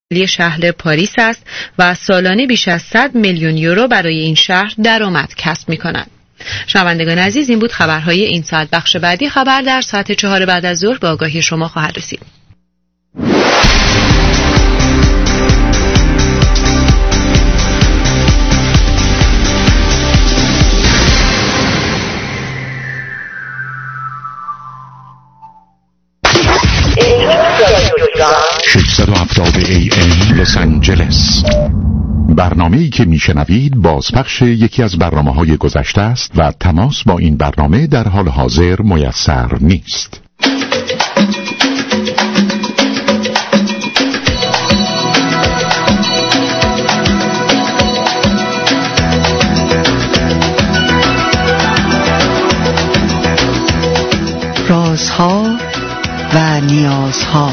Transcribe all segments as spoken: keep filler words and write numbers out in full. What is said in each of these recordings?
شهر پاریس است و سالانه بیش از صد میلیون یورو برای این شهر درآمد کسب می‌کند. شنوندگان عزیز، این بود خبرهای این ساعت. بخش بعدی خبر در ساعت چهار بعد از ظهر به آگاهی شما خواهد رسید. ششصد و هفتاد ای ام لس آنجلس. برنامه‌ای که میشنوید بازپخش یکی از برنامه‌های گذشته است و تماس با این برنامه در حال حاضر میسر نیست. رازها و نیازها.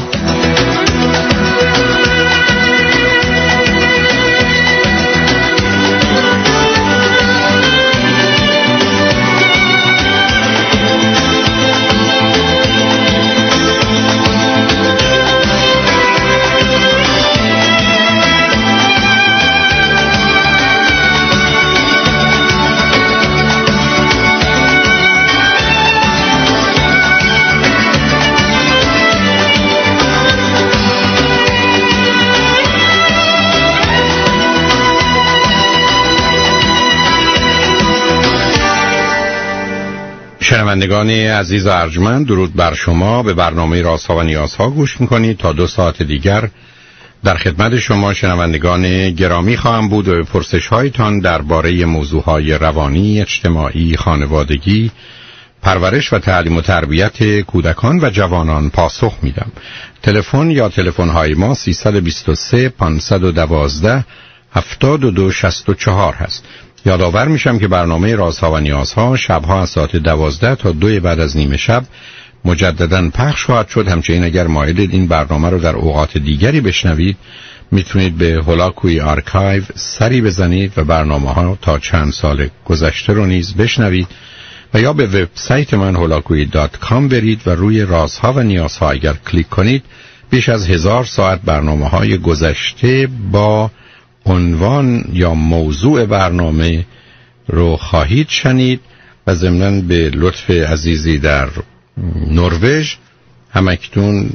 شنوندگان عزیز و ارجمند، درود بر شما. به برنامه رازها و نیازها گوش میکنید. تا دو ساعت دیگر در خدمت شما شنوندگان گرامی خواهم بود و به پرسش هایتان درباره موضوعهای روانی، اجتماعی، خانوادگی، پرورش و تعلیم و تربیت کودکان و جوانان پاسخ میدم. تلفن یا تلفن های ما سیصد و بیست و سه پانصد و دوازده هفتاد و دو شصت و چهار هست. یادآور میشم که برنامه رازها و نیازها شبها از ساعت دوازده تا دو بعد از نیمه شب مجددا پخش خواهد شد. همچنین اگر مایلید این برنامه رو در اوقات دیگری بشنوید، میتونید به هولاکوی آرکایو سری بزنید و برنامه ها تا چند سال گذشته رو نیز بشنوید، و یا به وبسایت من هولاکوی دات کام برید و روی رازها و نیازها اگر کلیک کنید بیش از هزار ساعت برنامه های گذشته با عنوان یا موضوع برنامه رو خواهید شنید. و ضمناً به لطف عزیزی در نروژ همکنون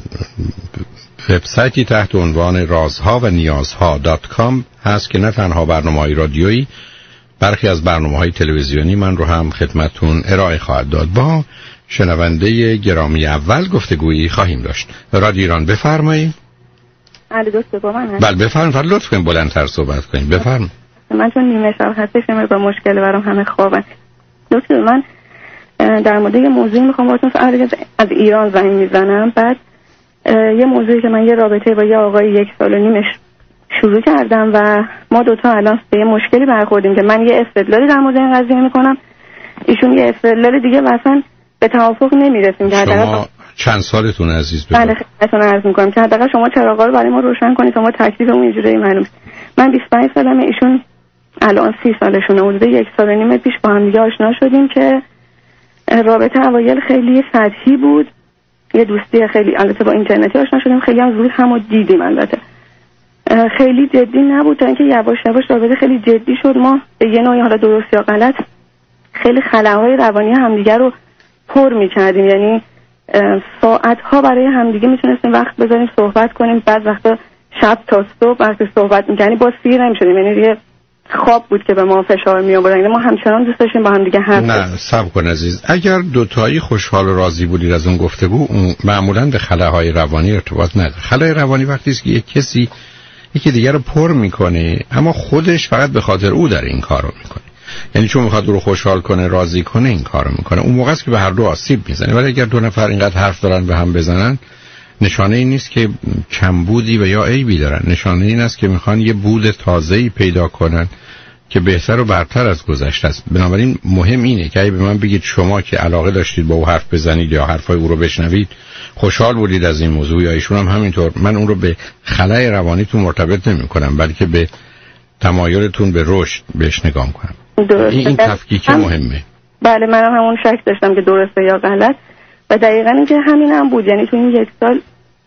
وبسایتی تحت عنوان رازها و نیازها دات کام هست که نه تنها برنامه‌های رادیویی، برخی از برنامه‌های تلویزیونی من رو هم خدمتتون ارائه خواهد داد. با شنونده گرامی اول گفتگویی خواهیم داشت. رادیو ایران، بفرمایید. علی دوست با من هست. بله بفرمایید، فقط لطف کنید بلندتر صحبت کنید. بفرمایید. من چون نیمه شب هستش با مشکل برام همه خوابن. دوست من در مورد یه موضوعی میخوام باهاتون از ایران زنگ میزنم. بعد یه موضوعی که من یه رابطه با یه آقای یک سال و نیمش شروع کردم و ما دوتا الان به یه مشکلی برخوردیم که من یه استدلالی در مورد این قضیه میکنم، ایشون یه استدلال دیگه و اصلا به توافق نمیرسیم. شما چند سالتون عزیز؟ بله خدمتتون عرض میکنم که حداقل شما چراغا رو برای ما روشن کنید تا ما تکلیفمون یه جوری معلوم. من بیست و پنج سالمه، ایشون الان سی سالشونه. حدود یک سال و نیم پیش با هم دیگه آشنا شدیم که رابطه اوایل خیلی سطحی بود، یه دوستی خیلی، البته با اینترنتی آشنا شدیم، خیلی هم زود همو دیدیم، البته خیلی جدی نبود تا اینکه یواش یواش رابطه خیلی جدی شد. ما به یه نوعی، حالا درست یا غلط، خیلی خلاهای روانی همدیگه رو پر می‌کردیم. یعنی ساعت‌ها برای همدیگه میتونستیم وقت بذاریم صحبت کنیم، بعد وقتا شب تا صبح وقتی صحبت می‌کردیم باز سیر نمی‌شدیم. یعنی دیگه خواب بود که به ما فشار می‌آورد. ما همچنان دوست داشتیم با هم دیگه حرف بزنیم. نه صبر کن عزیز، اگر دوتایی خوشحال و راضی بودید از اون گفتگو، معمولاً به خلاهای روانی ارتباط نداره. خلای روانی وقتی است که یک کسی یکی دیگر رو پر میکنه اما خودش فقط به خاطر او در این کارو میکنه، یعنی چون میخواد او رو خوشحال کنه، راضی کنه، این کارو میکنه. اون موقع است که به هر دو آسیب میزنه. ولی اگر دو نفر اینقدر حرف دارن به هم بزنن، نشانه این نیست که کمبودی و یا عیبی دارن. نشانه این است که میخوان یه بود تازه‌ای پیدا کنن که بهتر و برتر از گذشته است. بنابراین مهم اینه که اگه به من بگید شما که علاقه داشتید با او حرف بزنید یا حرفای او رو بشنوید، خوشحال بودید از این موضوع، یا ایشون هم همینطور، من اون رو به خلای روانیتون مرتبط نمی کنم، بلکه به تمایلتون به رشد بهش نگاه کنم. این, این تفکیک مهمه. بله منم همون شک داشتم که درسته یا غلط و دقیقاً اینکه همین هم بود. یعنی تو این یک سال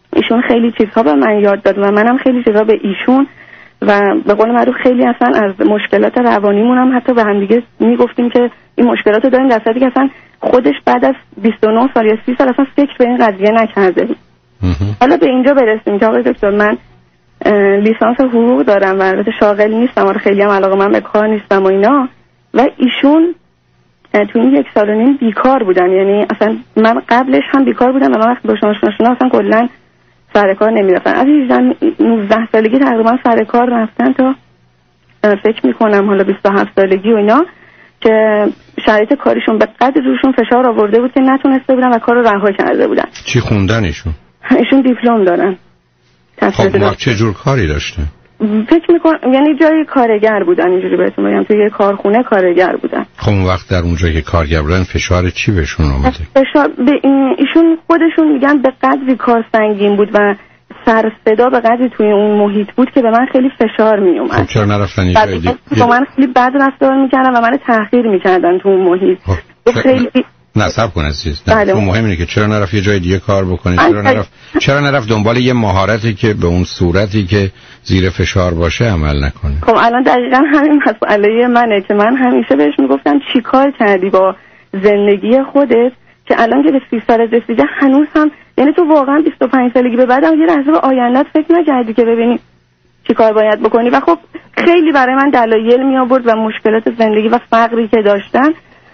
ایشون خیلی چیزها به من یاد داد و منم خیلی چیزها به ایشون و به قول معروف خیلی اصلا از مشکلات روانیمون هم حتی به هم دیگه میگفتیم که این مشکلات رو داریم، در صورتی که اصلا خودش بعد از بیست و نه سال یا سی سال اصلا فکر به این قضیه نکرده بود. حالا به اینجا برسیم که آقای دکتر من لیسانس حقوق دارم و البته شاغل نیستم و خیلی هم علاقه من به کار نیستم و اینا، و ایشون تو این یک سال و نیم بیکار بودن. یعنی اصلا من قبلش هم بیکار بودم و من وقتی باشون آشنا شدم اصلا کلا سر کار نمیرفتن. از نوزده سالگی تقریبا سر کار رفتن تا فکر میکنم حالا بیست و هفت سالگی و اینا، که شرایط کاریشون به قدر روشون فشار آورده بود که نتونسته بودن و کار رو رها کرده بودن. چی خوندن ایشون؟ ایشون دیپلم دارن. خب ما چه جور کاری داشته؟ فکر میکنم یعنی جای کارگر بودن، اینجوری بهتون بگم توی یه کارخونه کارگر بودن. خب اون وقت در اونجا که کارگر بودن فشار چی بهشون آمده؟ فشار به ایشون خودشون میگن به قدری کار سنگین بود و سر صدا به قدری توی اون محیط بود که به من خیلی فشار می اومد. خب چرا نرفتن یه جای دیگه؟ با من خیلی بد رفتار میکردن و من تحقیر میکردن تو اون محیط. خب خیلی نصب کن عزیز. نه تو مهم اینه که چرا نرفت یه جای دیگه کار بکنه؟ چرا نرفت چرا نرفت دنبال یه مهارتی که به اون صورتی که زیر فشار باشه عمل نکنه؟ خب الان دقیقاً همین مسئله منه که من همیشه بهش میگفتم چیکار کردی با زندگی خودت که الان که به سی سال رسیدی هنوز هم، یعنی تو واقعا بیست و پنج سالگی به بعدم یه لحظه به آیندهت فکر نکردی که ببینی چی کار باید بکنی؟ و خب خیلی برای من دلایل می آورد و مشکلات زندگی و فقری که داشتن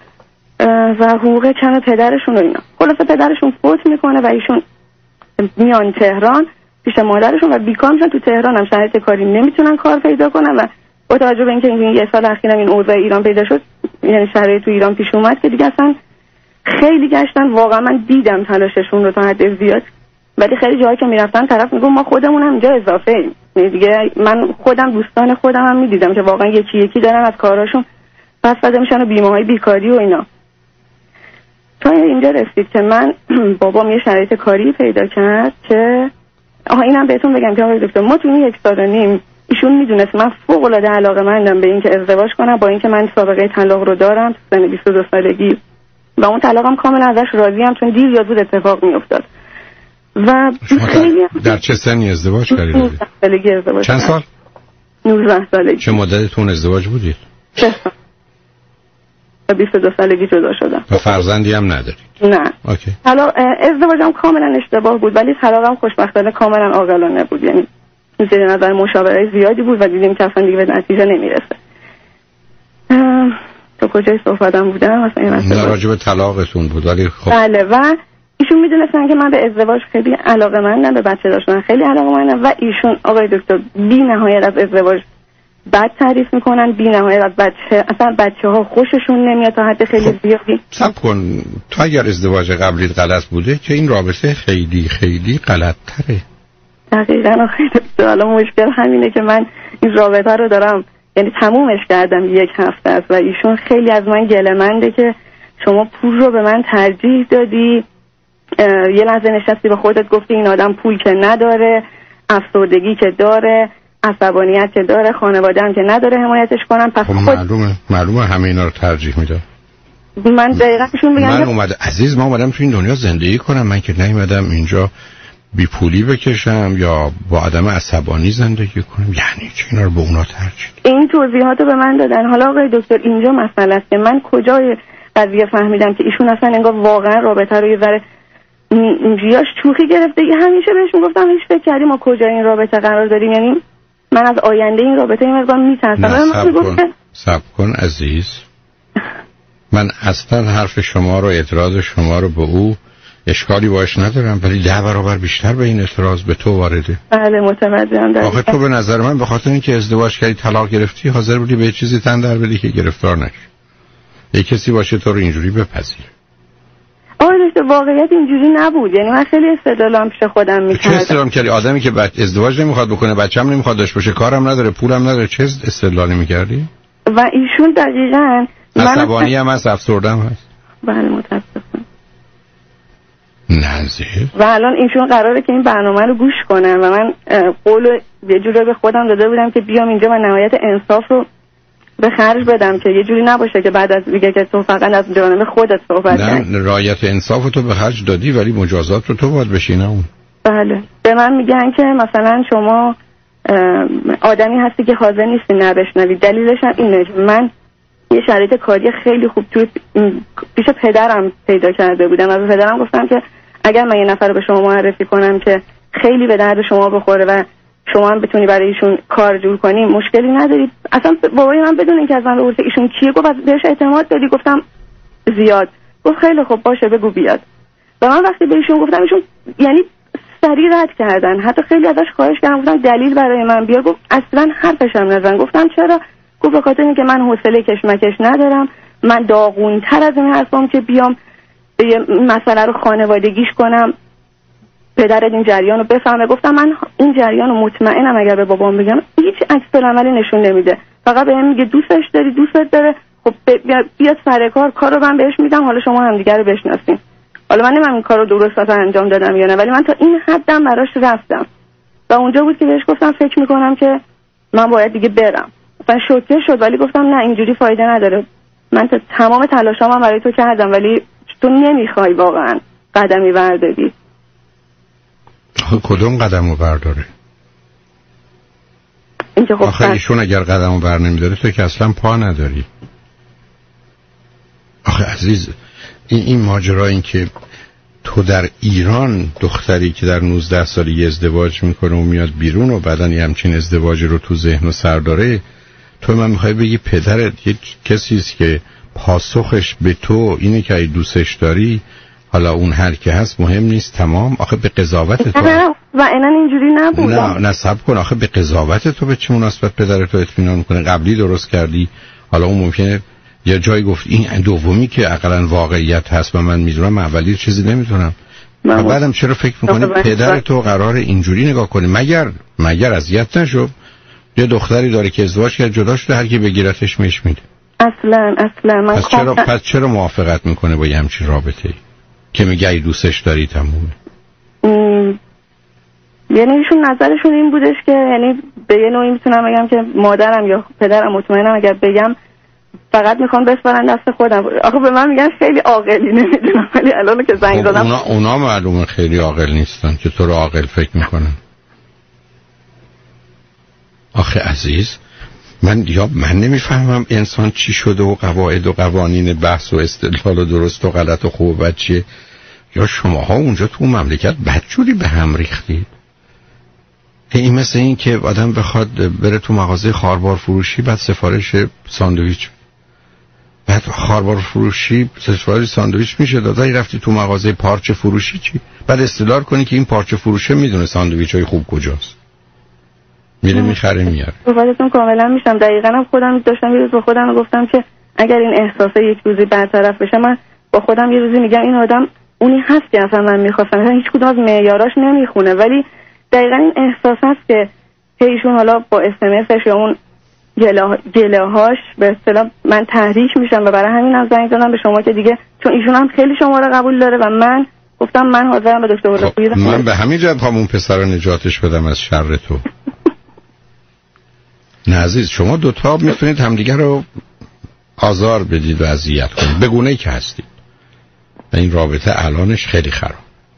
و حقوق کم پدرشون و اینا. خلاصه پدرشون فوت میکنه و ایشون میان تهران پیش مادرشون و بیکار میشن. تو تهران هم شرایط کاری نمیتونن کار پیدا کنن و با توجه به اینکه این یه سال اخیرا این اوضاع ایران پیدا شد، یعنی شرایط تو ایران پیش اومد که دیگه اصلا خیلی گشتن. واقعا من دیدم تلاششون رو تا حد زیاد، ولی خیلی جایی که میرفتن طرف میگم ما خودمون هم اینجا اضافه ایم. دیگه من خودم دوستان خودم هم میدیدم که واقعا یکی یکی دارن از کاراشون پس داده میشن و بیمه‌های بیکاری و اینا. تا اینجا رسید که من بابام یه شرایط کاری پیدا کرد که آها اینم بهتون بگم که آقای دکتر ما تو این یک سال و نیم ایشون میدونست من فوق العاده علاقه‌مندم به اینکه ازدواج کنم، با اینکه من سابقه طلاق رو دارم تو سن بیست و دو سالگی و اون طلاقم کاملا ازش راضیم چون دیر یا زود اتفاق میافتاد. و خیلی در چه سنی ازدواج کردید؟ نوزده سالگی ازدواج. چند سال؟ نوزده سالگی. چه مدتتون ازدواج بودید؟ سه سال. بیست و دو سالگی جدا شدم. و فرزندی هم نداری؟ نه. اوکی. حالا ازدواجم کاملا اشتباه بود ولی طلاقم خوشبختانه کاملا عاقلانه بود. یعنی زیر نظر مشاوره زیادی بود و دیدیم که اصلا دیگه به نتیجه نمیرسه. تو کجای صحبتم بودم؟ اصلا این مسئله راجع به طلاقتون بود ولی خب بله. و ایشون میدونستن که من به ازدواج خیلی علاقه‌مندم، به بچه داشتن خیلی علاقه‌مندم و ایشون آقای دکتر بی نهایت از ازدواج بد تعریف میکنن، بی نهایت از بچه، اصلا بچه‌ها خوششون نمیاد تا حد خیلی زیادی. صبر کن، تو اگر ازدواج قبلیت غلط بوده که این رابطه خیلی خیلی غلط‌تره. دقیقاً آقای دکتر. حالا مشکل همینه که من این رابطه رو دارم یعنی تمومش کردم یک هفته است و ایشون خیلی از من گله‌منده که شما پول رو به من ترجیح دادی، یه لحظه نشستی به خودت گفتی این آدم پول که نداره، افسردگی که داره، عصبانیت که داره، خانواده هم که نداره حمایتش کنم. پس خب خود معلومه معلومه همه اینا رو ترجیح میدم. من دقیقاً بهشون بگم من اومده عزیز ما اومدم تو این دنیا زندگی کنم، من که نیومدم اینجا بی پولی بکشم یا با آدم عصبانی زندگی کنم. یعنی چه اینا رو به اونا ترجیح؟ این توضیحات رو به من دادن. حالا آقای دکتر اینجا مسئله است که من کجای قضیه فهمیدم که ایشون اصلا انگار واقعا رابطه رو یه ذره اینجاش شوخی گرفته. همیشه بهش میگفتم هیچ فکر کردی ما کجای این رابطه قرار داریم؟ یعنی من از آینده این رابطه این مقدار میترسم. صبر کن صبر کن عزیز، من اصلا حرف شما رو اعتراض شما رو به او اشکالی باش ندارم ولی ده برابر بیشتر به این اعتراض به تو وارده. بله متوجهم. آخه تو به نظر من به خاطر اینکه ازدواج کردی طلاق گرفتی حاضر بودی به چیزی تن در بدی که گرفتار نشی. یه کسی باشه تو رو اینجوری بپذیره. آره واقعیت اینجوری نبود. یعنی من خیلی استدلالم پیش خودم میکردم. چه استدلال کردی؟ آدمی که بعد ازدواج نمیخواد بکنه، بچه‌م نمیخواد داشته باشه، کارم نداره، پولم نداره، چه استدلالی میکردی؟ و ایشون دقیقاً عصبانی هم هست، افسرده‌ام هست. بله متاسفم. نزدیک. و الان ایشون قراره که این برنامه رو گوش کنن و من قول یه جوری به خودم داده بودم که بیام اینجا و نهایت انصاف رو به خرج بدم که یه جوری نباشه که بعد از میگه که تو فقط از جانب خودت صحبت کردی. نه رعایت انصاف تو به خرج دادی ولی مجازات رو تو باید بشی نه اون. بله. به من میگن که مثلا شما آدمی هستی که حاضر نیستی نبشنوی. دلیلش هم اینه که من یه شرایط کاری خیلی خوب توی پیش پدرم پیدا کرده بودم و به پدرم گفتم که اگر من یه نفر رو به شما معرفی کنم که خیلی به درد شما بخوره و شما هم بتونی برای ایشون کار جور کنی مشکلی ندارید. اصلا بابای من بدون اینکه از من بپرسه ایشون کیه گفت بهش اعتماد داری؟ گفتم زیاد. گفت خیلی خوب باشه بگو بیاد. و من وقتی به ایشون گفتم ایشون یعنی سریع رد کردن. حتی خیلی ازش خواهش کردم گفتم دلیل برای من بیار. گفت اصلا حرفش هم نزن. گفتم چرا؟ گفت به خاطر اینکه من حوصله کشمکش ندارم، من داغونتر از این حرفام که بیام به یه مسئله رو خانوادگیش کنم پدرت این جریان رو بفهمه. گفتم من این جریان رو مطمئنم اگر به بابام بگم هیچ عکس العملی نشون نمیده، فقط بهم میگه دوستش داری دوستت داره، خب بیاد سر کار، کار رو من بهش میدم، حالا شما هم دیگه رو بشناسین. حالا من نمیدونم این کار رو درست انجام دادم یا نه، ولی من تا این حدم براش رفتم و اونجا بود که بهش گفتم فکر میکنم که من باید دیگه برم. مثلا شوکه شد ولی گفتم نه اینجوری فایده نداره، من تا تمام تلاشامو برای تو کردم ولی تو نمیخوای واقعا قدمی برداری. کدوم قدمو برداره؟ اینکه خب آخه ایشون اگر قدمو بر نمیداره تو که اصلا پا نداری. آخه عزیز این این ماجرا این که تو در ایران دختری که در نوزده سالگی ازدواج میکنه و میاد بیرون و بعدن یه همچین ازدواج رو تو ذهن و سر داره، تو من میخوای بگی پدرت یک کسیست که پاسخش به تو اینه که ای دوستش داری، حالا اون هر که هست مهم نیست تمام؟ آخه به قضاوت تو نه و اینا اینجوری نبود. نه نه صبر کن، آخه به قضاوت تو به چه مناسبت پدرت تو اطمینان میکنه؟ قبلی درست کردی، حالا اون ممکنه یه جایی گفت این دومی که عقلاً واقعیت هست و من میدونم، اولی چیزی نمیدونم. و بعدم چرا فکر میکنی پدر تو قرار اینجوری نگاه کنی؟ مگر مگر اذیت نشو؟ یه دختری داره که ازدواج کرد جدا شده، هر کی بگیرتش میش میده. اصلا اصلا من پس چرا پس چرا موافقت میکنه با یه همچین رابطه‌ای که میگه ای دوستش داری تمومه؟ ام... یعنی ایشون نظرشون این بودش که یعنی به یه نوعی میتونم بگم که مادرم یا پدرم مطمئنم اگر بگم فقط میخوان بسپارن دست خودم. آخه به من میگن خیلی عاقلی، نمیدونم ولی الان که زنگ زدم اونا اونا معلومه خیلی عاقل نیستن که تو رو عاقل فکر میکنن. آخه عزیز من یا من نمیفهمم انسان چی شده و قواعد و قوانین بحث و استدلال و درست و غلط و خوب و بد چیه، یا شماها اونجا تو مملکت بدجوری به هم ریختید. این مثل این که آدم بخواد بره تو مغازه خاربار فروشی بعد سفارش ساندویچ، بعد خاربار فروشی سفارش ساندویچ میشه دادایی رفتی تو مغازه پارچه فروشی چی؟ بعد استدلال کنی که این پارچه فروشه میدونه ساندویچای خوب کجاست، میره میخره میاره. صحبتتون کاملا میشم. دقیقاً هم خودم داشتم یه روز با خودم گفتم که اگر این احساسه یک روزی برطرف بشه، من با خودم یه روزی میگم این آدم اونی هست که اصلا من میخواستم، مثلا هیچ کدوم از معیاراش نمیخونه، ولی دقیقاً این احساس هست که ایشون حالا با اس ام اسش یا اون گله‌هاش به اصطلاح من تحریک میشم و برای همینم زنگ زدم به شما که دیگه چون ایشون هم خیلی شما رو قبول داره و من گفتم من حاضرم به دکتر هولاکویی خب من به همین جهت هم اون پسر رو نجاتش بدم از شر تو. نه عزیز شما دوتا میتونید همدیگه رو آزار بدید و اذیت کنید به گونه‌ای که هستید و این رابطه الانش خیلی خراب.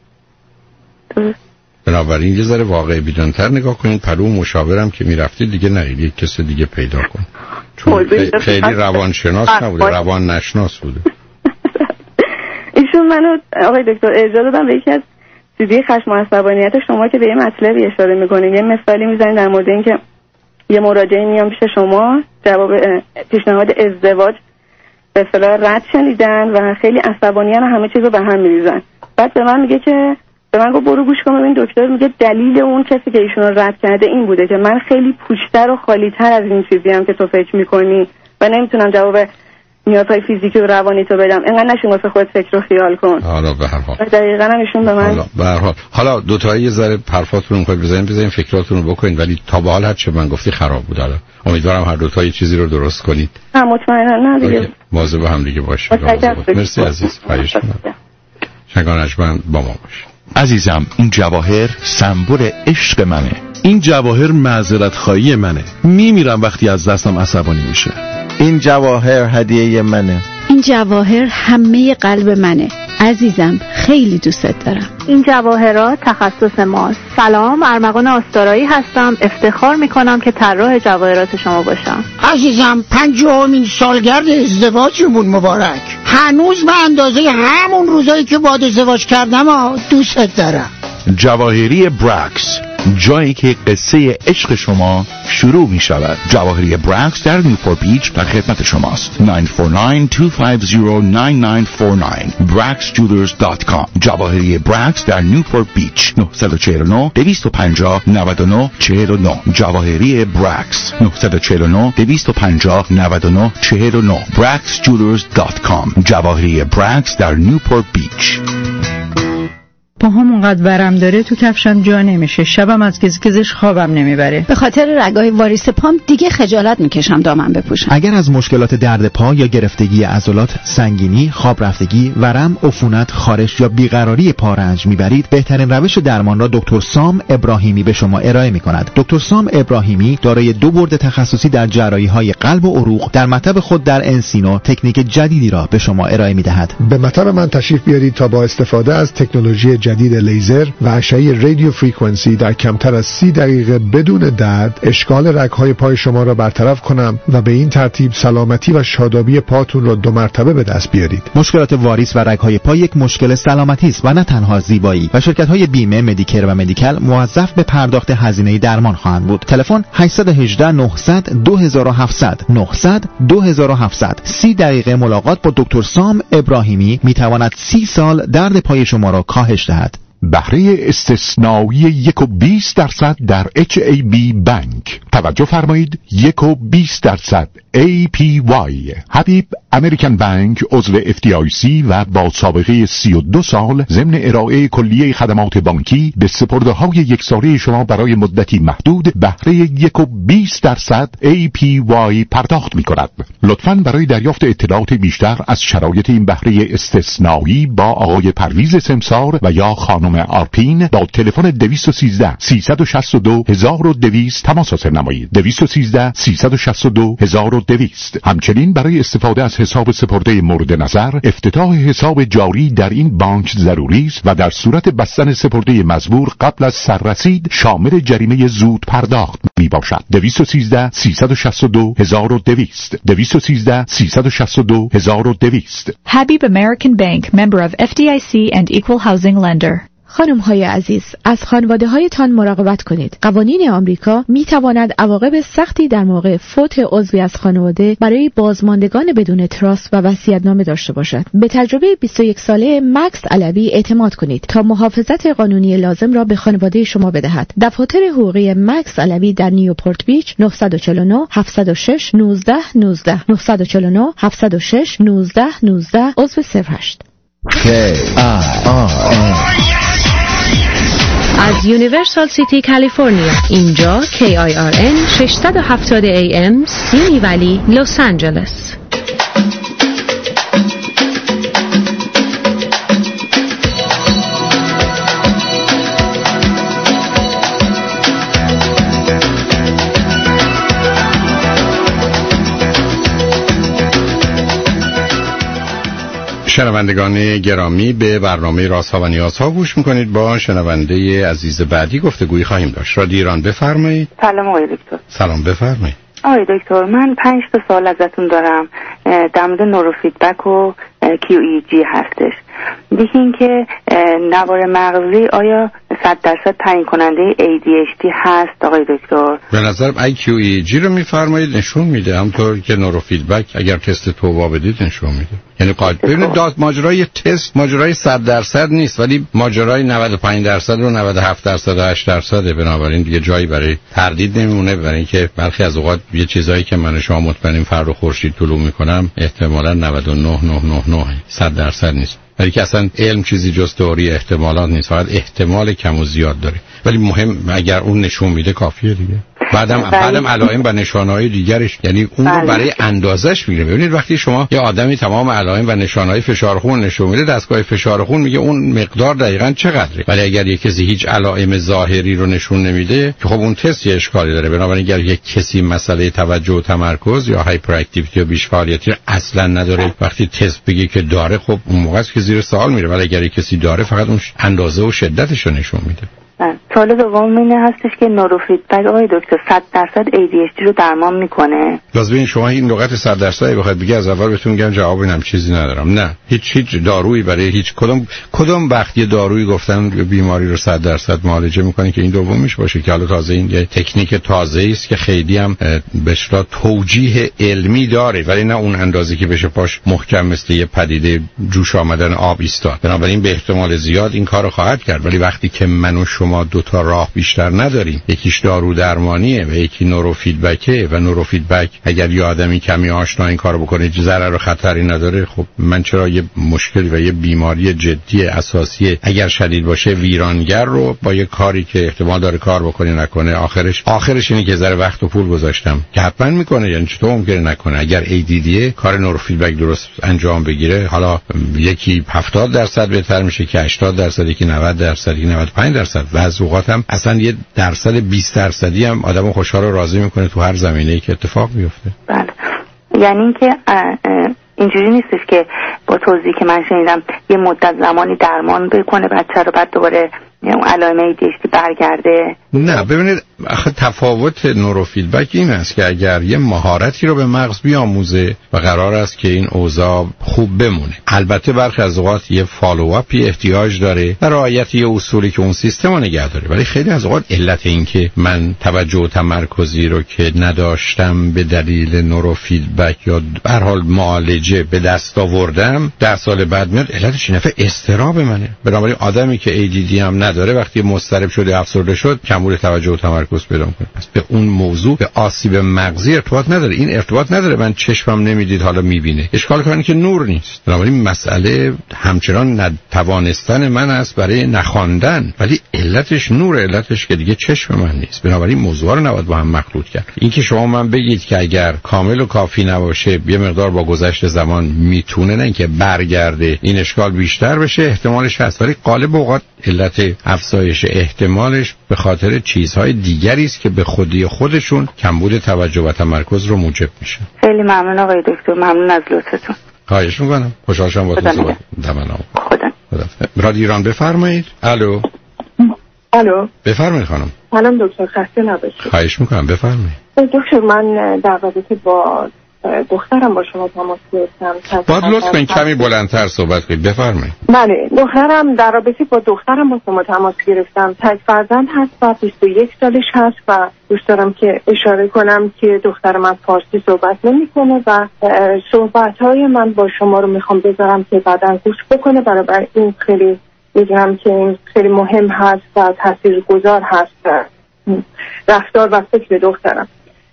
بنابراین یه ذره واقعی بیدانتر نگاه کنید. پلو مشاورم که میرفتید دیگه نگید، یک کس دیگه پیدا کن، چون خیلی روانشناس نبوده، روان نشناس بوده. ایشون منو آقای دکتر اجازه دادم به یکی از سیدی خشم و عصبانیت شما که به یه مطلبی اشاره میکنید، یه مثالی میزنید در مورد این که یه مراجعه میام پیش شما جواب پیشنهاد ازدواج به اصطلاح رد شنیدن و خیلی عصبانیان و همه چیز رو به هم میریزن. بعد به من میگه که به من گفت برو گوش کن ببین دکتر میگه دلیل اون کسی که ایشون رو رد کرده این بوده که من خیلی پوچتر و خالی‌تر از این چیزی هم که تو فکر میکنی و نمیتونم جواب نیازهای فیزیکی و روانی تو بدم، اینقدر نشین واسه خودت فکر و خیال کن. حالا به هر حال دقیقاً هم ایشون به من حالا به هر حال حالا دو تا یه ذره حرفاتون رو میخواید بزنین بزنین فکراتون رو بکنین، ولی تا به حال هر چه من گفتی خراب بود. حالا امیدوارم هر دو تا یه چیزی رو درست کنید. نه مطمئنا نه دیگه مواظب هم دیگه باشید. مرسی عزیز. خواهش می‌کنم. شنگانجمن با ما باش. عزیزم این جواهر سمبل عشق منه. این جواهر معذرت خواهی منه. میمیرم وقتی از دستم عصبانی میشه. این جواهر هدیه منه. این جواهر همه قلب منه. عزیزم خیلی دوستت دارم. این جواهرات تخصص ماست. سلام، ارمغان آستارایی هستم. افتخار میکنم که طراح جواهرات شما باشم. عزیزم پنجاهمین سالگرد ازدواجمون مبارک. هنوز به اندازه همون روزایی که باهات ازدواج کردم دوستت دارم. جواهری براکس، جایی که قصه عشق شما شروع می شود. جواهری براکس در نیوپورت بیچ در خدمت شماست. نه چهار نه دو پنج صفر نه نه چهار نه براکس جولرز دات کام. جواهری براکس در نیوپورت بیچ. نه چهار نه دو پنج صفر نه نه چهار نه. جواهری براکس نه چهار نه دو پنج صفر نه نه چهار نه براکس جولرز دات کام. جواهری براکس در نیوپورت بیچ. پاهام اونقدر ورم داره تو کفشم جا نمیشه. شبم از گزگزش خوابم نمیبره. به خاطر رگای واریس پام دیگه خجالت میکشم دامن بپوشم. اگر از مشکلات درد پا یا گرفتگی عضلات، سنگینی، خواب رفتگی، ورم، عفونت، خارش یا بیقراری پا رنج میبرید، بهترین روش درمان را دکتر سام ابراهیمی به شما ارائه میکند. دکتر سام ابراهیمی دارای دو برد تخصصی در جراحی‌های قلب و عروق در مطب خود در انسینو تکنیک جدیدی را به شما ارائه میدهد. به مطب من تشریف بیارید تا با استفاده از تکنولوژی جدید لیزر و اشعه رادیو فرکانسی در کمتر از سی دقیقه بدون درد اشکال رگ‌های پای شما را برطرف کنم و به این ترتیب سلامتی و شادابی پاتون را دو مرتبه به دست بیارید. مشکلات واریس و رگ‌های پا یک مشکل سلامتی است و نه تنها زیبایی و شرکت‌های بیمه، مدیکر و مدیکال موظف به پرداخت هزینه درمان خواهند بود. تلفن هشت یک هشت نه صفر صفر دو هفت صفر صفر نه صفر صفر دو هفت صفر صفر. سی دقیقه ملاقات با دکتر سام ابراهیمی میتواند سی سال درد پای شما را کاهش دهد. بهره استثنایی یک و بیست درصد در اچ ای بی بانک. توجه فرمایید، یک و بیست درصد ای پی وای. حبیب امریکن بانک عضو اف دی آی سی و با سابقه سی و دو سال ضمن ارائه کلیه خدمات بانکی به سپرده‌های یک ساله شما برای مدتی محدود بهره یک و بیست درصد ای پی وای پرداخت می‌کند. لطفاً برای دریافت اطلاعات بیشتر از شرایط این بهره استثنایی با آقای پرویز سمسار و یا خانم آرپین با تلفن دویست و سیزده سیصد و شصت و دو هزار و دویست تماس حاصل نمایید. دویست و سیزده سیصد و شصت و دو هزار و دویست. همچنین برای استفاده از حساب سپرده مورد نظر افتتاح حساب جاری در این بانک ضروری است و در صورت بستن سپرده مزبور قبل از سررسید شامل جریمه زود پرداخت می باشد. دویست و سیزده سیصد و شصت و دو هزار و دویست. دویست و سیزده سیصد و شصت و دو هزار و دویست. Habib American Bank, member of اف دی آی سی and equal housing lender. خانم های عزیز، از خانواده هایتان مراقبت کنید. قوانین آمریکا می تواند عواقب سختی در موقع فوت عضوی از خانواده برای بازماندگان بدون تراست و وصیت‌نامه داشته باشد. به تجربه بیست و یک ساله مکس علوی اعتماد کنید تا محافظت قانونی لازم را به خانواده شما بدهد. دفاتر حقوقی مکس علوی در نیوپورت بیچ نه چهار نه هفت صفر شش یک نه یک نه نه چهار نه هفت صفر شش یک نه یک نه عضو صفر هشت. از یونیورسال سیتی کالیفرنیا، اینجا کی آی آر ان ششصد و هفتاد ای ام سیمی ولی لس آنجلس. شنوندگان گرامی، به برنامه رازها و نیازها گوش میکنید. با شنونده عزیز بعدی گفتگویی خواهیم داشت. رادیو ایران، بفرمایید. سلام آقای دکتر. سلام، بفرمایید. آقای دکتر، من پنج تا سوال ازتون دارم در مورد نورو فیدبک و کیو ای جی هستش. دیگه این که نوار مغزی آیا صد درصد تعیین کننده ای دی اچ دی هست آقای دکتر؟ به نظرم آی کیو ای جی رو میفرمایید نشون میده، همونطور که نورو فیدبک اگر تست تووا بدید نشون میده. یعنی قاعده ببینید داد ماجرای تست ماجرای صد درصد نیست، ولی ماجرای نود و پنج درصد و نود و هفت درصد و هشت درصد. بنابراین دیگه جایی برای تردید نمیمونه، برای اینکه برخی از اوقات یه چیزایی که من شما مطمئنیم فردا خورشید طلوع میکنم احتمالاً نود و نه و نه دهم صد درصد نیست. ولی که اصلا علم چیزی جز تئوری احتمالات نیست، فقط احتمال کم و زیاد داره. ولی مهم اگر اون نشون میده کافیه دیگه. بعدم بعدم علائم و نشانه‌های دیگرش، یعنی اون رو برای اندازش میگیره. ببینید وقتی شما یه آدمی تمام علائم و نشانه‌های فشار خون نشون میده، دستگاه فشار خون میگه اون مقدار دقیقاً چقدره. ولی اگر یک کسی هیچ علائم ظاهری رو نشون نمیده که خب اون تست یه اشکالی داره. بنابراین اگر یک کسی مسئله توجه و تمرکز یا هایپر اکتیویتی یا بیش فعالیتی اصلا نداره، وقتی تست بگه که داره، خب اون موقع است که زیر سوال میره. ولی اگر یک کسی داره، فقط اون اندازه و شدتش رو نشون میده. سوال دوم اینه هستش که نوروفیدبک آقای دکتر صد درصد ای دی اچ دی رو درمان میکنه؟ لازم این شما این لغت صد درصد بخواید بگی از اول بهتون میگم جواب اینم چیزی ندارم. نه، هیچ هیچ دارویی برای هیچ کدوم کدوم وقت یه دارویی گفتن بیماری رو صد درصد معالجه میکنه که این دومیش باشه که حالا تازه این یه تکنیک تازه‌ای است که خیلی هم به اصطلاح توجیه علمی داره، ولی نه اون اندازه که بشه پاش محکم مثل یه پدیده جوش آمدن آب ایستاد. بنابراین به احتمال زیاد این کارو خواهد کرد. ولی وقتی که من و شما دو تا راه بیشتر نداریم، یکیش دارو درمانیه و یکی نوروفیدبکه و نوروفیدبک اگر یه آدمی کمی آشنا این کارو بکنه هیچ ضرر و خطری نداره، خب من چرا یه مشکلی و یه بیماری جدی اساسی اگر شدید باشه ویرانگر رو با یه کاری که احتمال داره کار بکنه نکنه، آخرش آخرش اینه که ذره وقت و پول گذاشتم که حتما میکنه. یعنی چطور ممکنه نکنه؟ اگر ای دی دی کار نوروفیدبک درست انجام بگیره، حالا یکی هفتاد درصد بهتر میشه که هشتاد درصد، یکی نود درصد، یکی نود و پنج درصد. و از اوقات هم اصلا یه درصد بیست درصدی هم آدمو خوشحال و راضی میکنه تو هر زمینه‌ای که اتفاق میفته. بله، یعنی اینکه اینجوری نیستش که با توضیحی که من شنیدم یه مدت زمانی درمان بکنه بچه رو بعد دوباره اون علائم ای دی اچ دی برگرده. نه ببینید، آخه تفاوت نوروفیدبک این است که اگر یه مهارتی رو به مغز بیاموزه و قرار است که این اوضاع خوب بمونه، البته برخی از اوقات یه فالوآپی احتیاج داره و رعایت یه اصولی که اون سیستم رو نگه داره. ولی خیلی از اوقات علت این که من توجه و تمرکزی رو که نداشتم به دلیل نوروفیدبک یا به هر حال معالجه به دست آوردم، ده سال بعد میاد علتش این دفعه اضطراب منه. بنابراین آدمی که ای دی دی هم نداره وقتی مضطرب شده افسرده شد کمبود توجه و تمرکز پیدا میکنه. پس به اون موضوع به آسیب مغزی ارتباط نداره. این ارتباط نداره من چشمم نمیدید حالا میبینه. اشکال کاری که نور نیست. بنابراین مسئله همچنان نتوانستن من است برای نخواندن، ولی علتش نور، علتش که دیگه چشم من نیست. بنابراین موضوع رو نباید با هم مخلوط کرد. این که شما من بگید که اگر کامل و کافی نباشه یه مقدار با گذشت زمان میتونه، نه اینکه برگرده این اشکال بیشتر بشه، احتمالش هست. ولی غالب اوقات علت افزایش احتمالش به خاطر چیزهای دیگری است که به خودی خودشون کمبود توجه و تمرکز رو موجب میشه. خیلی ممنون آقای دکتر، ممنون از لطفتون. خواهش میکنم. خوشحال شدم باهاتون صحبت کردم. خدا. خدا. رادیو ایران بفرمایید. الو. الو. بفرمایید خانم. سلام دکتر، خسته نباشید. خواهش میکنم بفرمایید. دکتر من در رابطه با دخترم با شما تماس گرفتم. باید لطف کنید کمی بلندتر صحبت کنید. بفرمایید. بله، دخترم در رابطه با دخترم با شما تماس گرفتم. تک فرزند هست و بیست و یک سالش هست و دوست دارم که اشاره کنم که دخترم از فارسی صحبت نمی‌کنه و صحبت‌های من با شما رو میخوام بذارم که بعداً گوش بکنه. برای این خیلی میگم که این خیلی مهم هست و تاثیرگذار هست رفتار و فکر دخترم.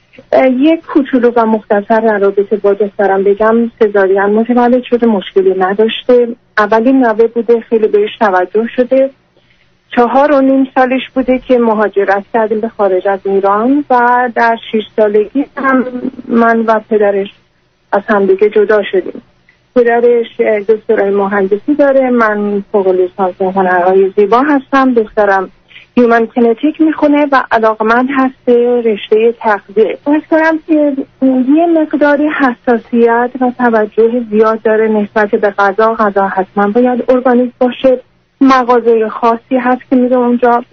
یک کوچولو و مختصر در رابطه با دخترم بگم، سزارین متولد شده، مشکلی نداشته. اولین نوه بوده، خیلی بهش توجه شده. چهار و نیم سالش بوده که مهاجرت کردیم به خارج از ایران و در شش سالگی هم من و پدرش از همدیگه جدا شدیم. پدرش دکترای مهندسی داره، من فوق لیسانس هنرهای زیبا هستم. دخترم هیومن کنتیک میخونه و علاقمند هست رشته تغذیه. باید کنم که یه مقداری حساسیت و توجه زیاد داره نسبت به غذا. غذا حتما باید ارگانیک باشه. مغازه خاصی هست که میره اونجا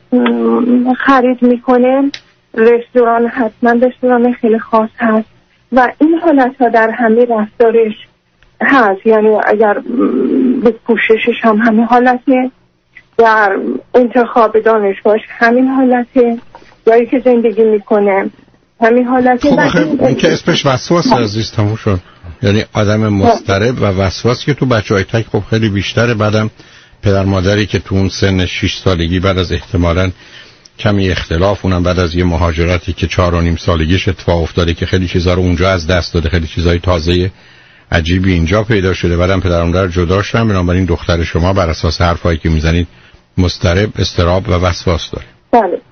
خرید میکنه. رستوران حتما رستوران خیلی خاص هست و این حالت ها در همه رفتارش هست. یعنی اگر به پوششش هم همین حالته، در انتخاب دانشگاهش همین حالته، جایی که زندگی میکنه همین حالته. خب این که اسمش وسواس عزیز تموم شد. یعنی آدم مضطرب و وسواس که تو بچه‌های تک خب خیلی بیشتره. بعدم پدر مادری که تو اون سن شش سالگی بعد از احتمالاً کمی اختلاف، اونم بعد از یه مهاجرتی که چهار و نیم سالگیش اتفاق افتاده که خیلی چیزا رو اونجا از دست داده، خیلی چیزای تازه عجیبی اینجا پیدا شده. بعدم پدر مادر جدا شدن. بنابراین دختر شما بر اساس حرفایی که میزنید مضطرب، اضطراب و وسواس داره. بله.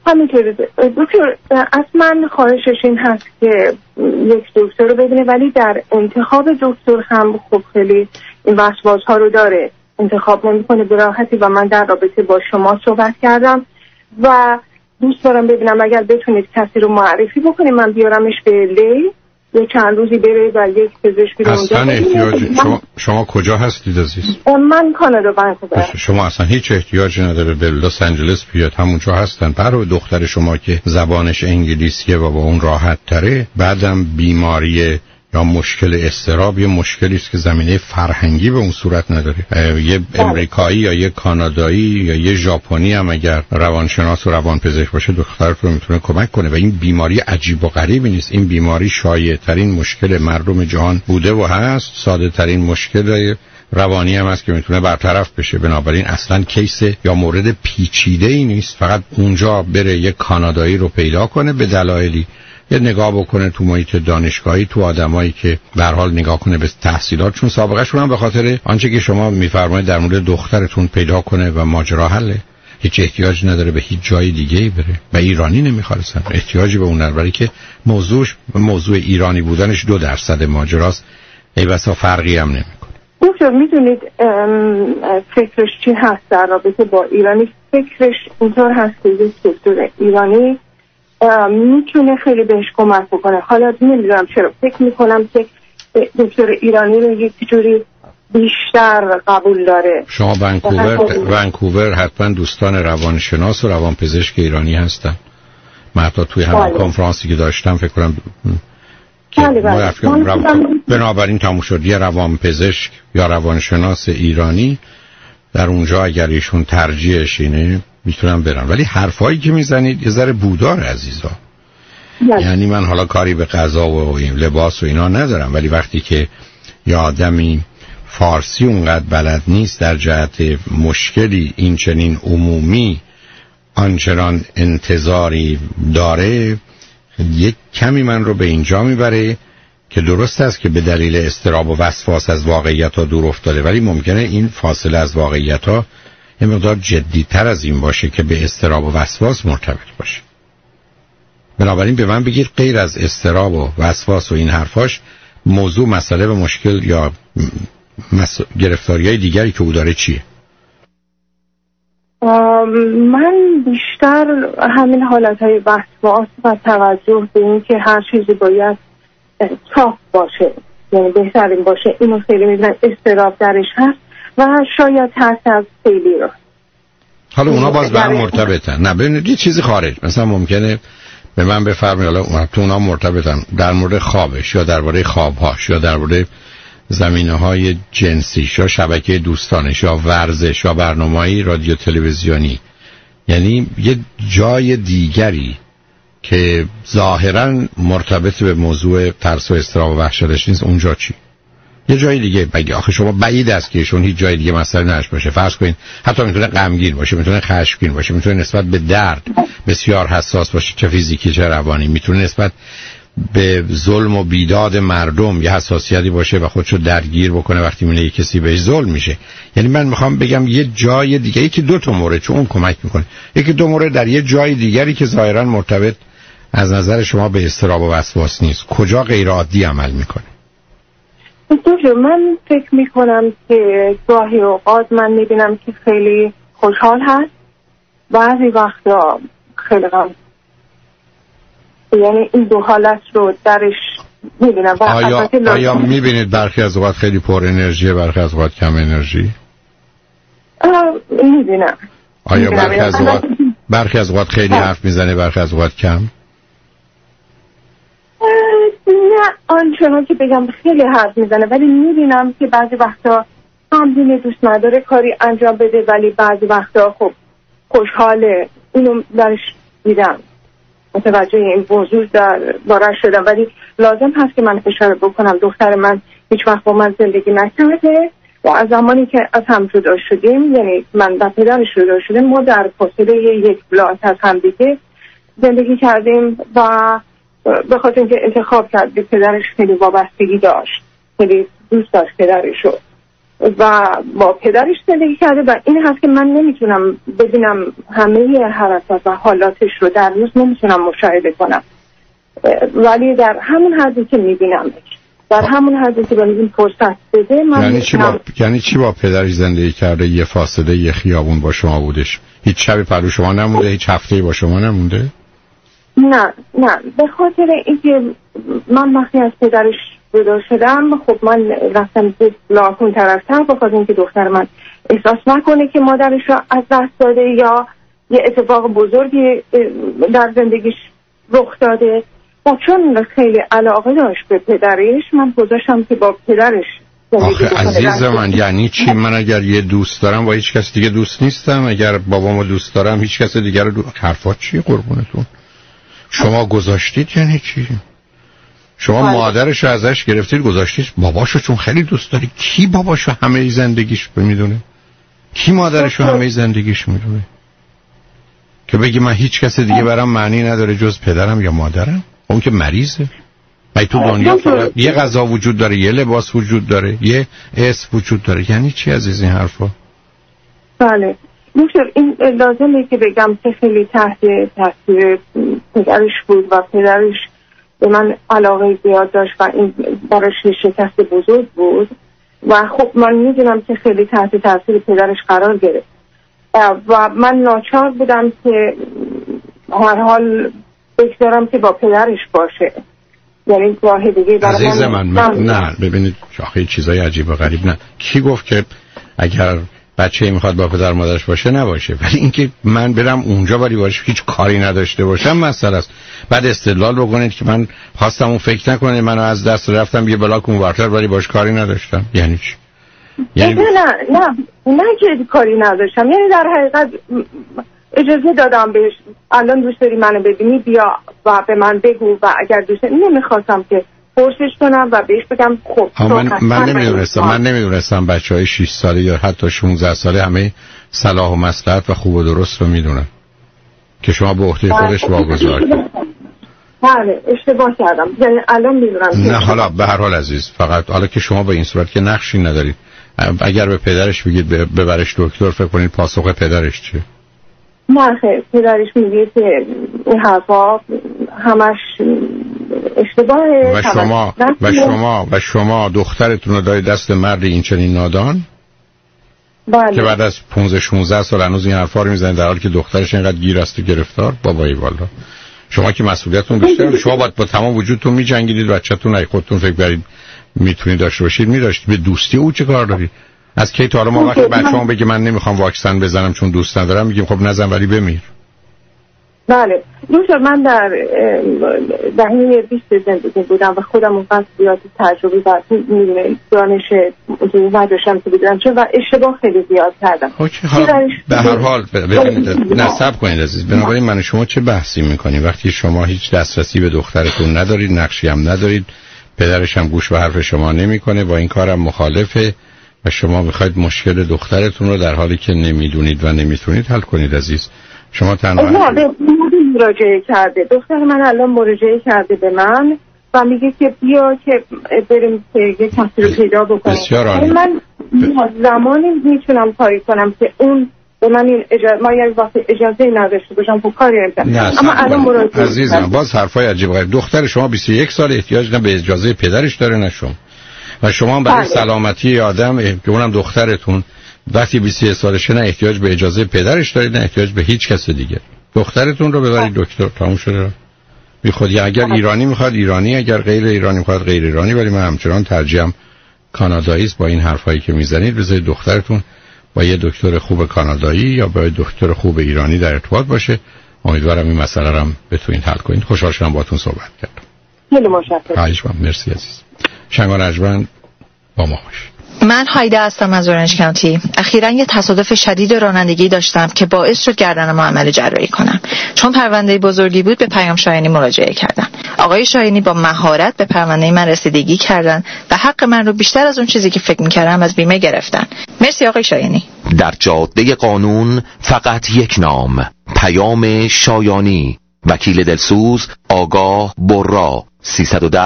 همینطوری دکتر. از من خواهشش این هست که یک دکتر رو ببینه، ولی در انتخاب دکتر هم خب خیلی این وسواس ها رو داره، انتخاب نمیکنه به راحتی و من در رابطه با شما صحبت کردم و دوست دارم ببینم اگر بتونید کسی رو معرفی بکنید من بیارمش به لی یه چند روزی بره و یک پزشکی رو اونجا اصلا احتیاج شما شما کجا هستید عزیز؟ من کانادا ونکوور. شما اصلا هیچ احتیاجی نداره به لس آنجلس بیاد، همونجا هستن. برای دختر شما که زبانش انگلیسیه و با اون راحت تره، بعدم بیماری یا مشکل اضطراب یه مشکلی است که زمینه فرهنگی به اون صورت نداره. یه امریکایی یا یه کانادایی یا یه ژاپنی هم اگر روانشناس و روانپزشک باشه دخترتون رو میتونه کمک کنه و این بیماری عجیب و غریبی نیست. این بیماری شایع ترین مشکل مردم جهان بوده و هست، ساده ترین مشکل روانی هم هست که میتونه برطرف بشه. بنابراین اصلا کیس یا مورد پیچیده ای نیست. فقط اونجا بره یه کانادایی رو پیدا کنه به دلایلی، یه نگاه بکنه تو محیط دانشگاهی، تو آدمایی که به هر حال نگاه کنه به تحصیلاتشون، سابقه شون هم به خاطر آنچه که شما میفرمایید در مورد دخترتون پیدا کنه و ماجرا حله. هیچ احتیاج نداره به هیچ جای دیگه‌ای بره. و ایرانی نمیخواد اصلا، احتیاجی به اون نداره که موضوعش موضوع ایرانی بودنش دو درصد ماجراست، ای بسا فرقی هم نمیکنه. دکتر میدونید فکرش چی هست در رابطه با ایرانی؟ فکرش اینطور هست که یک دکتر ایرانی میتونه خیلی بهش کمک بکنه. حالا نمیدونم چرا فکر میکنم که دکتر ایرانی رو یک جوری بیشتر قبول داره. شما ونکوور ونکوور حتما دوستان روانشناس و روانپزشک ایرانی هستن. من حتی توی همین کنفرانسی که داشتم فکر کنم که رو... بنابراین تموم شد یه روانپزشک یا روانشناس ایرانی در اونجا اگر ایشون ترجیحش اینه میتونم برم. ولی حرفایی که میزنید یه ذره بودار عزیزا. یعنی من حالا کاری به غذا و لباس و اینا ندارم، ولی وقتی که یه آدمی فارسی اونقدر بلد نیست در جهت مشکلی این چنین عمومی آنچنان انتظاری داره، یک کمی من رو به اینجا میبره که درست است که به دلیل اضطراب و وسواس از واقعیت ها دور افتاده، ولی ممکنه این فاصله از واقعیت ها یه مقدار جدی‌تر از این باشه که به اضطراب و وسواس مرتبط باشه. بنابراین به من بگید غیر از اضطراب و وسواس و این حرفاش موضوع مسئله و مشکل یا مس... گرفتاری‌های دیگری که او داره چیه؟ من بیشتر همین حالتهای وسواس و توجه به این که هر چیزی باید صاف باشه، یعنی بهترین باشه، اینو خیلی میدونم اضطراب درش هست و شاید ترس از خیلی رو. حالا اونا باز به هم مرتبطن. نه ببینید یه چیزی خارج مثلا ممکنه به من بفرمایید حالا تو اونا مرتبطن در مورد خوابش یا درباره خوابهاش یا درباره زمینه‌های جنسیش یا شبکه دوستانش یا ورزش یا برنامه‌های رادیو تلویزیونی، یعنی یه جای دیگری که ظاهراً مرتبط به موضوع ترس و اضطراب و وحشتش نیست، اونجا چی؟ یه جای دیگه بگی. آخه شما بعید است که ایشون هیچ جای دیگه مسئله نش باشه. فرض کنین حتی میتونه غمگین باشه، میتونه خشمگین باشه، میتونه نسبت به درد بسیار حساس باشه، چه فیزیکی چه روانی، میتونه نسبت به ظلم و بیداد مردم یه حساسیتی باشه و خودشو درگیر بکنه وقتی میبینه کسی بهش ظلم میشه. یعنی من میخوام بگم یه جای دیگه، یکی دو تا مورد چون اون کمک میکنه، یکی دو مورد در یه جای دیگری که ظاهرا مرتبط از نظر شما به اضطراب و وسواس نیست، کجا غیر عادی عمل میکنه؟ دکتر من فکر میکنم که گاهی اوقات من میبینم که خیلی خوشحال هست، بعضی وقتا خیلی غم، یعنی این دو حالت رو درش میبینم. آیا, آیا میبینید برخی از اوقات خیلی پر انرژیه، برخی از اوقات کم انرژی؟ میبینم. آیا برخی از اوقات برخی از اوقات خیلی حرف میزنه، برخی از اوقات کم؟ نه آنچنان که بگم خیلی حرف میزنه، ولی میبینم که بعضی وقتا همدینه دوست نداره کاری انجام بده، ولی بعضی وقتا خب خوشحاله. اینو درش دیدم، متوجه این موضوع در بارش شدم، ولی لازم هست که من فشار بکنم. دختر من هیچ وقت با من زندگی نکرده و از زمانی که از هم جدا شدیم، یعنی من و پدرش جدا شدیم، ما در فاصله یک بلاک از هم دیگه زندگی کردیم و به خاطر اینکه انتخاب کرد، به پدرش خیلی وابستگی داشت، خیلی دوست داشت پدرشو و با پدرش زندگی کرده و این هست که من نمیتونم ببینم همه حرکات و حالاتش رو در روز نمیتونم مشاهده کنم، ولی در همون حدی که میبینمش، در همون حدی که بهم این فرصت بده من یعنی چی با یعنی چی با پدرش زندگی کرده؟ یه فاصله یه خیابون با شما بودش، هیچ شبی پلو شما نمونده، هیچ هفته‌ای با شما نمونده؟ نه نه به خاطر اینکه من وقتی از پدرش جدا شدم، خب من رفتم به لاکون طرفتر بخاطر اینکه دختر من احساس نکنه که مادرش رو از دست داده یا یه اتفاق بزرگی در زندگیش رخ داده و چون خیلی علاقه داشت به پدرش من گذاشتم که با پدرش آخه عزیز من یعنی چی؟ من اگر یه دوست دارم با هیچ کس دیگه دوست نیستم، اگر بابامو دوست دارم هیچ کس دیگه رو دو... حرفات چی قربونتون؟ شما گذاشتید یعنی چی؟ شما های. مادرش رو ازش گرفتید گذاشتید باباشو چون خیلی دوست داری. کی باباشو همه زندگیش میدونه؟ کی مادرشو همه زندگیش میدونه؟ که بگی من هیچ کس دیگه برام معنی نداره جز پدرم یا مادرم؟ اون که مریضه. من تو دنیا فقط یه غذا وجود داره، یه لباس وجود داره، یه اسم وجود داره. یعنی چی عزیز این حرفا؟ بله دکتر این لازمه که بگم که خیلی تحت تاثیر پدرش بود و پدرش به من علاقه زیاد داشت و این براش شکست بزرگ بود و خب من میدونم که خیلی تحت تاثیر پدرش قرار گرفت و من ناچار بودم که هر حال بگذارم که با پدرش باشه. یعنی راه دیگه برای عزیز من, من نه ببینید آخه چیزای عجیب و غریب نه. کی گفت که اگر بچه‌ای میخواد با پدر مادرش باشه نباشه؟ ولی اینکه من برم اونجا ولی باش هیچ کاری نداشته باشم مسئله است. بعد استدلال بکنید که من خواستم اون فکر نکنه منو از دست رفتم یه بلاک اونورتر ولی باش کاری نداشتم. یعنی چی؟ یعنی نه نه نه نه که کاری نداشتم، یعنی در حقیقت اجازه دادم بهش الان دوست داری منو ببینی بیا و به من بگو و اگر دوست نمیخواستم که پرسش کنم و بهش بگم خب من من نمیدونستم من نمیدونستم بچهای شش ساله یا حتی شانزده ساله همه صلاح و مصلحت و خوب و درست رو میدونن که شما به عهده خودش واگذار کنید. بله اشتباه کردم، یعنی الان میدونم. نه حالا به هر حال عزیز فقط حالا که شما به این صورت که نقشی ندارید، اگر به پدرش بگید ببرش دکتر فکر کنید پاسخ پدرش چیه؟ نه خیلی پدرش میگه که این حرفا همش اشتباهه و شما و شما و شما دخترتون رو داری دست مرد این چنین نادان بله. که بعد از پانزده شانزده سال هنوز این حرفا رو میزنه در حالی که دخترش اینقدر گیر است و گرفتار. بابایی والا شما که مسئولیتتون بیشتره، شما باید با تمام وجودتون میجنگیدید بچه‌تون اگه خودتون فکر برید میتونید داشته باشید میداشتید. به دوستی او چه کار دارید؟ از کی تا حالا ما وقتی بچه‌ام بگه من نمیخوام واکسن بزنم چون دوست ندارم میگیم خب نزن ولی بمیر. بله دوستان من در دهه بیست زندگی بودم و خودم اونقدر زیاد تجربه و دانش نداشتم که بدونم چون و اشتباه خیلی زیاد کردم. به هر حال ببینید نصب کنید عزیز، بنابراین من شما چه بحثی میکنیم وقتی شما هیچ دسترسی به دخترتون ندارید، نقشی هم ندارید، پدرش هم گوش به حرف شما نمیکنه، با این کارم مخالفه و شما میخواید مشکل دخترتون رو در حالی که نمیدونید و نمیتونید حل کنید عزیز. شما تنها نه به مراجعه کرده، دختر من الان مراجعه کرده به من و میگه که بیا که بریم که یه کسی رو پیدا بکنم. بسیار عالی. من زمانی میتونم کاری کنم که اون به من این اجازه ما یه وقت اجازه نداشته باشم خب کاری نمیکنم. اما الان مراجعه عزیزم باز حرفای عجیب غریب. دختر شما بیست و یک سال احتیاج نه به اجازه پدرش داره نه شما و شما برای بله. سلامتی آدم که اونم دخترتون وقتی بیست و یک سالشه نه احتیاج به اجازه پدرش دارید نه احتیاج به هیچ کس دیگه. دخترتون رو ببرید دکتر تموم شده. بی خود اگر ایرانی میخواد ایرانی، اگر غیر ایرانی میخواد غیر ایرانی، ولی من همچنان ترجیحم کانادایی است. با این حرفایی که میزنید بذارید دخترتون با یه دکتر خوب کانادایی یا با یه دکتر خوب ایرانی در ارتباط باشه. امیدوارم این مسئله رو هم بتونید حل کنید. خوشحال شدم باهاتون صحبت کردم. خیلی متشکرم. مرسی عزیز. شنگان اجمن با ما باشید. من هایده هستم از اورنج کانتی. اخیراً یه تصادف شدید رانندگی داشتم که باعث شد گردنم عمل جراحی کنم. چون پرونده بزرگی بود به پیام شاهینی مراجعه کردم. آقای شاهینی با مهارت به پرونده من رسیدگی کردن و حق من رو بیشتر از اون چیزی که فکر می‌کردم از بیمه گرفتن. مرسی آقای شاهینی. در جاده قانون فقط یک نام، پیام شایانی. وکیل دلسوز آگاه برا. سیصد و ده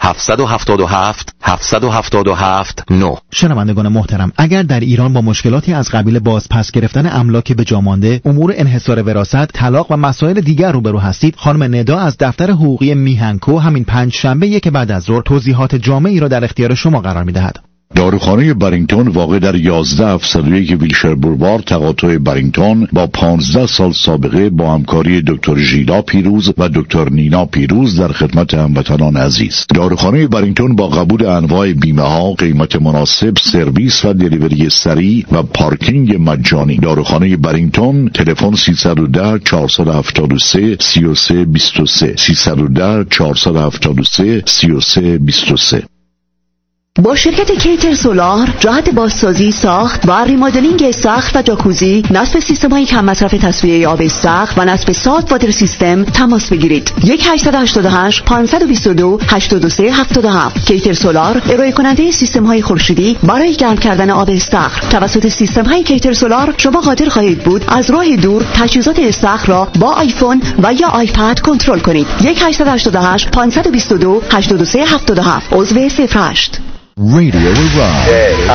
هفت هفت هفت هفت هفت هفت نه. شنوندگان محترم، اگر در ایران با مشکلاتی از قبیل بازپس گرفتن املاک به جا مانده، امور انحصار وراثت، طلاق و مسائل دیگر روبرو هستید، خانم ندا از دفتر حقوقی میهنکو همین پنج شنبه که بعد از ظهر توضیحات جامعی را در اختیار شما قرار می‌دهد. داروخانه برینگتون واقع در یازده هفتصد و یک ویلشر بولوار تقاطع برینگتون با پانزده سال سابقه با همکاری دکتر ژیلا پیروز و دکتر نینا پیروز در خدمت هموطنان عزیز. داروخانه برینگتون با قبول انواع بیمه ها، قیمت مناسب، سرویس و دلیوری سریع و پارکینگ مجانی. داروخانه برینگتون، تلفن سیصد و ده چهارصد و هفتاد و سه سی و سه بیست و سه سیصد و ده چهارصد و هفتاد و سه سی و سه بیست و سه. با شرکت کیتر سولار جهت بازسازی، ساخت و ریمادلینگ سقف و جاکوزی، نصب سیستم‌های کم مصرف تصفیه آب سقف و نصب سالت واتر سیستم تماس بگیرید. یک هشت هشت هشت پنج دو دو هشت سه هفت هفت. کیتر سولار ارائه کننده سیستم‌های خورشیدی برای گرم کردن آب سقف. توسط سیستم‌های کیتر سولار شما قادر خواهید بود از راه دور تجهیزات استخر را با آیفون و یا آیپد کنترل کنید. یک هشت هشت هشت پنج دو دو هشت سه هفت هفت. عضو صفر هشت. Radio Iran.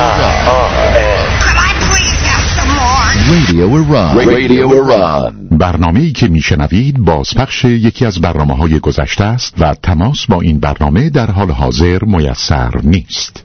Radio Iran. Radio Iran. برنامه‌ای که میشنوید بازپخش یکی از برنامه‌های گذشته است و تماس با این برنامه در حال حاضر میسر نیست.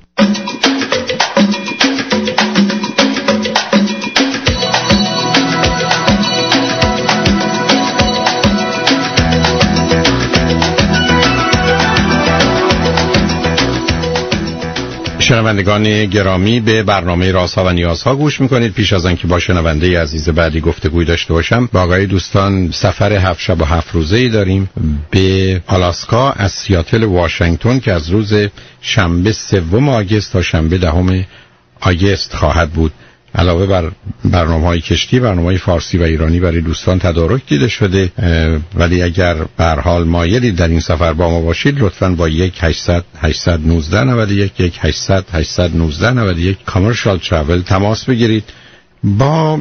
شنوندگان گرامی، به برنامه رازها و نیازها گوش میکنید. پیش از آنکه با شنونده عزیز بعدی گفتگوی داشته باشم، با آقای دوستان سفر هفت شب و هفت روزه‌ای داریم به آلاسکا از سیاتل واشنگتن که از روز شنبه سوم آگوست تا شنبه دهم آگوست خواهد بود. علاوه بر برنامه‌های کشتی، برنامه‌های فارسی و ایرانی برای دوستان تدارک دیده شده، ولی اگر به هر حال مایلید در این سفر با ما باشید، لطفاً با یک هشتصد هشتصد و نوزده نود و یک یک هشتصد هشتصد و نوزده نود و یک کامرشال تراول تماس بگیرید. با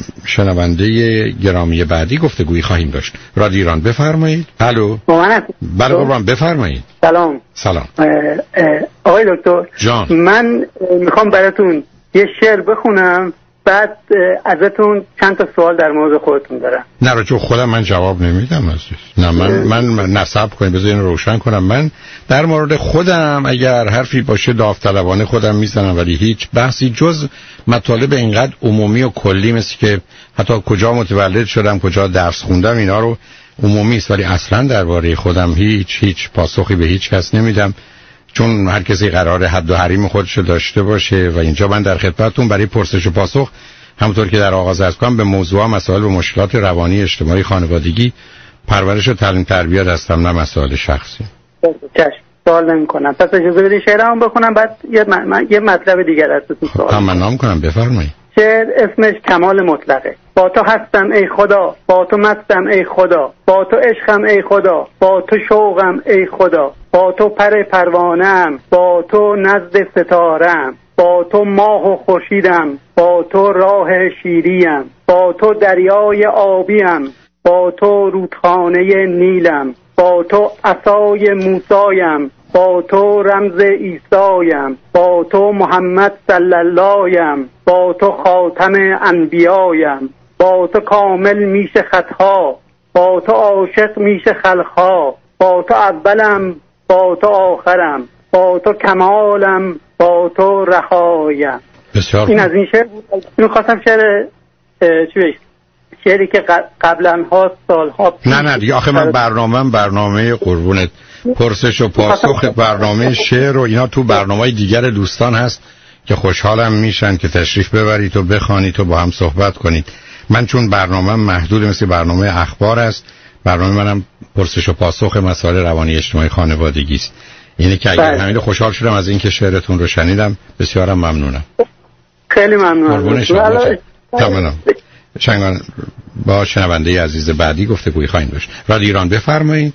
شنونده گرامی بعدی گفتگویی خواهیم داشت. رادیو ایران بفرمایید. الو. بله قربان بفرمایید. سلام. سلام. اه اه آقای دکتر جان، من میخوام براتون یه شعر بخونم، بعد ازتون چند تا سوال در مورد خودتون دارم. نه راجع خودم من جواب نمیدم عزیز. نه من من نصب کنید، بذارین روشن کنم. من در مورد خودم اگر حرفی باشه داوطلبانه خودم میزنم، ولی هیچ بحثی جز مطالب اینقدر عمومی و کلی مثل که حتی کجا متولد شدم، کجا درس خوندم، اینا رو عمومی است، ولی اصلا درباره خودم هیچ هیچ پاسخی به هیچ کس نمیدم، چون هر کسی قراره حد و حریم خودش رو داشته باشه و اینجا من در خدمتتون برای پرسش و پاسخ، همونطور که در آغاز عرض کردم، به موضوع مسائل و مشکلات روانی، اجتماعی، خانوادگی، پرورش و تعلیم تربیت هستم، نه مسائل شخصی. چشم، سوال نمی‌کنم. پس اجازه بدید شعرام بخونم، بعد یه م... یه مطلب دیگر ازتون سوال. تمام کنم، بفرمایید. شعر اسمش کمال مطلقه. با تو هستم ای خدا، با تو مستم ای خدا، با تو عشقم ای خدا، با تو شوقم ای خدا، با تو پر پروانه‌ام، با تو نزد ستاره‌ام، با تو ماه و خورشیدم، با تو راه شیریم، با تو دریای آبیم، با تو رودخانه نیلم، با تو عصای موسایم، با تو رمز عیسایم، با تو محمد صلی الله‌ام، با تو خاتم انبیایم، با تو کامل میشه خطها، با تو عاشق میشه خلقها، با تو اولم، با تو آخرم، با تو کمالم، با تو رخایم. بسیار این از این شعر بود. می‌خواستم شعر چی بگم، شعری که قبلا ها سالها نه نه دیگه، آخه من برنامه‌ام برنامه قربونت پرسش و پاسخ، برنامه شعر و اینا تو برنامه‌های دیگر دوستان هست که خوشحالم میشن که تشریف ببرید و بخوانید و با هم صحبت کنید. من چون برنامه‌ام محدود مثل برنامه اخبار است، برنامه منم پرسش و پاسخ مسائل روانی، اجتماعی، خانوادگی است. اینه که اگر همین خوشحال شدم از اینکه شعرتون رو شنیدم، بسیارم ممنونم. خیلی ممنونم. قربون شما. تمام. چنگان با شنونده عزیز بعدی گفتگوی خواهیم داشت. رادیو ایران بفرمایید.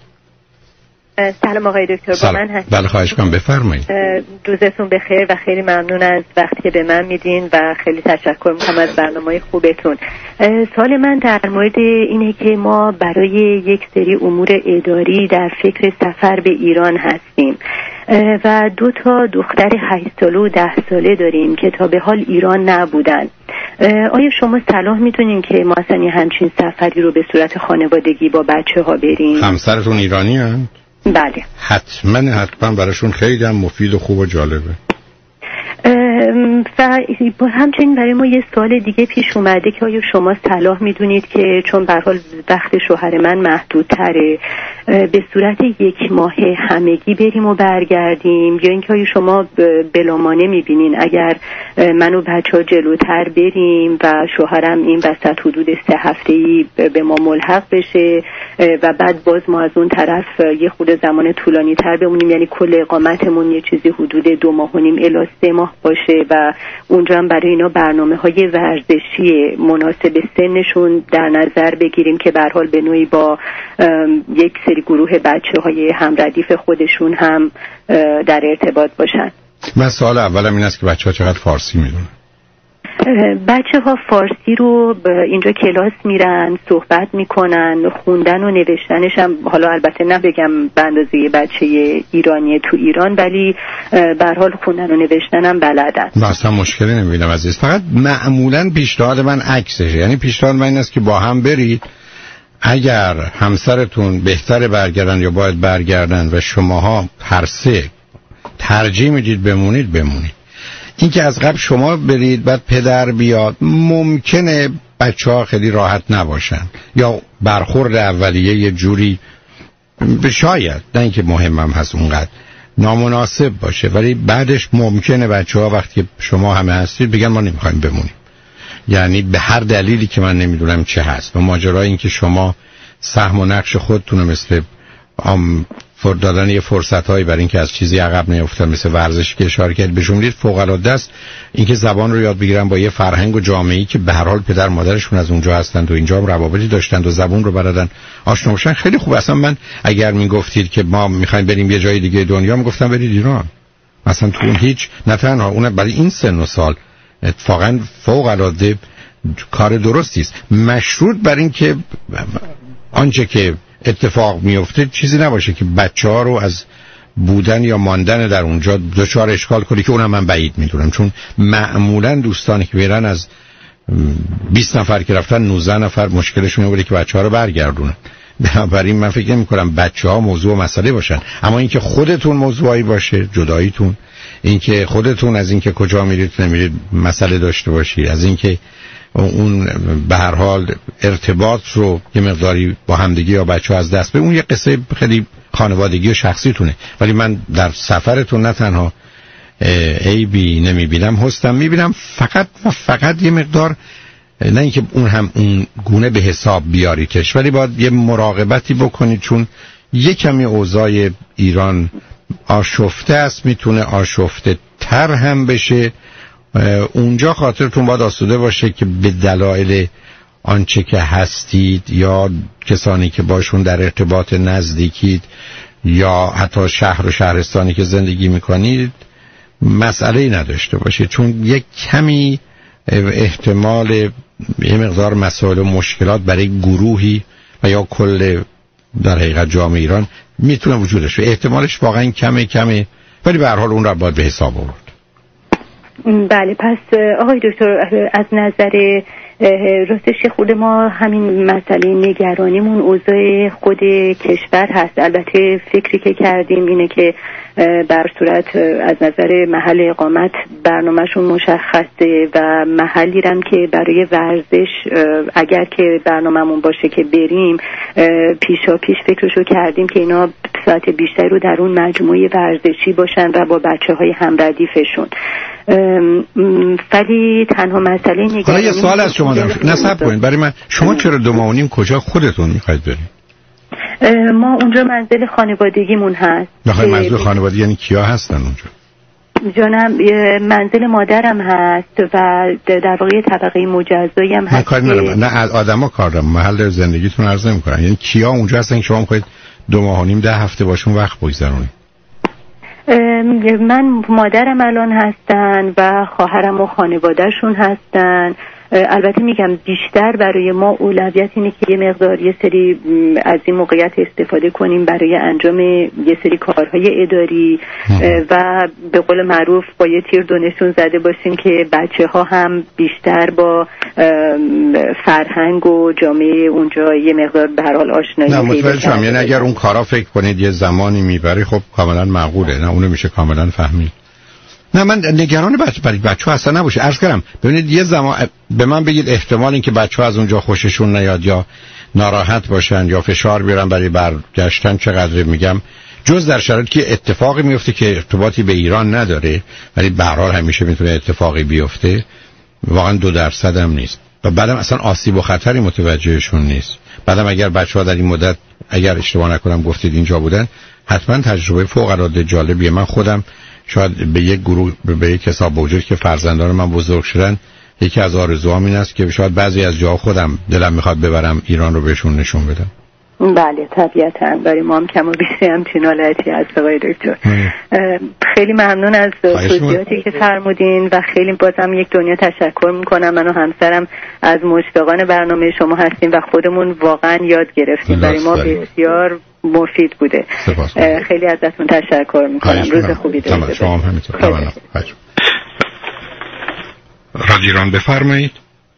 سلام آقای دکتر، با من هستید؟ بله خواهش کنم، بفرمایید. روزتون بخیر و خیلی ممنون از وقتی که به من میدین و خیلی تشکر میکنم از برنامه‌های خوبتون. سوال من در مورد اینه که ما برای یک سری امور اداری در فکر سفر به ایران هستیم و دو تا دختر هشت ساله و ده ساله داریم که تا به حال ایران نبودن. آیا شما صلاح میتونین که ما اصلا همچین سفری رو به صورت خانوادگی با بچه ها بریم؟ همسرتون ایرانی هست؟ بله. حتما حتما براشون خیلی هم مفید و خوب و جالبه. و همچنین برای ما یه سوال دیگه پیش اومده که آیا شما صلاح میدونید که چون به هر حال وقت شوهر من محدودتره به صورت یک ماه همگی بریم و برگردیم، یا اینکه آیا شما بلامانه میبینین اگر من و بچه ها جلوتر بریم و شوهرم این وسط حدود سه هفته‌ای به ما ملحق بشه و بعد باز ما از اون طرف یه خورده زمان طولانی تر بمونیم، یعنی کل اقامتمون یه چیزی حدود دو ماه و نیم الی سه ماه باشه و اونجا هم برای اینا برنامه های ورزشی مناسب سنشون در نظر بگیریم که به هر حال به نوعی با یک سری گروه بچه های همردیف خودشون هم در ارتباط باشن. من سوال اولم این است که بچه ها چقدر فارسی میدونن؟ بچه ها فارسی رو اینجا کلاس میرن، صحبت میکنن، خوندن و نوشتنش هم حالا البته نبگم به اندازه بچه ایرانی تو ایران، ولی به هر حال خوندن و نوشتن هم بلدن. اصلا مشکلی نمیبینم عزیز، فقط معمولا پیشنهاد من عکسشه، یعنی پیشنهاد من این است که با هم برید، اگر همسرتون بهتره برگردن یا باید برگردن و شماها هر سه ترجیح میدید بمونید بمونید. این که از قبل شما برید بعد پدر بیاد ممکنه بچه ها خیلی راحت نباشن یا برخورد اولیه یه جوری شاید نه اینکه مهمم هست اونقدر نامناسب باشه، ولی بعدش ممکنه بچه ها وقتی شما همه هستید بگن ما نمیخوایم بمونیم، یعنی به هر دلیلی که من نمیدونم چه هست. و ماجرای این که شما سهم و نقش خودتون مثل آم فرد دادن یه فرصت‌هایی برای اینکه از چیزی عقب نیفتن مثل ورزش که اشاره کرد به جمله فوق‌العاده است، اینکه زبان رو یاد بگیرن با یه فرهنگ و جامعه‌ای که به هر حال پدر مادرشون از اونجا هستند و اینجا هم روابطی داشتند و زبان رو بلدن آشنا باشن خیلی خوب. اصلا من اگر میگفتید که ما می‌خوایم بریم یه جای دیگه دنیا میگفتم برید ایران، مثلا تو اون هیچ نه تنها اون برای این سن و سال اتفاقا فوق‌العاده کار درستی است، مشروط بر اینکه آنچه که اتفاق میفته چیزی نباشه که بچه ها رو از بودن یا ماندن در اونجا دچار اشکال کنی، که اونم من بعید میدونم، چون معمولا دوستانی که بیرن از بیست نفر که رفتن نوزده نفر مشکلشون اینه که بچه ها رو برگردونن. بنابراین من فکر نمی کنم بچه ها موضوع و مسئله باشن، اما اینکه خودتون موضوعی باشه، جداییتون، اینکه خودتون از اینکه کجا میرید نمیرید مسئله داشته باشید، از اینکه اون به هر حال ارتباط رو یه مقداری با همدیگه یا بچه ها از دست به اون یه قصه خیلی خانوادگی و شخصی تونه. ولی من در سفرتون نه تنها عیبی نمیبینم، حسنم میبینم، فقط و فقط یه مقدار نه اینکه اون هم اون گونه به حساب بیاریدش، ولی باید یه مراقبتی بکنید، چون یه کمی اوضاع ایران آشفته است، میتونه آشفته تر هم بشه. اونجا خاطرتون باید آسوده باشه که به دلایل آنچه که هستید یا کسانی که باشون در ارتباط نزدیکید یا حتی شهر و شهرستانی که زندگی میکنید مسئله‌ای نداشته باشه، چون یک کمی احتمال یه مقدار مسائل و مشکلات برای گروهی و یا کل در حقیقت جامعه ایران میتونه وجودش، احتمالش واقعا کمه کمه، ولی به هر حال اون رو باید به حساب آورد. بله، پس آقای دکتر از نظر راستش خود ما همین مسئله نگرانیمون اوضاع خود کشور هست. البته فکری که کردیم اینه که بر صورت از نظر محل اقامت برنامهشون مشخصه و محلی رم که برای ورزش اگر که برنامهمون باشه که بریم پیشا پیش فکرشو کردیم که اینا ساعت بیشتری رو در اون مجموعه ورزشی باشن و با بچه های همردیفشون. ولی تنها مسئله نگرانی حالا یه سوال از شما دارم، نصب کنید برای من، شما چرا دو ماه و نیم کجا خودتون میخواید برید؟ ما اونجا منزل خانوادگیمون هست. بخوای منزل خانوادگی یعنی کیا هستن اونجا؟ جانم منزل مادرم هست و در واقع طبقه مجزایی هم هست. کاری ندارم، نه آدما کار دارم، محل زندگیتون عرض نمی‌کنم، یعنی کیا اونجا هستن که شما میخواید دو ماه و نیم ده هفته باشون وقت بگذرونید؟ من مادرم الان هستن و خواهرم و خانوادهشون هستن البته میگم بیشتر برای ما اولویت اینه که یه مقدار یه سری از این موقعیت استفاده کنیم برای انجام یه سری کارهای اداری و به قول معروف با یه تیر دونشون زده باشیم که بچه ها هم بیشتر با فرهنگ و جامعه اونجا یه مقدار به هر حال آشنایی نه متوجه شدم. یعنی اگر اون کارا فکر کنید یه زمانی میبره خب کاملا معقوله، نه اونو میشه کاملا فهمید. نه من نگران بچه برای بچه‌ها اصلا نباشه. عرض کردم ببینید یه زمان به من بگید احتمال این که بچه‌ها از اونجا خوششون نیاد یا ناراحت باشن یا فشار بیارن برای برگشتن چقدر، میگم جز در شرایطی که اتفاقی میفته که ارتباطی به ایران نداره ولی به هر حال همیشه میتونه اتفاقی بیفته، واقعا دو درصد هم نیست و بعدم اصلا آسیب و خطری متوجهشون نیست. بعدم اگر بچه‌ها در این مدت اگر اشتباه نکنم گفتید اینجا بودن حتما تجربه فوق العاده جالبیه. من خودم شاید به یک گروه به یک حساب با وجود که فرزندان من بزرگ شدن یکی از آرزوام این است که شاید بعضی از جاها خودم دلم میخواد ببرم ایران رو بهشون نشون بدم. بله طبیعتاً برای ما هم کم و بیشتر همچین حالتی هست آقای دکتر. خیلی ممنون از توضیحاتی که فرمودین و خیلی بازم یک دنیا تشکر میکنم. من و همسرم از مشتاقان برنامه شما هستیم و خودمون واقعا یاد گرفتیم، برای ما بسیار مفید بوده. خیلی ازتون تشکر میکنم. روز خوبی داشته باشید. شما هم همینطور. رادیو ایران بفرمایید.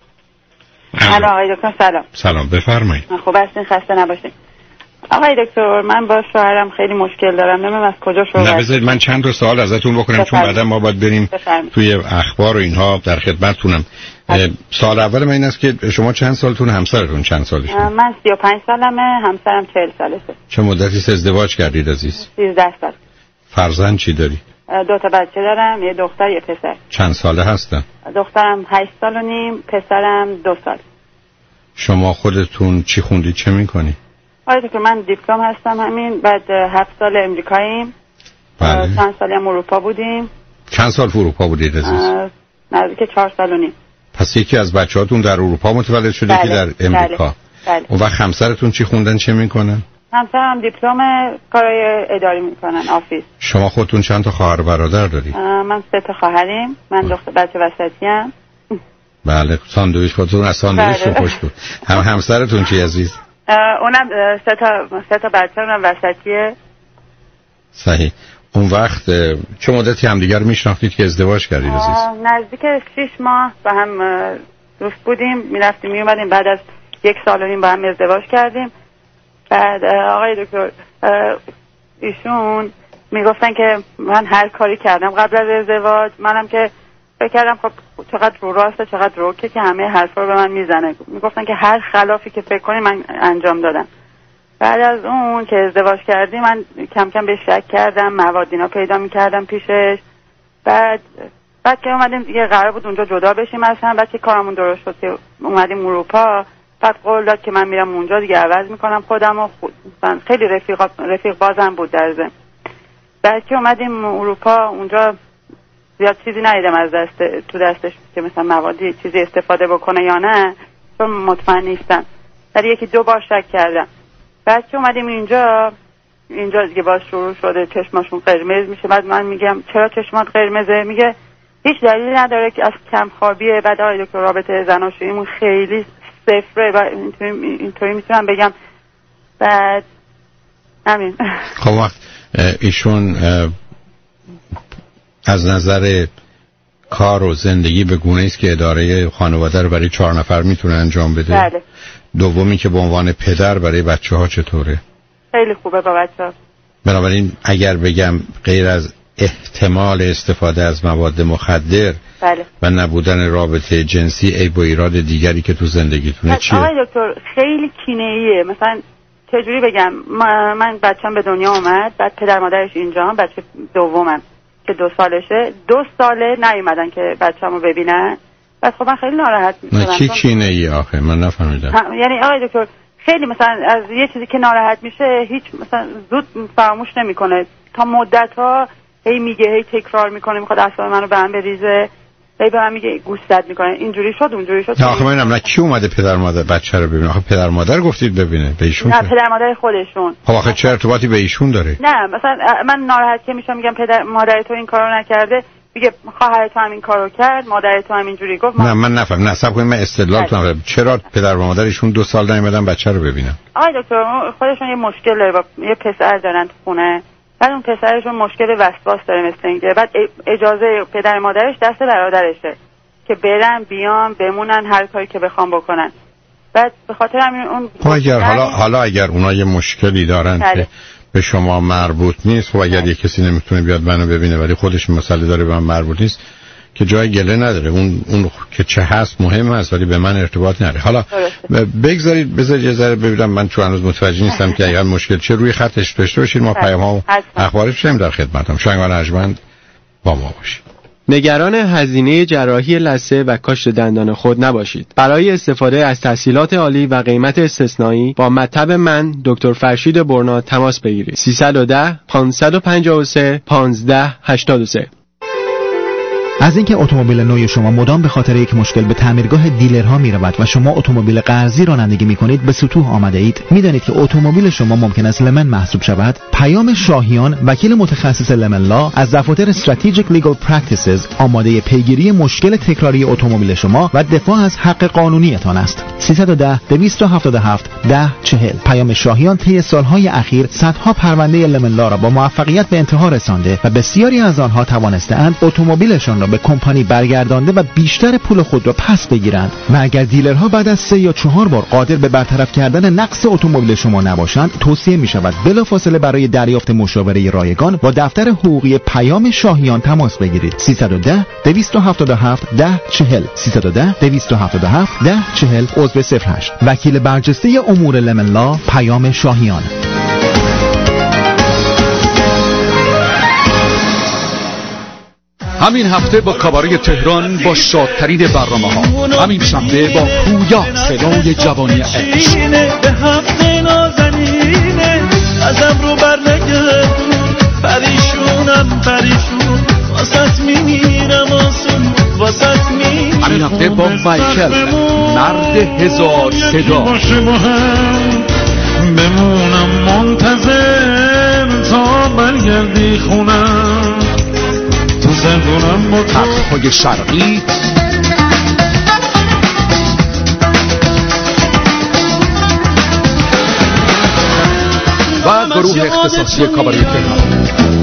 سلام آقای دکتر. سلام. سلام بفرمایید. خوب هستین؟ خسته نباشین. آقای دکتر من با شوهرم خیلی مشکل دارم، نمیدونم از کجا شروع کنم. نه بذارید من چند تا سوال ازتون بکنم چون بعدا ما باید بریم بفرمید. توی اخبار و اینها در خدمتتونم. سوال اول من این است که شما چند سالتون، همسرتون چند سالشه؟ من سی و پنج سالمه، همسرم چهل سالشه. چه مدتی ازدواج کردید عزیز؟ سیزده سال. فرزند چی داری؟ دو تا بچه دارم، یه دختر یه پسر. چند ساله هستن؟ دخترم هشت سال و نیم، پسرم دو سال. شما خودتون چی خوندید، چه میکنی؟ آره که من دیپلم هستم همین، بعد هفت سال امریکاییم. بله. چند سالی هم اروپا بودیم. چند سال تو اروپا بودید عزیز؟ نزدیک چهار سال و نیم. پس یکی از بچه‌هاتون در اروپا متولد شده بله. که در امریکا. بله. بله. اون وقت همسرتون چی خوندن، چه میکنن؟ همسرم دیپلم کارای اداری میکنن، آفیس. شما خودتون چند تا خواهر برادر دارید؟ من سه تا خواهریم، من دختر بچه وسطیم. بله. ساندویچ خودتون از ساندویچ رو خوش بود. هم همسرتون چی عزیز؟ اونم سه تا سه تا بچه اونم وسطیه. صحیح. اون وقت چه مدتی همدیگر میشناختید که ازدواج کردید عزیز؟ نزدیک شش ماه با هم دوست بودیم، میرفتیم میومدیم، بعد از یک سال و نیم با هم ازدواج کردیم. بعد آقای دکتر ایشون میگفتن که من هر کاری کردم قبل از ازدواج، منم که فکر کردم خب چقدر رو راسته چقدر روکه که همه حرفا رو به من میزنه. میگفتن که هر خلافی که فکر کنی من انجام دادم. بعد از اون که ازدواج کردیم من کم کم به شک کردم، موادینا پیدا میکردم پیشش. بعد بعد که اومدیم دیگه قرار بود اونجا جدا بشیم اصلا، بعد که کارمون درست شد که اومدیم اروپا، بعد قول داد که من میرم اونجا دیگه عوض میکنم خودم و خود. خیلی رفیق رفیق بازم بود در ضمن. بعد که اومدیم اروپا اونجا زیاد چیزی ندیدم از دست تو دستش که مثلا موادی چیزی استفاده بکنه یا نه، چون مطمئن نیستم. در یکی دو بار شک کردم. بعد که اومدیم اینجا اینجا دیگه باز شروع شده چشماشون قرمز میشه. بعد من میگم چرا چشمات قرمزه؟ میگه هیچ دلیلی نداره که از کم خوابیه. بعد آقای دکتر رابطه زناشوییمون خیلی صفره و اینطوری اینطوری میتونم بگم. بعد همین. خب وقت ایشون از نظر کار و زندگی به گونه است که اداره خانواده رو برای چهار نفر میتونه انجام بده؟ بله. دومی که به عنوان پدر برای بچه ها چطوره؟ خیلی خوبه با بچه ها. بنابراین اگر بگم غیر از احتمال استفاده از مواد مخدر بله. و نبودن رابطه جنسی عیب و ایراد دیگری که تو زندگیتونه چیه؟ آقای دکتر خیلی کینه‌ایه. مثلا چجوری بگم، من بچه‌م به دنیا اومد، بعد پدر مادرش اینجا هم، بچه دومم که دو سالشه دو ساله نیومدن که بچه‌مو ببینن. بعد خب من خیلی ناراحت میشم. نه کی کینه‌ای آخه من نفهمیدم. یعنی آقای دکتر خیلی مثلا از یه چیزی که ناراحت میشه هیچ مثلا زود فراموش نمیکنه، تا مدت‌ها هی میگه، هی تکرار میکنه، میخواد اعصاب منو به هم بریزه، هی به من میگه گوشت میکنه، اینجوری شد اونجوری شد. نه آخه من نه کی اومده پدر مادر بچه رو ببینه؟ آخه پدر مادر گفتید ببینه، به ایشون نه پدر مادر خودشون. خب آخه چه ارتباطی به ایشون داره؟ نه مثلا من ناراحت که میشم میگم پدر مادر تو این کارو نکرده، دیگه خواهر تو هم این کارو کرد، مادر تو هم اینجوری گفت. نه من نفهم، نه صبر کنید من استدلال کنم. چرا پدر و مادرشون دو سال نیومدن بچه رو ببینن؟ آقای دکتر خودشون یه مشکل داره با یه پسر دارن تو خونه، بعد اون پسرشون مشکل وسواس داره مثل اینکه، بعد اجازه پدر مادرش دست برادرشه که برن بیان بمونن هر کاری که بخوام بکنن. بعد به خاطر همین اون خب اگر حالا حالا اگر اونا یه مشکلی دارن که به شما مربوط نیست، خب اگر یه کسی نمیتونه بیاد منو ببینه ولی خودش مسئله داره به من مربوط نیست که جای گله نداره، اون اون که چه هست مهم هست ولی به من ارتباط نداره. حالا بگذارید بذارید یه ذره ببینم، من چون هنوز متوجه نیستم که اگر مشکل چه روی خطش داشته باشید ما پیام‌ها و اخبارش هم در خدمتم. شنگان ارجمند با ما باشید. نگران هزینه جراحی لثه و کاشت دندان خود نباشید. برای استفاده از تحصیلات عالی و قیمت استثنایی با مطب من دکتر فرشید برنا تماس بگیرید. سیصد و ده پانصد و پنجاه و سه پانزده هشتاد و سه. از اینکه اتومبیل نو شما مدام به خاطر یک مشکل به تعمیرگاه دیلرها میرود و شما اتومبیل قرضی رانندگی میکنید به سطوح آمده اید، میدانید که اتومبیل شما ممکن است لمن محسوب شود؟ پیام شاهیان وکیل متخصص لمن لا از دفاتر Strategic Legal Practices آماده پیگیری مشکل تکراری اتومبیل شما و دفاع از حق قانونیتان است. سیصد و ده دویست و هفتاد و هفت ده چهل. پیام شاهیان طی سالهای اخیر صدها پرونده لمن لا را با موفقیت به انتها رسانده و بسیاری از آنها توانسته‌اند اتومبیلشان را به کمپانی برگردانده و بیشتر پول خود را پس بگیرند. و اگر دیلرها بعد از سه یا چهار بار قادر به برطرف کردن نقص اتومبیل شما نباشند، توصیه می شود بلافاصله برای دریافت مشاوره رایگان با دفتر حقوقی پیام شاهیان تماس بگیرید. سیصد و ده دویست و هفتاد و هفت ده چهل. سیصد و ده دویست و هفتاد و هفت ده چهل. عضو صفر هشت. وکیل برجسته امور لمن لا پیام شاهیان. همین هفته با کاباره تهران با شادترین برنامه ها. همین شنبه با پویا صدای جوانی عشق. به حق نازنینه ازم رو بر نگردون، پریشونم پریشون واسط میمیرم آسون واسط میمیرم. همین هفته با مایکل مرد هزار صدا. باشه با هم بمونم منتظر تا برگردی خونم، تخت‌های شرقی و گروه اختصاصی کاباره تهران.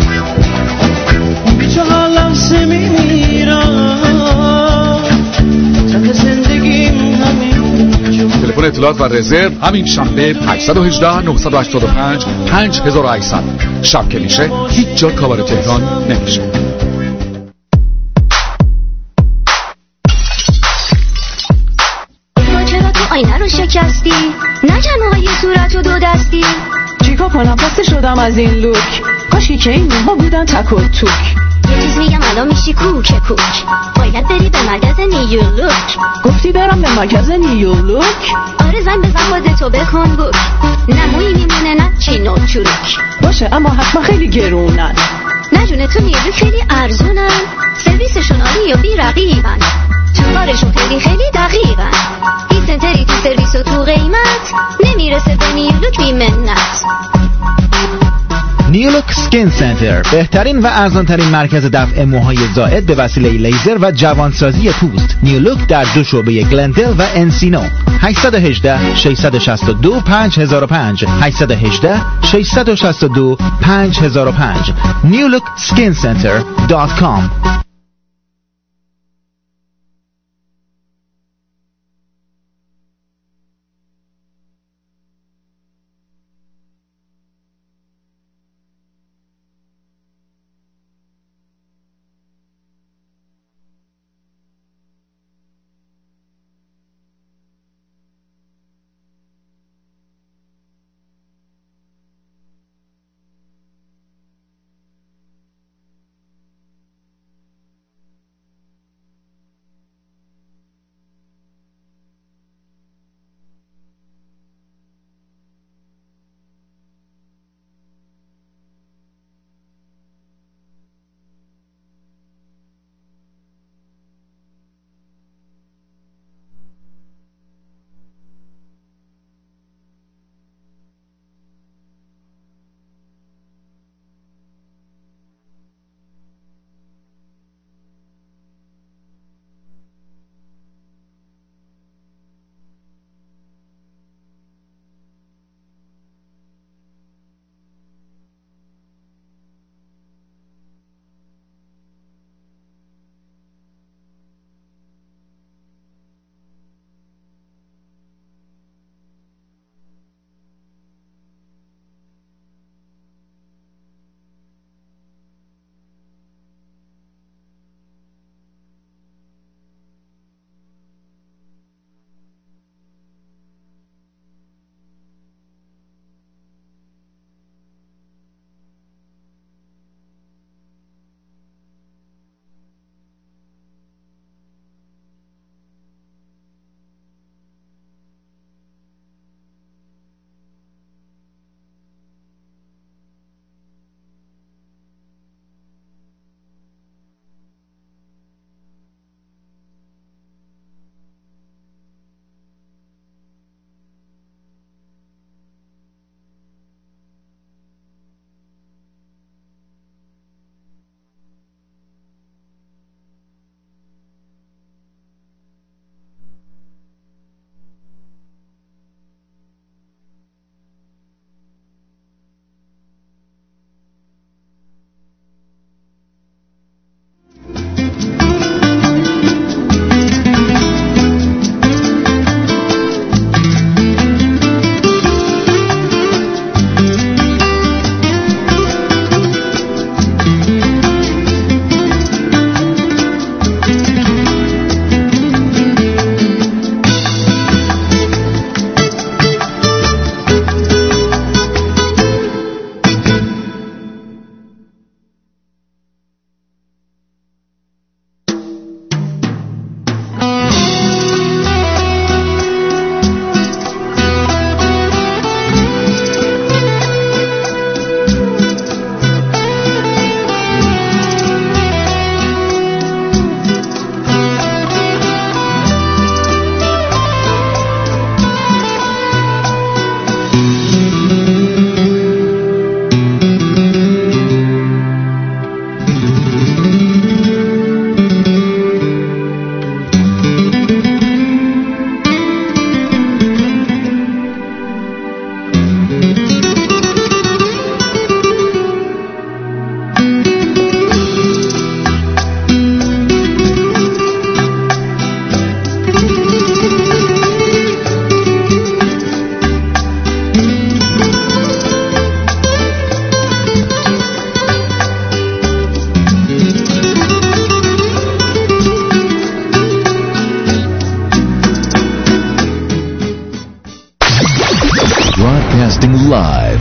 بیچه حالم سمی میرم تا زندگیم همین. تلفن اطلاعات و رزرو همین شنبه پنج یک هشت نه هشت پنج پنج هزار و هشتصد. شب که میشه هیچ جا کاباره تهران نمیشه. آینه رو شکستی نکن موقعی صورت رو دو دستی. چیکار کنم خسته شدم از این لوک، کاشی که این موها بودن تک و توک. یه چیز میگم الان میشی کوک کوک، باید بری به مرکز نیولوک. گفتی برم به مرکز نیولوک؟ آره زنگ بزن خودتو بکن بوک، نمویی میمونه نه چین و چروک. باشه اما حتما خیلی گرونن. نه جونه تو نیولوک خیلی ارزونن، سرویسشون عالی و بی رقیبن، کارشون خیلی خیلی دقیقن. این سنتری تو سرویس و تو قیمت نمیرسه به نیولوک بی منت. نیولوک سکین سنتر بهترین و ارزانترین مرکز دفع موهای زائد به وسیله لیزر و جوانسازی پوست. نیولوک در دو شعبه گلندل و انسینو. هشت یک هشت شش شش دو پنج هزار و پنج هشت یک هشت شش شش دو پنج هزار و پنج نیولوک سکین سنتر دات کام.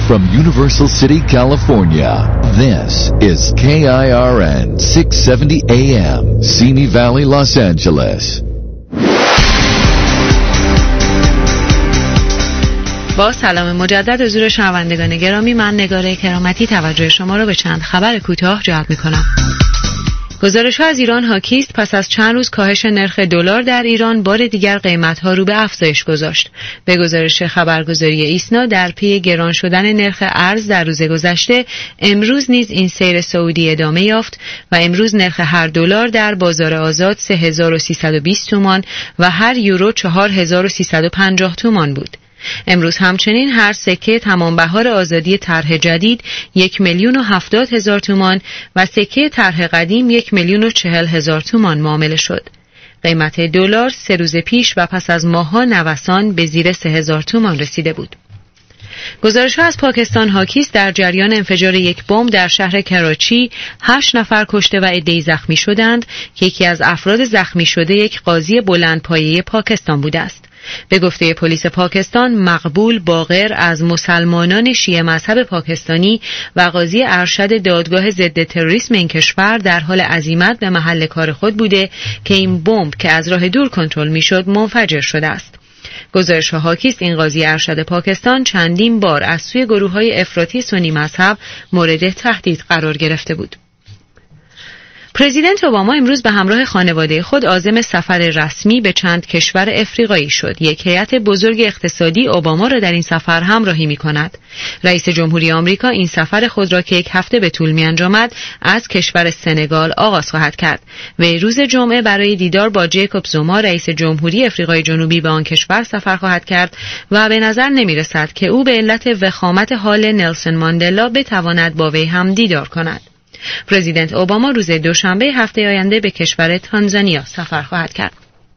from Universal City, California, this is K I R N six seventy A M, Simi Valley, Los Angeles. با سلام مجدد حضور شنوندگان گرامی، من نگاره کرامتی توجه شما را به چند خبر کوتاه جلب می‌کنم. گزارش‌ها از ایران حاکی است پس از چند روز کاهش نرخ دلار در ایران بار دیگر قیمت‌ها رو به افزایش گذاشت. به گزارش خبرگزاری ایسنا در پی گران شدن نرخ ارز در روز گذشته، امروز نیز این سیر صعودی ادامه یافت و امروز نرخ هر دلار در بازار آزاد سه هزار و سیصد و بیست تومان و هر یورو چهار هزار و سیصد و پنجاه تومان بود. امروز همچنین هر سکه تمام بهار آزادی طرح جدید یک میلیون و هفتاد هزار تومان و سکه طرح قدیم یک میلیون و چهل هزار تومان معامله شد. قیمت دلار سه روز پیش و پس از ماه‌ها نوسان به زیر سه هزار تومان رسیده بود. گزارش‌ها از پاکستان حاکی است در جریان انفجار یک بمب در شهر کراچی هشت نفر کشته و عده‌ای زخمی شدند که یکی از افراد زخمی شده یک قاضی بلندپایه پاکستان بوده است. به گفته پلیس پاکستان، مقبول باقر از مسلمانان شیعه مذهب پاکستانی و قاضی ارشد دادگاه ضد تروریسم این کشور در حال عزیمت به محل کار خود بوده که این بمب که از راه دور کنترل می‌شد منفجر شده است. گزارش‌ها حاکی است این قاضی ارشد پاکستان چندین بار از سوی گروه‌های افراطی سنی مذهب مورد تهدید قرار گرفته بود. پرزیدنت اوباما امروز به همراه خانواده خود عازم سفر رسمی به چند کشور افریقایی شد. یک هیئت بزرگ اقتصادی اوباما را در این سفر همراهی می‌کند. رئیس جمهوری آمریکا این سفر خود را که یک هفته به طول می‌انجامد از کشور سنگال آغاز خواهد کرد و روز جمعه برای دیدار با جیکوب زوما رئیس جمهوری افریقای جنوبی به آن کشور سفر خواهد کرد و به نظر نمی‌رسد که او به علت وخامت حال نلسون ماندلا بتواند با وی هم دیدار کند. پرزیدنت اوباما روز دوشنبه هفته آینده به کشور تانزانیا سفر خواهد کرد.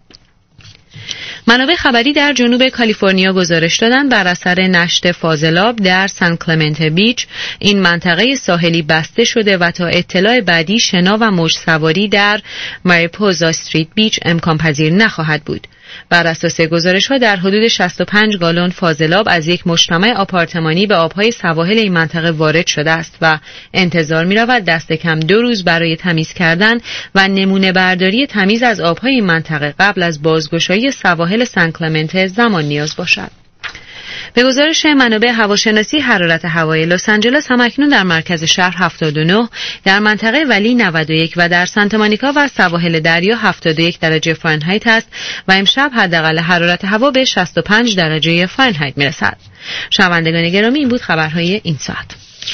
منابع خبری در جنوب کالیفرنیا گزارش دادند بر اثر نشت فاضلاب در سان کلمنت بیچ این منطقه ساحلی بسته شده و تا اطلاع بعدی شنا و موج سواری در ماریپوزا استریت بیچ امکان پذیر نخواهد بود. بر اساس گزارش‌ها در حدود شصت و پنج گالن فاضلاب از یک مجتمع آپارتمانی به آبهای سواحل این منطقه وارد شده است و انتظار می‌رود دست کم دو روز برای تمیز کردن و نمونه برداری تمیز از آبهای این منطقه قبل از بازگشایی سواحل سان کلمنت زمان نیاز باشد. به گزارش منابع هواشناسی حرارت هوای لس آنجلس همکنون در مرکز شهر هفتاد و نه، در منطقه ولی نود و یک و در سانتا مونیکا و سواحل دریا هفتاد و یک درجه فارنهایت است و امشب حداقل حرارت هوا به شصت و پنج درجه فارنهایت میرسد. شنوندگان گرامی، این بود خبرهای این ساعت.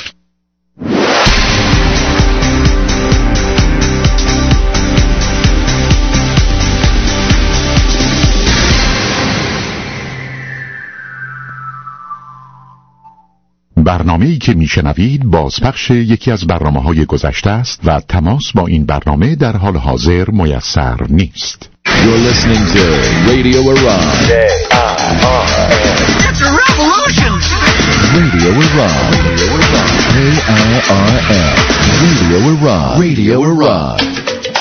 برنامه‌ای که میشنوید بازپخش یکی از برنامه‌های گذشته است و تماس با این برنامه در حال حاضر میسر نیست. You're listening to Radio Iran. It's a revolution. Radio Iran. A I R N. Radio Iran. Radio Iran.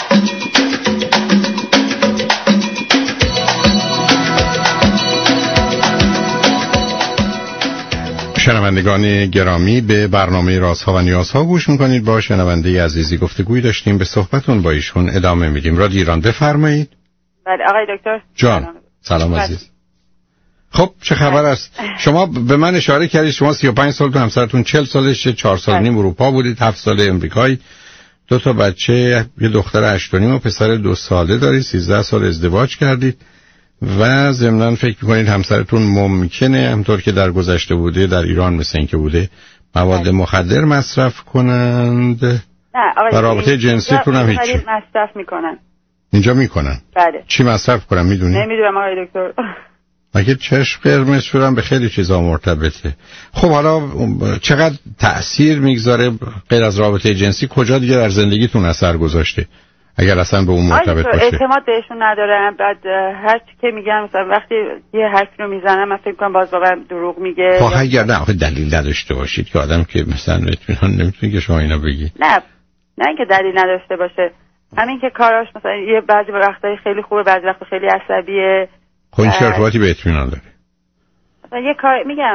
شنوندگان گرامی، به برنامه رازها و نیازها گوش میکنید. با شنونده عزیزی گفتگوی داشتیم، به صحبتون با ایشون ادامه میدیم. رادیو ایران، بفرمایید. بله آقای دکتر. جان سلام عزیز. خب چه خبر است؟ شما به من اشاره کردید شما سی و پنج سال تو، همسرتون چهل سالشه، چهار سال نیم اروپا بودید، هفت سال امریکایی، دو تا بچه، یه دختر هشت و نیم و پسر دو ساله دارید، سیزده سال ازدواج کردید و ضمناً فکر می‌کنید همسرتون ممکنه همطور که در گذشته بوده در ایران مثل این که بوده مواد مخدر مصرف کنند. نه آقای، و رابطه جنسیتون هم هیچی مصرف میکنن اینجا میکنن. بله. چی مصرف کنن میدونی؟ نمیدونم آقای دکتر. مگه چشم قرمز شدن به خیلی چیزا مرتبطه. خب حالا چقدر تأثیر میگذاره غیر از رابطه جنسی؟ کجا دیگه در زندگیتون اثر گذاشته اگر اصلا به اون مرتبط باشه؟ اعتماد بهشون ندارم. بعد هر چی که میگم مثلا وقتی یه حرفی رو میزنم من فکر کنم باز واقعا دروغ میگه. خب اگر نه آخه دلیل نداشته باشید که آدم که مثلا اطمینان نمیتونه که شما اینا بگی. نه نه اینکه دلیل نداشته باشه، همین که کاراش مثلا یه بعضی وقتای خیلی خوبه، بعضی وقتا خیلی عصبیه. خب این چه ارتباطی به اطمینان داره؟ مثلا یه کار میگم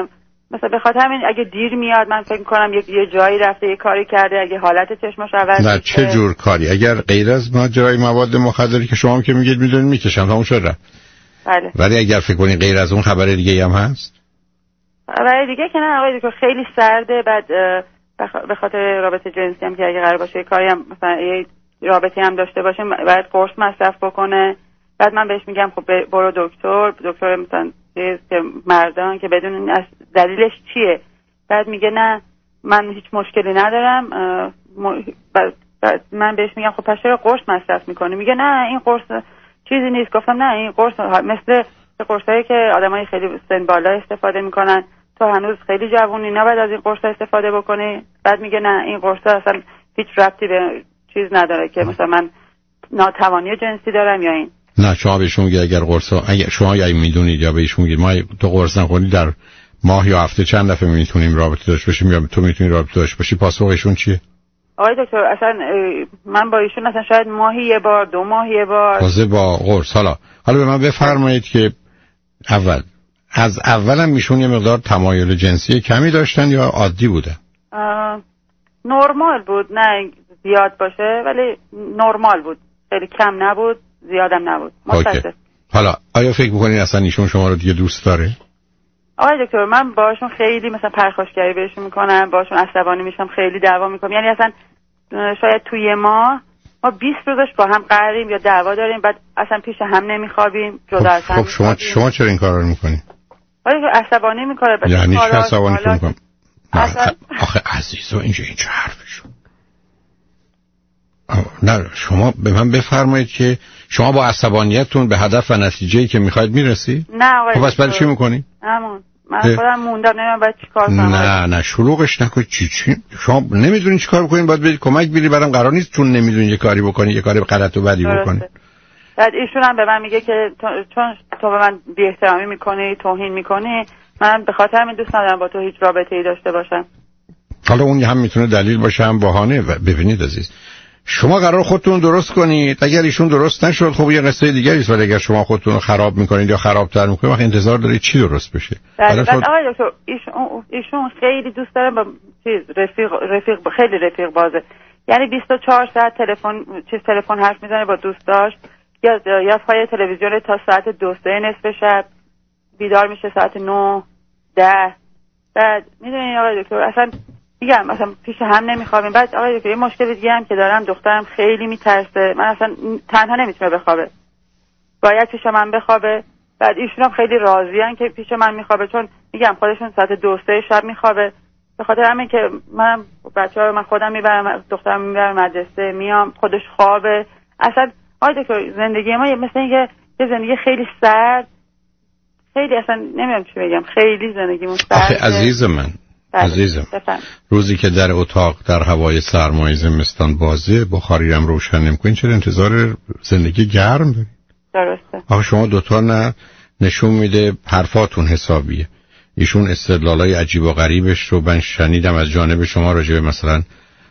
مثلا به خاطر همین اگه دیر میاد من فکر میکنم یه یه جایی رفته یه کاری کرده، اگه حالت چشمش عوض نه چه جور کاری؟ اگر غیر از ماجرای مواد مخدری که شما هم که میگید میدونید میکشم تموم شد. بله. ولی اگر فکر کنین غیر از اون خبر دیگه هم هست؟ خبر دیگه که نه آقای دکتر، خیلی سرده. بعد به خاطر رابطه جنسی هم که اگه قرار باشه کاری هم مثلا یه رابطه هم داشته باشه باید قرص مصرف بکنه. بعد من بهش میگم خب برو دکتر، دکتر مثلا چیز که مردان که بدون دلیلش چیه. بعد میگه نه من هیچ مشکلی ندارم. بعد من بهش میگم خب پس چرا قرص مصرف میکنی؟ میگه نه این قرص چیزی نیست. گفتم نه این قرص مثل قرصایی که آدمای خیلی سن بالا استفاده میکنن، تو هنوز خیلی جوونی نباید از این قرص استفاده بکنی. بعد میگه نه این قرص اصلا هیچ ربطی به چیز نداره که مثلا من ناتوانی جنسی دارم یا این. نه شما بهشون میگه اگر قرص اگر شما یا میدونید یا بهشون میگید ما تو قرص نخوری در ماه یا هفته چند دفعه میتونیم رابطه داشته باشیم یا تو میتونی رابطه داشته باشی، پاسخشون چیه؟ آقای دکتر اصلا من با ایشون اصلا شاید ماهی یه بار دو ماه یه بار تازه با قرص. حالا حالا به من بفرمایید که اول از اولم ایشون یه مقدار تمایل جنسی کمی داشتن یا عادی بوده؟ نرمال بود، نه زیاد باشه ولی نرمال بود، خیلی کم نبود زیادم نبود. متاسفم. حالا آیا فکر می‌کنید اصلا ایشون شما رو دیگه دوست داره؟ آقای دکتر من باشون خیلی مثلا پرخاشگری بهشون میکنم، باشون عصبانی میشم، خیلی دعوا میکنم. یعنی اصلا شاید توی ما ما بیست روزش با هم قهریم یا دعوا داریم، بعد اصلا پیش هم نمیخوابیم، جدا از هم. خب شما شما چرا این کارا رو میکنید؟ آقای عصبانی میکنه. یعنی چه عصبانی میکنه؟ اصلا... آخه عزیزو اینجا این چه حرفشون؟ نه شما به من بفرمایید که شما با عصبانیتتون به هدف و نتیجه‌ای که میخواید میرسید؟ نه آقای خب بس برای چی میکنی؟ همون من خودم موندم نمیدونم باید چیکار کنم. نه نه شلوغش نکنید. چی چی شما نمیدونید چیکار بکنید، باید برید کمک بگیرید. برام قرار نیست چون نمیدونید یه کاری بکنید یه کاری غلط و بدی بکنید. بعد ایشون هم به من میگه که تو... چون تو به من بی احترامی میکنی، توهین میکنی، من به خاطر همین دوست ندارم با تو هیچ رابطه‌ای داشته باشم. حالا اون هم میتونه دلیل باشه هم بهانه. ببینید عزیز شما قرار خودتون درست کنید، اگر ایشون درست نشد خب یه قصه دیگری است، ولی اگر شما خودتون رو خراب میکنید یا خرابتر میکنید وقت انتظار دارید چی درست بشه؟ بعد خود... آقای دکتر ایشون ایشون خیلی دوست داره با چیز رفیق رفیق خیلی رفیق بازه. یعنی بیست و چهار ساعت تلفن چیز تلفن حرف میزنه با دوستاش، یا یا پای تلویزیون تا ساعت دو سه نصف شب، بیدار میشه ساعت نه ده. بعد میدونید آقای دکتر اصلا میگم مثلا پیش هم نمیخوابیم. بعد آقای دکتر یه مشکل دیگه هم که دارم، دخترم خیلی میترسه، من اصلا تنها نمیتونه بخوابه، باید پیش من بخوابه. بعد ایشون هم خیلی راضیان که پیش من میخوابه، چون میگم خودشون ساعت دو سه شب میخوابه. به خاطر همین که من بچه‌ها رو من خودم میبرم، دخترم میبرم مدرسه، میام خودش خوابه. اصلا آقای دکتر زندگی ما مثلا یه زندگی خیلی سرد، خیلی اصلا نمیدونم چی بگم، خیلی زندگیمون سرده. عزیز من عزیزم بفهم. روزی که در اتاق در هوای سرمای زمستان بازه بخاری هم روشن نمی‌کنین چرا انتظار زندگی گرم دارید؟ درسته. آخه شما دوتا نه نشون میده حرفاتون حسابیه. ایشون استدلالای عجیب و غریبش رو من شنیدم از جانب شما راجع به مثلا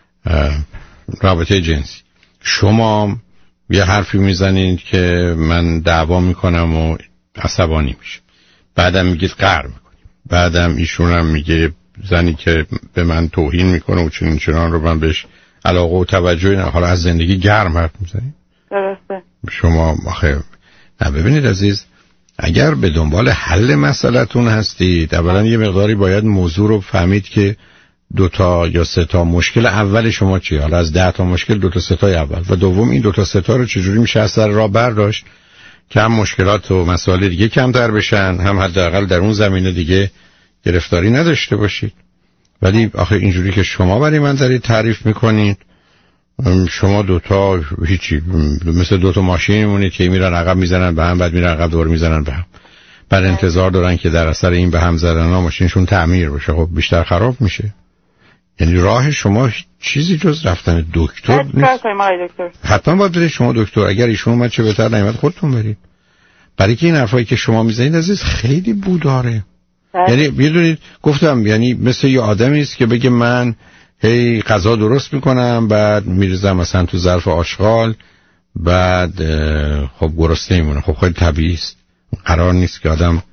رابطه جنسی. شما یه حرفی میزنید که من دعوا میکنم و عصبانی میشه، بعدم میگید قهر میکنیم، بعدم ایشون هم میگه زنی که به من توهین میکنه و چنین چنان رو من بهش علاقه و توجهی نه. حالا از زندگی گرم حرف میزنید. درسته. شما آخه نه ببینید عزیز، اگر به دنبال حل مسئله‌تون هستید اولا یه مقداری باید موضوع رو فهمید که دو تا یا سه تا مشکل اول شما چیه. حالا از ده تا مشکل دو تا سه تا اول و دوم این دو تا سه تا رو چجوری میشه از سر راه برداشت که هم مشکلات و مسائل دیگه کمتر بشن، هم حداقل در اون زمینه دیگه گرفتاری نداشته باشید. ولی آخه اینجوری که شما برای من دارید تعریف میکنید، شما دوتا هیچی مثل دوتا ماشین میمونید که میرن عقب میزنن به هم، بعد میرن عقب دور میزنن به هم، بعد انتظار دارن که در اثر این به هم زدن ها ماشینشون تعمیر بشه. خب بیشتر خراب میشه. یعنی راه شما چیزی جز رفتن دکتر نیست. حتما باید برید شما دکتر. اگر ایشون اومد چه بهتر، نمیاد خودتون برید. برای که این حرفایی که شما میزنید عزیز خیلی بوداره. یعنی میدونید گفتم یعنی مثل یه آدمی است که بگه من هی غذا درست میکنم بعد میریزم مثلا تو ظرف آشغال بعد خب گرسنه میمونه. خب خیلی طبیعی است. قرار نیست که آدم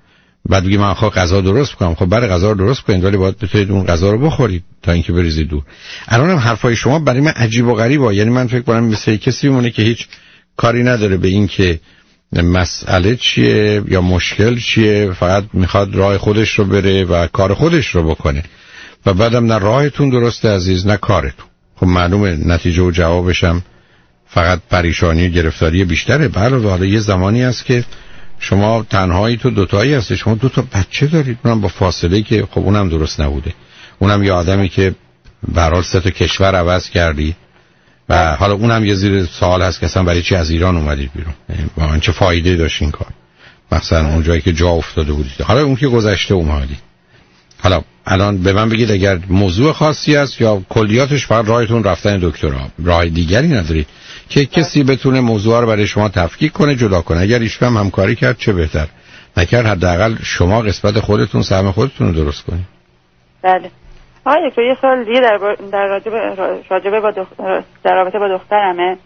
بعد میگه من خواهم غذا درست کنم. خب برای غذا رو درست کنید ولی باید بتونید اون غذا رو بخورید تا اینکه بریزید دور. الانم حرفای شما برای من عجیب و غریبه. یعنی من فکر کنم مثل کسی میمونه که هیچ کاری نداره به این که مسئله چیه یا مشکل چیه، فقط میخواد راه خودش رو بره و کار خودش رو بکنه و بعدم نه راهتون درسته عزیز نه کارتون. خب معلومه نتیجه و جوابشم فقط پریشانی و گرفتاری بیشتره. بله حالا یه زمانی هست که شما تنهایی تو دوتایی هستی، شما دو تا بچه دارید، اونم با فاصله که خب اونم درست نبوده، اونم یه آدمی که به هر حال سه تا کشور عوض کردی و حالا اونم یه زیر سوال هست که اصلا برای چی از ایران اومدید بیرون، با چه فایده داشت این کار، مثلا اون جایی که جا افتاده بودید. حالا اون که گذشته اومدید، حالا الان به من بگید اگر موضوع خاصی است یا کلیاتش فقط راهتون رفتن دکترا، راه دیگری ندارید که کسی بتونه موضوع رو برای شما تفکیک کنه، جدا کنه. اگر ایشون هم همکاری کرد چه بهتر، نکرد حداقل شما قسمت خودتون سهم خودتون رو درست کنید. بله. آقای دکتر یه سوال دیگه در در راجبه راجبه با دختر در رابطه با دخترمه.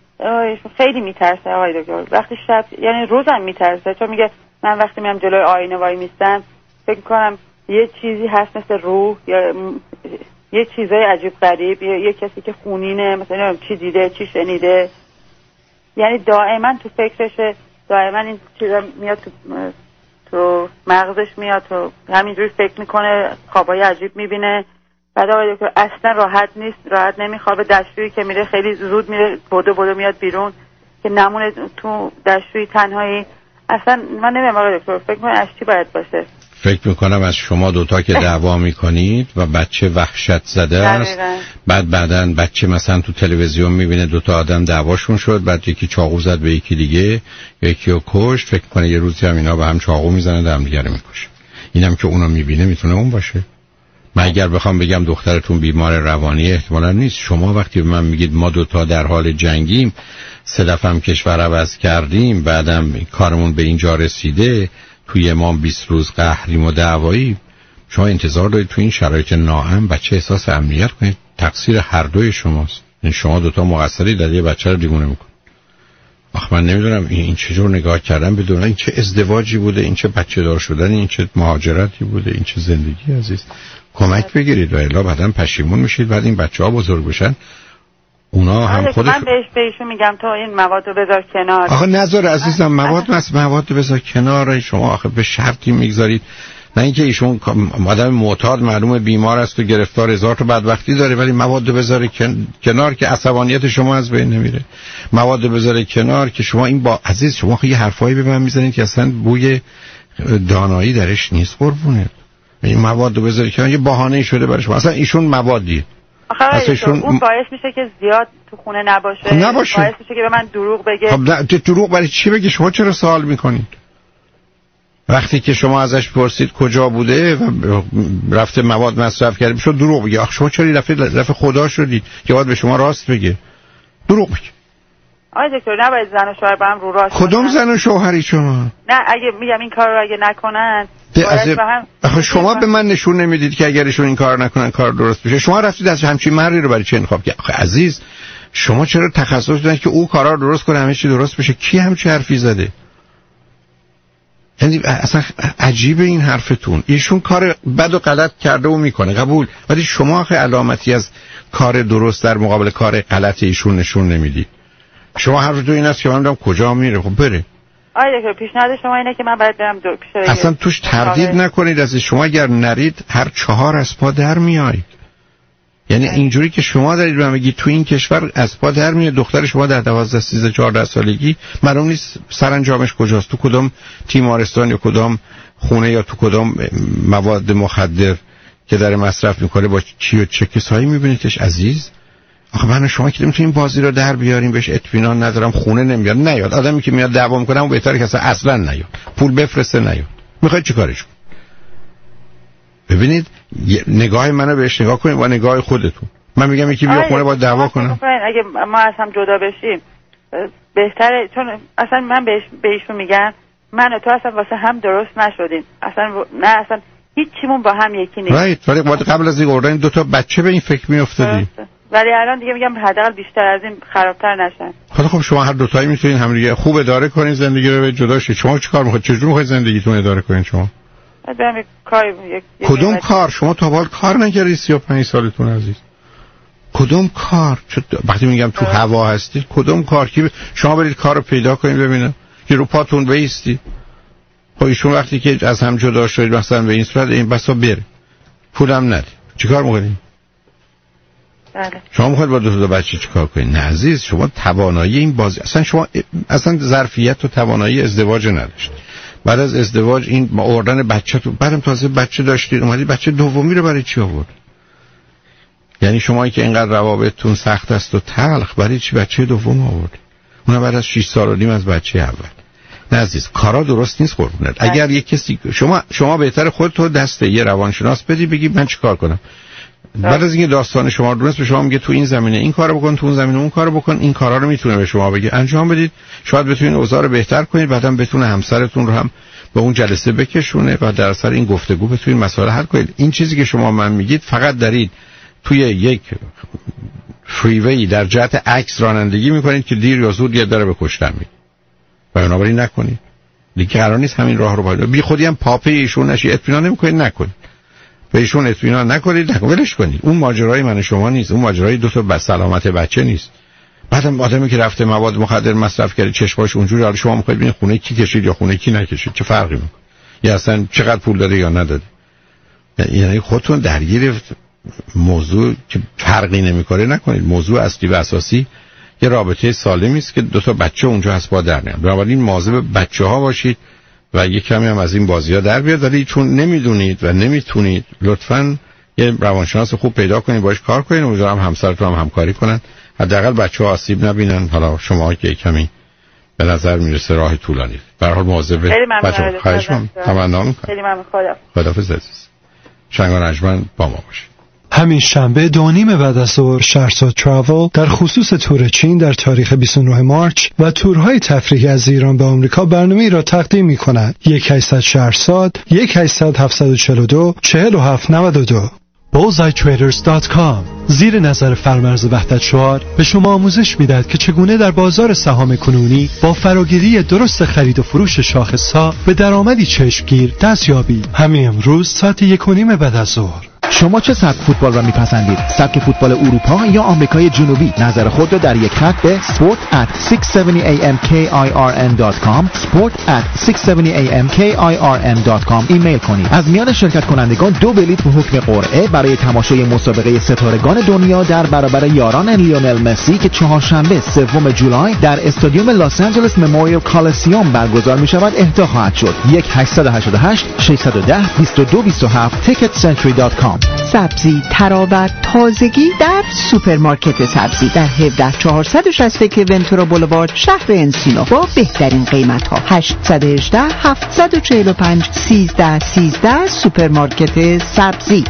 خیلی میترسه آقای دکتر، وقتی شب یعنی روزم میترسه، چون میگه من وقتی میام جلوی آینه وای میستم فکر کنم یه چیزی هست مثل روح یا یه چیزای عجیب غریب، یه, یه کسی که خونینه مثلا چی دیده چی شنیده، یعنی دائما تو فکرشه، دائما این چیزا میاد تو تو مغزش میاد، تو همینجوری فکر میکنه، خوابای عجیب میبینه. بعد آقای دکتر اصلا راحت نیست، راحت نمیخوابه، دستشویی که میره خیلی زود میره بدو بدو میاد بیرون که نمونه تو دستشویی تنهایی. اصلا من نمیدونم آقای دکتر فکر کنم از چی باید باشه. فکر میکنم از شما دوتا که دعوا میکنید و بچه وحشت زده است، بعد بعدن بچه مثلا تو تلویزیون میبینه دوتا آدم دعواشون شد، بعد یکی چاقو زد به یکی دیگه، یکی رو کشت، فکر کنه یه روزی هم اینا به هم چاقو میزنن و هم دیگه رو میکشه. اینم که اونو میبینه میتونه اون باشه. من اگر بخوام بگم دخترتون بیمار روانی احتمالا نیست. شما وقتی به من میگید ما دوتا در حال جنگیم، سه دفعه هم کشور عوض کردیم، بعدم کارمون به اینجا رسیده، توی ما بیست روز قهریم و دعوایی، شما انتظار دارید تو این شرایط ناامن بچه احساس امنیت کنید؟ تقصیر هر دوی شماست. این شما دوتا مقصری در یه بچه رو دیوونه میکنید. آخه من نمیدونم این چجور نگاه کردن بدون این چه ازدواجی بوده، این چه بچه دار شدن، این چه مهاجرتی بوده، این چه زندگی عزیز. کمک بگیرید و الا بعداً پشیمون میشید بعد این بچه‌ها بزرگ بشن اونا هم خودش. من بهش بهشون میگم تو این مواد رو بذار کنار. آخه نذار عزیزم، مواد مس مواد بذار کنار. شما آخه به شرطی میگذارید، نه اینکه ایشون آدم معتاد معلومه بیمار است و گرفتار هزار تا بدبختی داره، ولی مواد بذاره کنار که عصبانیت شما از بین نمیره. مواد بذاره کنار که شما این با عزیز شما یه حرفایی به من میزنید که اصلا بوی دانایی درش نیست. قربونه این مواد رو بذاری کنار، یه بهانه‌ای شده برای شما. اصلا ایشون موادی آخه ایشون اون باعث میشه که زیاد تو خونه نباشه. خب نباشه. باعث میشه که به من دروغ بگه. خب نه دروغ برای چی بگه؟ شما چرا سوال میکنید؟ وقتی که شما ازش پرسید کجا بوده و رفته مواد مصرف کرده شو دروغ بگه. آخه شما چرا رفته رفته خدا شدید که باید به شما راست بگه؟ دروغ بگه. آقای دکتر نباید زن و شوهر با هم رو راست. کدوم زن و شوهری شما؟ نه اگه میگم این کار رو اگه نکنن آخه شما به من نشون نمیدید که اگر ایشون این کار نکنن کار درست بشه. شما رفتید از همچین مردی رو برای چه انتخاب کردید؟ آخه عزیز شما چرا تخصص دادید که او کارا رو درست کنه همه چی درست بشه؟ کی همچین حرفی زده؟ یعنی اصلا عجیبه این حرفتون. ایشون کار بد و غلط کرده و میکنه قبول، ولی شما آخه علامتی از کار درست در مقابل کار غلط ایشون نشون نمیدید. شما حرفتون این است که من میگم کجا میره. خب بره. آره دکتر پیشنهاد شما اینه که من باید برم دکتر. اصلا توش تردید نکنید. از شما اگر نرید هر چهار از پا در میایید. یعنی اینجوری که شما دارید به من بگید تو این کشور از پا در میاد، دختر شما در دوازده سیزده چهارده سالگی معلوم نیست سرانجامش کجاست، تو کدام تیمارستان یا کدام خونه یا تو کدام مواد مخدر که در مصرف میکنه با کی و چه کسایی میبینیدش عزیز. آخه من شما که نمیتونیم بازی رو در بیاریم، بهش اطمینان ندارم، خونه نمیاد نیاد. آدمی که میاد دعوا میکنه اون بهتره که اصلا نیاد، پول بفرسته نیاد. میخواید چیکارش کنید؟ ببینید نگاه منو بهش نگاه کنید با نگاه خودتون. من میگم یکی بیا خونه با دعوا کنم. اگه ما از هم جدا بشیم بهتره، چون اصلا من بهش بهشون میگم من و تو اصلا واسه هم درست نشدیم، اصلا نه اصلا هیچیمون با هم یکی نیست. رایت. ولی بعد قبل از این اوردن دو تا بچه به این فکر میافتادی. ولی الان دیگه میگم حداقل بیشتر از این خرابتر نشن. حالا خب شما هر دو تایی میتونین هم دیگه خوب اداره کنین زندگی رو، به جدا شید. شما چیکار میخواید؟ چجوری میخواید زندگیتون اداره کنین شما؟ بعد کار یک کدوم کار؟ شما تا حال کار نکردید سی و پنج سالتون عزیز. کدوم کار؟ وقتی میگم تو هوا هستید کدوم کار؟ کی ب... شما برید کار رو پیدا کنید ببینم که رو پاتون بایستی. خب ایشون وقتی که از هم جدا شدید مثلا به این صورت این بسا بره پولم ندید چیکار میکنید؟ بله. شما میخواید با دو تا بچه چیکار کنید؟ نه عزیز، شما توانایی این بازی اصلا شما اصلا ظرفیت و توانایی ازدواج نداشتید. بعد از ازدواج این آوردن بچه تو بعدم تازه بچه داشتید اومدید بچه دومی رو برای چی آورد؟ یعنی شمایی که اینقدر روابطتون سخت است و تلخ برای چی بچه دوم آورد؟ اونم بعد از شش سال و نیم از بچه اول. نه عزیز، کارا درست نیست قربونت. اگر یک کسی شما شما بهتر خودتو دست یه روانشناس بدی بگی من چیکار کنم. بعد از اینکه داستان شما رو درست به شما میگه تو این زمینه این کارو بکن، تو اون زمینه اون کارو بکن، این کارا رو میتونه به شما بگه انجام بدید، شاید بتونید اوضاع رو بهتر کنید، بعدم بتونه همسرتون رو هم به اون جلسه بکشونه و در اثر این گفتگو بتونید مسائل حل کنید. این چیزی که شما من میگید فقط دارید توی یک فریوی در جهت عکس رانندگی میکنید که دیر یا زود یه داره به کشتن میره. و بنابراین نکنید. دیگه قرار نیست همین راه رو باید. بی خودی هم پاپه ایشون نشی اطمینان نمیکنید نکنید. به ایشون اطمینان نکنید نکنید ولش کنید. اون ماجرای من شما نیست. اون ماجرای دو تا سلامت بچه نیست. بعدم آدمی که رفته مواد مخدر مصرف کرده چشماش اونجوری حالا شما میخواید ببینید خونه کی کشید یا خونه کی نکشید چه فرقی میکنه؟ یا اصلا چقدر پول داده یا نداده؟ یعنی خودتون درگیر موضوع که فرقی نمیکنه نکنید. موضوع اصلی و اساسی یه رابطه سالمی است که دو تا بچه اونجا هست با در میاد. بنابراین مواظب بچه‌ها باشید و یک کمی هم از این بازی‌ها در بیاد. ولی چون نمیدونید و نمیتونید لطفاً یه روانشناس خوب پیدا کنید باهاش کار کنید. امیدوارم همسرتون هم همکاری کنن. حداقل بچه‌ها آسیب نبینن. حالا شما که کمی به نظر میرسه راه طولانی. به هر حال مواظب بچه‌ها خواهش می‌کنم. تمنا می‌کنم. خیلی ممنون. خدا خداحافظ عزیز. شنگ و نجمن با ما باشید. همین شنبه دو نیم بعد از ظهر شهرزاد تراول در خصوص تور چین در تاریخ بیست و نه مارچ و تورهای تفریحی از ایران به آمریکا برنامه‌ای را تقدیم می‌کند. یک هشتصد شهرزاد یک هشتصد هفتصد و چهل و دو چهل و هفت نود و دو bullseye traders dot com زیر نظر فرمرز وحدت شعار به شما آموزش می‌دهد که چگونه در بازار سهام کنونی با فراگیری درست خرید و فروش شاخص‌ها به درآمدی چشمگیر دست یابید. همین امروز ساعت یک و نیم بعد از ظهر. شما چه سبک فوتبال را میپسندید؟ سبک فوتبال اروپا یا آمریکای جنوبی؟ نظر خود را در یک خط به sport at six seventy a m k i r n dot com sport at six seventy a m k i r n dot com ایمیل کنید. از میان شرکت کنندگان دو بلیت به حکم قرعه برای تماشای مسابقه ستارگان دنیا در برابر یاران لیونل مسی که چهارشنبه سوم جولای در استادیوم لاس آنجلس مموریال کالیسیوم برگزار می شود اهدا خواهد شد. یک هشت هشت هشت شش یک صفر دو دو دو هفت ticket century dot com. سبزی، تراوت، تازگی در سوپرمارکت سبزی در هفده چهارصد و شصت ونتورا بولوارد شهر انسینو با بهترین قیمت ها. هشت یک هشت هفت چهار پنج سیزده سیزده سوپرمارکت سبزی.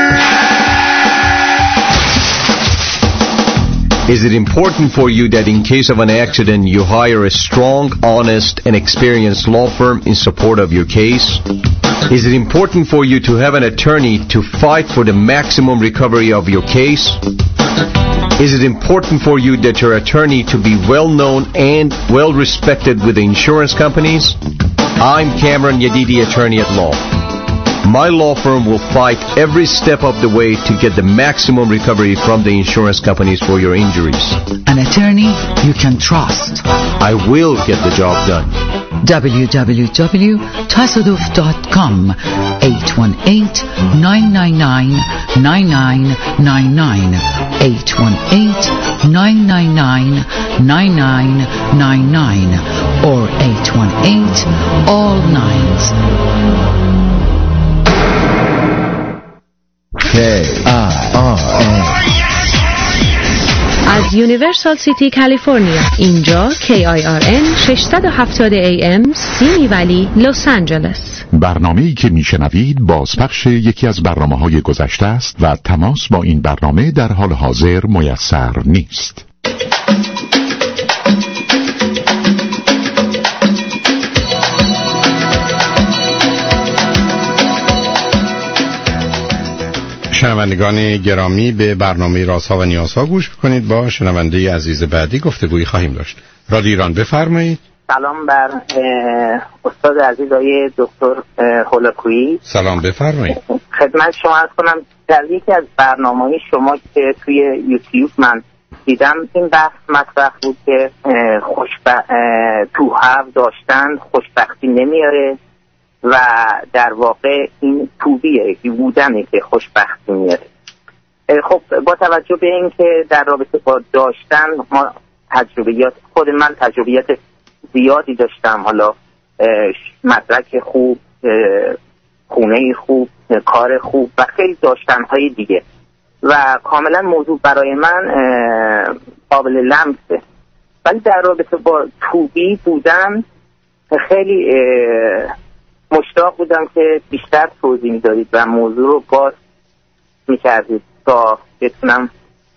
Is it important for you that in case of an accident you hire a strong, honest, and experienced law firm in support of your case? Is it important for you to have an attorney to fight for the maximum recovery of your case? Is it important for you that your attorney to be well known and well respected with the insurance companies? I'm Cameron Yadidi, attorney at law. My law firm will fight every step of the way to get the maximum recovery from the insurance companies for your injuries. An attorney you can trust. I will get the job done. w w w dot tasaduf dot com eight one eight, nine nine nine, nine nine nine nine eight one eight, nine nine nine, nine nine nine nine or eight one eight all nines. K I R N از یونیورسال سیتی کالیفرنیا. اینجا کی آی آر ان ششصد و هفتاد ای ام سیمی ولی لس آنجلس. برنامه‌ای که میشنوید بازپخش یکی از برنامه‌های گذشته است و تماس با این برنامه در حال حاضر میسر نیست. شنوندگان گرامی، به برنامه رازها و نیازها گوش میکنید. با شنونده عزیز بعدی گفتگویی خواهیم داشت. رادیو ایران، بفرمایید. سلام بر استاد عزیز آقای دکتر هولاکویی. سلام، بفرمایید. خدمت شما عرض کنم در یکی از برنامه‌های شما که توی یوتیوب من دیدم این بحث مطرح بود که خوشبخ... تو هر داشتن خوشبختی نمیاره و در واقع این توبیه بودنه که خوشبختی میاره. خب با توجه به این که در رابطه با داشتن ما تجربیات، خود من تجربیات زیادی داشتم، حالا مدرک خوب، خونه خوب، کار خوب و خیلی داشتنهای دیگه و کاملا موضوع برای من قابل لمسه، ولی در رابطه با توبی بودن خیلی مشتاق بودم که بیشتر توضیح میدادید و موضوع رو باز میکردید تا بتونم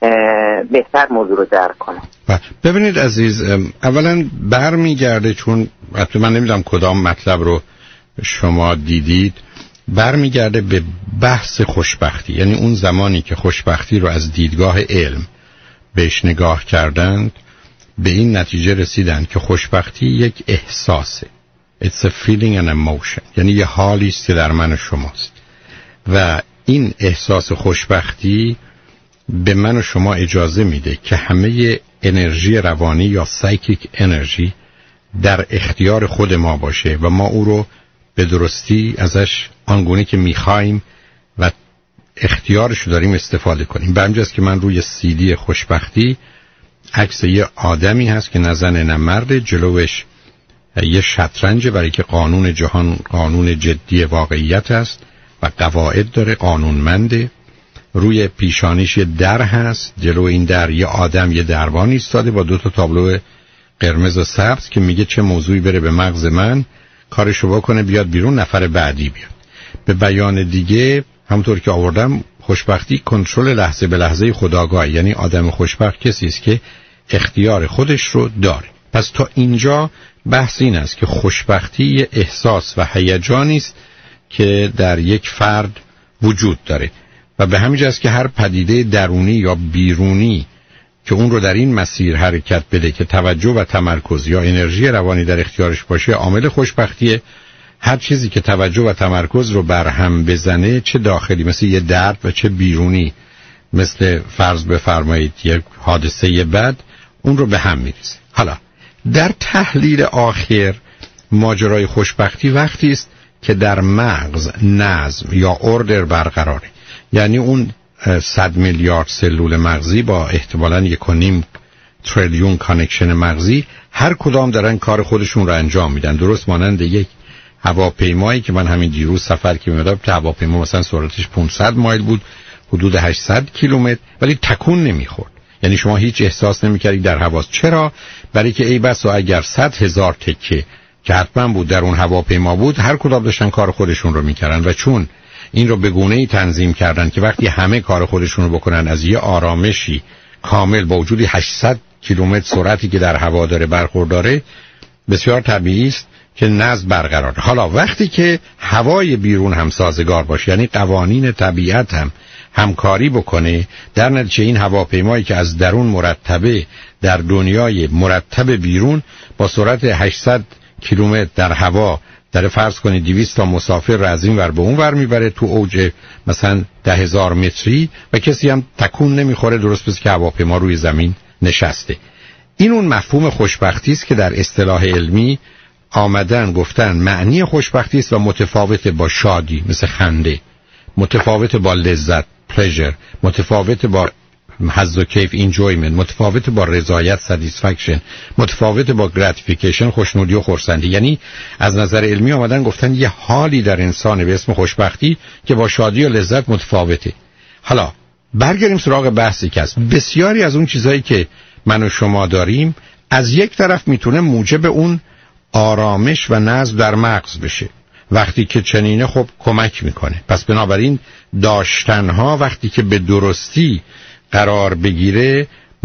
بهتر موضوع رو درک کنم. ببینید عزیز، اولا برمیگرده، چون حتی من نمیدونم کدام مطلب رو شما دیدید، برمیگرده به بحث خوشبختی، یعنی اون زمانی که خوشبختی رو از دیدگاه علم بهش نگاه کردند به این نتیجه رسیدند که خوشبختی یک احساسه. It's a feeling and emotion، یعنی یه حالی است که در من و شماست و این احساس خوشبختی به من و شما اجازه میده که همه انرژی روانی یا سایکیک انرژی در اختیار خود ما باشه و ما او رو به درستی ازش آنگونه که میخوایم و اختیارش رو داریم استفاده کنیم. به همجاست که من روی سیدی خوشبختی عکس یه آدمی هست که نه زن نه مرد، جلوش یه شطرنج برای که قانون جهان قانون جدی واقعیت است و قواعد داره، قانونمنده. روی پیشانیش یه در هست، جلو این در یه آدم یه دربان ایستاده با دو تا تابلو قرمز و سبز که میگه چه موضوعی بره به مغز من کارشو بکنه بیاد بیرون، نفر بعدی بیاد. به بیان دیگه همونطور که آوردم، خوشبختی کنترل لحظه به لحظه خودآگاه، یعنی آدم خوشبخت کسی است که اختیار خودش رو داره. پس تا اینجا بحث این است که خوشبختی یه احساس و هیجانی است که در یک فرد وجود داره و به همین جاست که هر پدیده درونی یا بیرونی که اون رو در این مسیر حرکت بده که توجه و تمرکز یا انرژی روانی در اختیارش باشه عامل خوشبختیه. هر چیزی که توجه و تمرکز رو بر هم بزنه، چه داخلی مثل یه درد و چه بیرونی مثل فرض بفرمایید یک حادثه بد، اون رو به هم میریزه. حالا در تحلیل آخر ماجرای خوشبختی وقتی است که در مغز نظم یا اوردر برقراره، یعنی اون صد میلیارد سلول مغزی با احتمالاً یک و نیم تریلیون کانکشن مغزی هر کدام دارن کار خودشون رو انجام میدن، درست مانند یک هواپیمایی که من همین دیروز سفر که می‌کردم، هواپیما مثلا سرعتش پانصد مایل بود، حدود هشتصد کیلومتر، ولی تکون نمیخورد. یعنی شما هیچ احساس نمی‌کردید در هوا. چرا؟ برای که ای بس و اگر صد هزار تکه که حتما بود در اون هواپیما بود، هر کدام داشتن کار خودشون رو میکردن و چون این رو به گونه‌ای تنظیم کردن که وقتی همه کار خودشون رو بکنن از یه آرامشی کامل با وجود هشتصد کیلومتر سرعتی که در هوا داره برخورداره، بسیار طبیعی است که نظم برقرار. حالا وقتی که هوای بیرون هم سازگار باشه، یعنی قوانین طبیعت هم همکاری بکنه، در نتیجه این هواپیمایی که از درون مرتبه در دنیای مرتب بیرون با سرعت هشتصد کیلومتر در هوا در فرض کنید دویست تا مسافر را از این ور به اون ور میبره تو اوج مثلا ده هزار متری و کسی هم تکون نمیخوره، درست پس که هواپیما روی زمین نشسته. این اون مفهوم خوشبختی است که در اصطلاح علمی آمدن گفتن معنی خوشبختی است و متفاوت با شادی مثل خنده، متفاوت با لذت pleasure، متفاوت با حظ و کیف enjoyment، متفاوت با رضایت satisfaction، متفاوت با gratification خوشنودی و خرسندی. یعنی از نظر علمی آمدن گفتن یه حالی در انسان به اسم خوشبختی که با شادی و لذت متفاوته. حالا برگردیم سراغ بحثی که است. بسیاری از اون چیزایی که من و شما داریم از یک طرف میتونه موجب اون آرامش و نظم در مغز بشه، وقتی که چنینه خب کمک میکنه. پس بنابراین داشتنها وقتی که به درستی قرار بگیره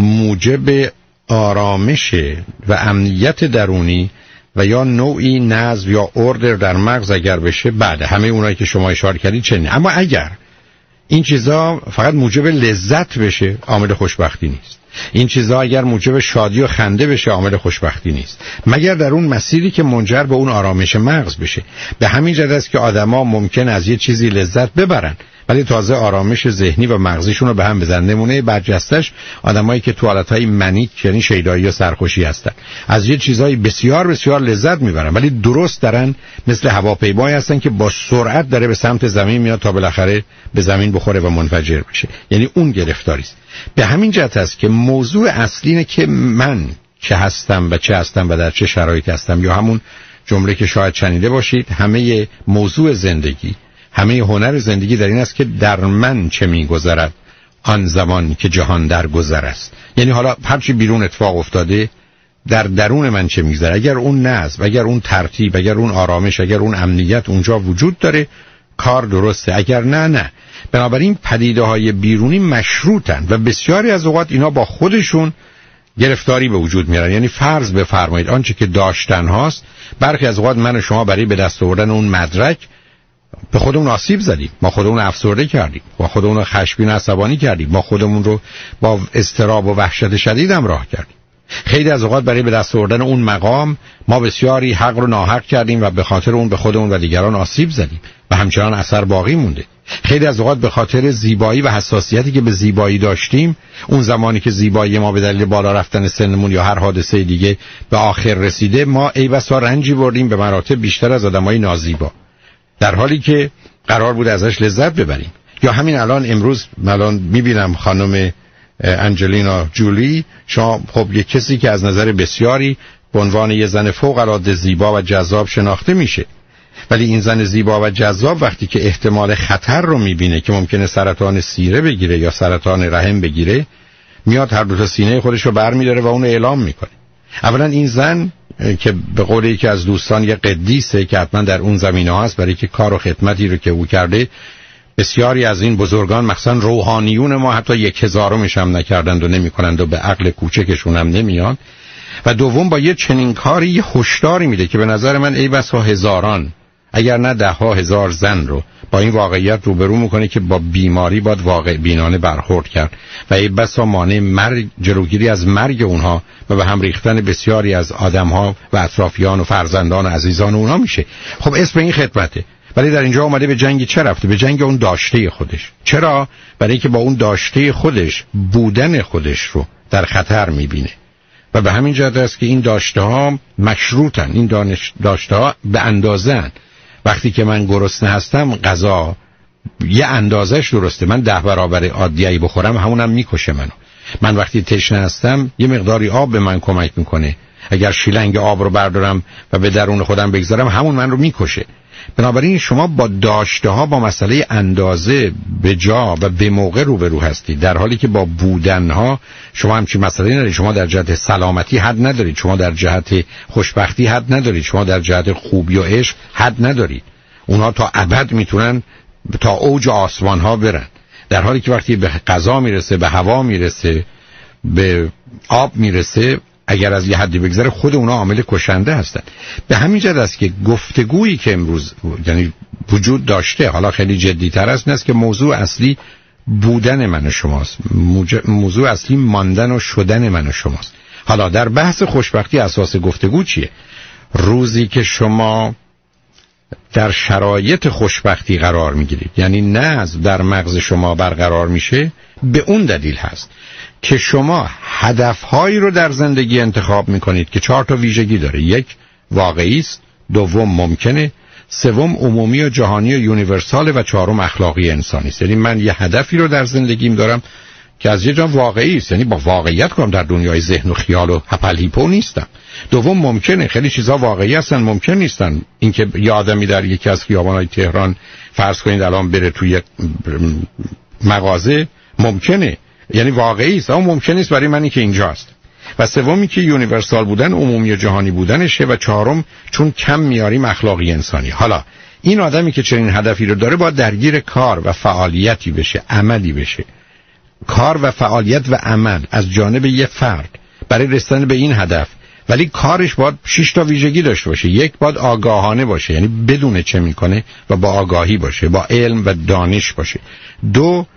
موجب آرامش و امنیت درونی و یا نوعی نظم یا اوردر در مغز اگر بشه، بعد همه اونایی که شما اشاره کردید چنین. اما اگر این چیزا فقط موجب لذت بشه، عامل خوشبختی نیست. این چیزها اگر موجب شادی و خنده بشه عامل خوشبختی نیست، مگر در اون مسیری که منجر به اون آرامش مغز بشه. به همین جهت است که آدما ممکن از یه چیزی لذت ببرن ولی تازه آرامش ذهنی و مغزیشون رو به هم بزنه. نمونه برجستش آدمایی که تو حالتهای منیک یعنی شیدایی یا سرخوشی هستن از یه چیزای بسیار بسیار لذت میبرن ولی درست دارن مثل هواپیمایی هستن که با سرعت داره به سمت زمین میاد تا بالاخره به زمین بخوره و منفجر بشه. یعنی اون گرفتاری است. به همین جهت است که موضوع اصلی اینه که من چه هستم و چه هستم و در چه شرایطی هستم، یا همون جمله که شاید شنیده باشید همه موضوع زندگی، همه هنر زندگی در این است که در من چه می‌گذرد آن زمان که جهان در گذر است. یعنی حالا هرچی بیرون اتفاق افتاده در درون من چه می‌گذره. اگر اون نظم، اگر اون ترتیب، اگر اون آرامش، اگر اون امنیت اونجا وجود داره کار درسته، اگر نه نه. بنابراین پدیده‌های بیرونی مشروطن و بسیاری از اوقات اینا با خودشون گرفتاری به وجود میارن. یعنی فرض بفرمایید آنچه که داشتن هاست، برخی از اوقات من و شما برای به دست آوردن اون مدرک به خودمون آسیب زدیم، ما خودمون افسرده کردیم، ما خودمون رو خشمگین عصبانی کردیم، ما خودمون رو با اضطراب و وحشت شدید همراه کردیم. خیلی از اوقات برای به دست آوردن اون مقام ما بسیاری حق رو ناحق کردیم و به خاطر اون به خودمون و دیگران آسیب زدیم و همچنان اثر باقی مونده. خیلی از اوقات به خاطر زیبایی و حساسیتی که به زیبایی داشتیم، اون زمانی که زیبایی ما به دلیل بالا رفتن سنمون یا هر حادثه دیگه به آخر رسیده، ما ای بسا رنجی بردیم به مراتب بیشتر از آدمای نازیبا، در حالی که قرار بود ازش لذت ببریم. یا همین الان امروز الان میبینم خانم انجلینا جولی، شما خب یک کسی که از نظر بسیاری به عنوان یه زن فوق العاده زیبا و جذاب شناخته میشه، ولی این زن زیبا و جذاب وقتی که احتمال خطر رو میبینه که ممکنه سرطان سیره بگیره یا سرطان رحم بگیره، میاد هر دو تا سینه خودش رو برمی‌داره و اون رو اعلام میکنه. اولا این زن که به قول یکی از دوستان یه قدیسه که حتما در اون زمینه هست، برای که کار و خدمتی رو که او کرده بسیاری از این بزرگان مخصوصا روحانیون ما حتی یک هزارمش هم نکردند و نمی‌کنند و به عقل کوچکشون هم نمیان. و دوم با یه چنین کاری یه هشداری میده که به نظر من ای بسا هزاران اگر نه ده ها هزار زن رو با این واقعیت روبرو میکنه که با بیماری باید واقع بینانه برخورد کرد و ای بسا مانع مرگ، جلوگیری از مرگ اونها و به هم ریختن بسیاری از آدمها و اطرافیان و فرزندان و عزیزان اونها میشه. خب اسم این خدمته، ولی در اینجا اومده به جنگ چه رفته؟ به جنگ اون داشته خودش. چرا؟ برای اینکه با اون داشته خودش بودن خودش رو در خطر میبینه و به همین جهت است که این داشته ها مشروطن. این دانش داشته ها به اندازه‌اند. وقتی که من گرسنه هستم غذا یه اندازش درسته، من ده برابر عادیایی بخورم همونم میکشه منو. من وقتی تشنه هستم یه مقداری آب به من کمک میکنه، اگر شیلنگ آب رو بردارم و به درون خودم بگذارم همون من رو میکشه. بنابراین شما با داشته ها با مسئله اندازه به جا و به موقع روبرو هستید، در حالی که با بودن ها شما همچین مسئله ندارید. شما در جهت سلامتی حد ندارید، شما در جهت خوشبختی حد ندارید، شما در جهت خوبی و عشق حد ندارید. اونها تا ابد میتونن تا اوج آسمان ها برن، در حالی که وقتی به غذا میرسه، به هوا میرسه، به آب میرسه، اگر از یه حدی بگذره خود اونا عامل کشنده هستن. به همین جهت است که گفتگویی که امروز یعنی وجود داشته، حالا خیلی جدی‌تر است، این است که موضوع اصلی بودن من و شماست، موضوع اصلی ماندن و شدن من و شماست. حالا در بحث خوشبختی اساس گفتگو چیه؟ روزی که شما در شرایط خوشبختی قرار میگیرید، یعنی نظم در مغز شما برقرار میشه، به اون دلیل هست که شما هدفهایی رو در زندگی انتخاب میکنید که چهار تا ویژگی داره. یک، واقعی است، دوم ممکنه، سوم عمومی و جهانی و یونیورسال و چهارم اخلاقی انسانی است. یعنی من یه هدفی رو در زندگیم دارم که از یه جا واقعی است، یعنی با واقعیت کنم، در دنیای ذهن و خیال و هپل هیپو نیستم. دوم ممکنه، خیلی چیزا واقعی هستن ممکن نیستن. اینکه یه آدمی در یکی از خیابان‌های تهران فرض کنید الان بره توی مغازه ممکنه، یعنی واقعی است، اما ممکن نیست برای منی که اینجاست. و سومی که یونیورسال بودن، عمومی و جهانی بودنشه. و چهارم چون کم میاریم اخلاقی انسانی. حالا این آدمی که چنین هدفی رو داره باید درگیر کار و فعالیتی بشه، عملی بشه. کار و فعالیت و عمل از جانب یه فرد برای رسیدن به این هدف، ولی کارش باید شش تا ویژگی داشته باشه. یک، باید آگاهانه باشه، یعنی بدونه چه میکنه و با آگاهی باشه، با علم و دانش باشه. دو،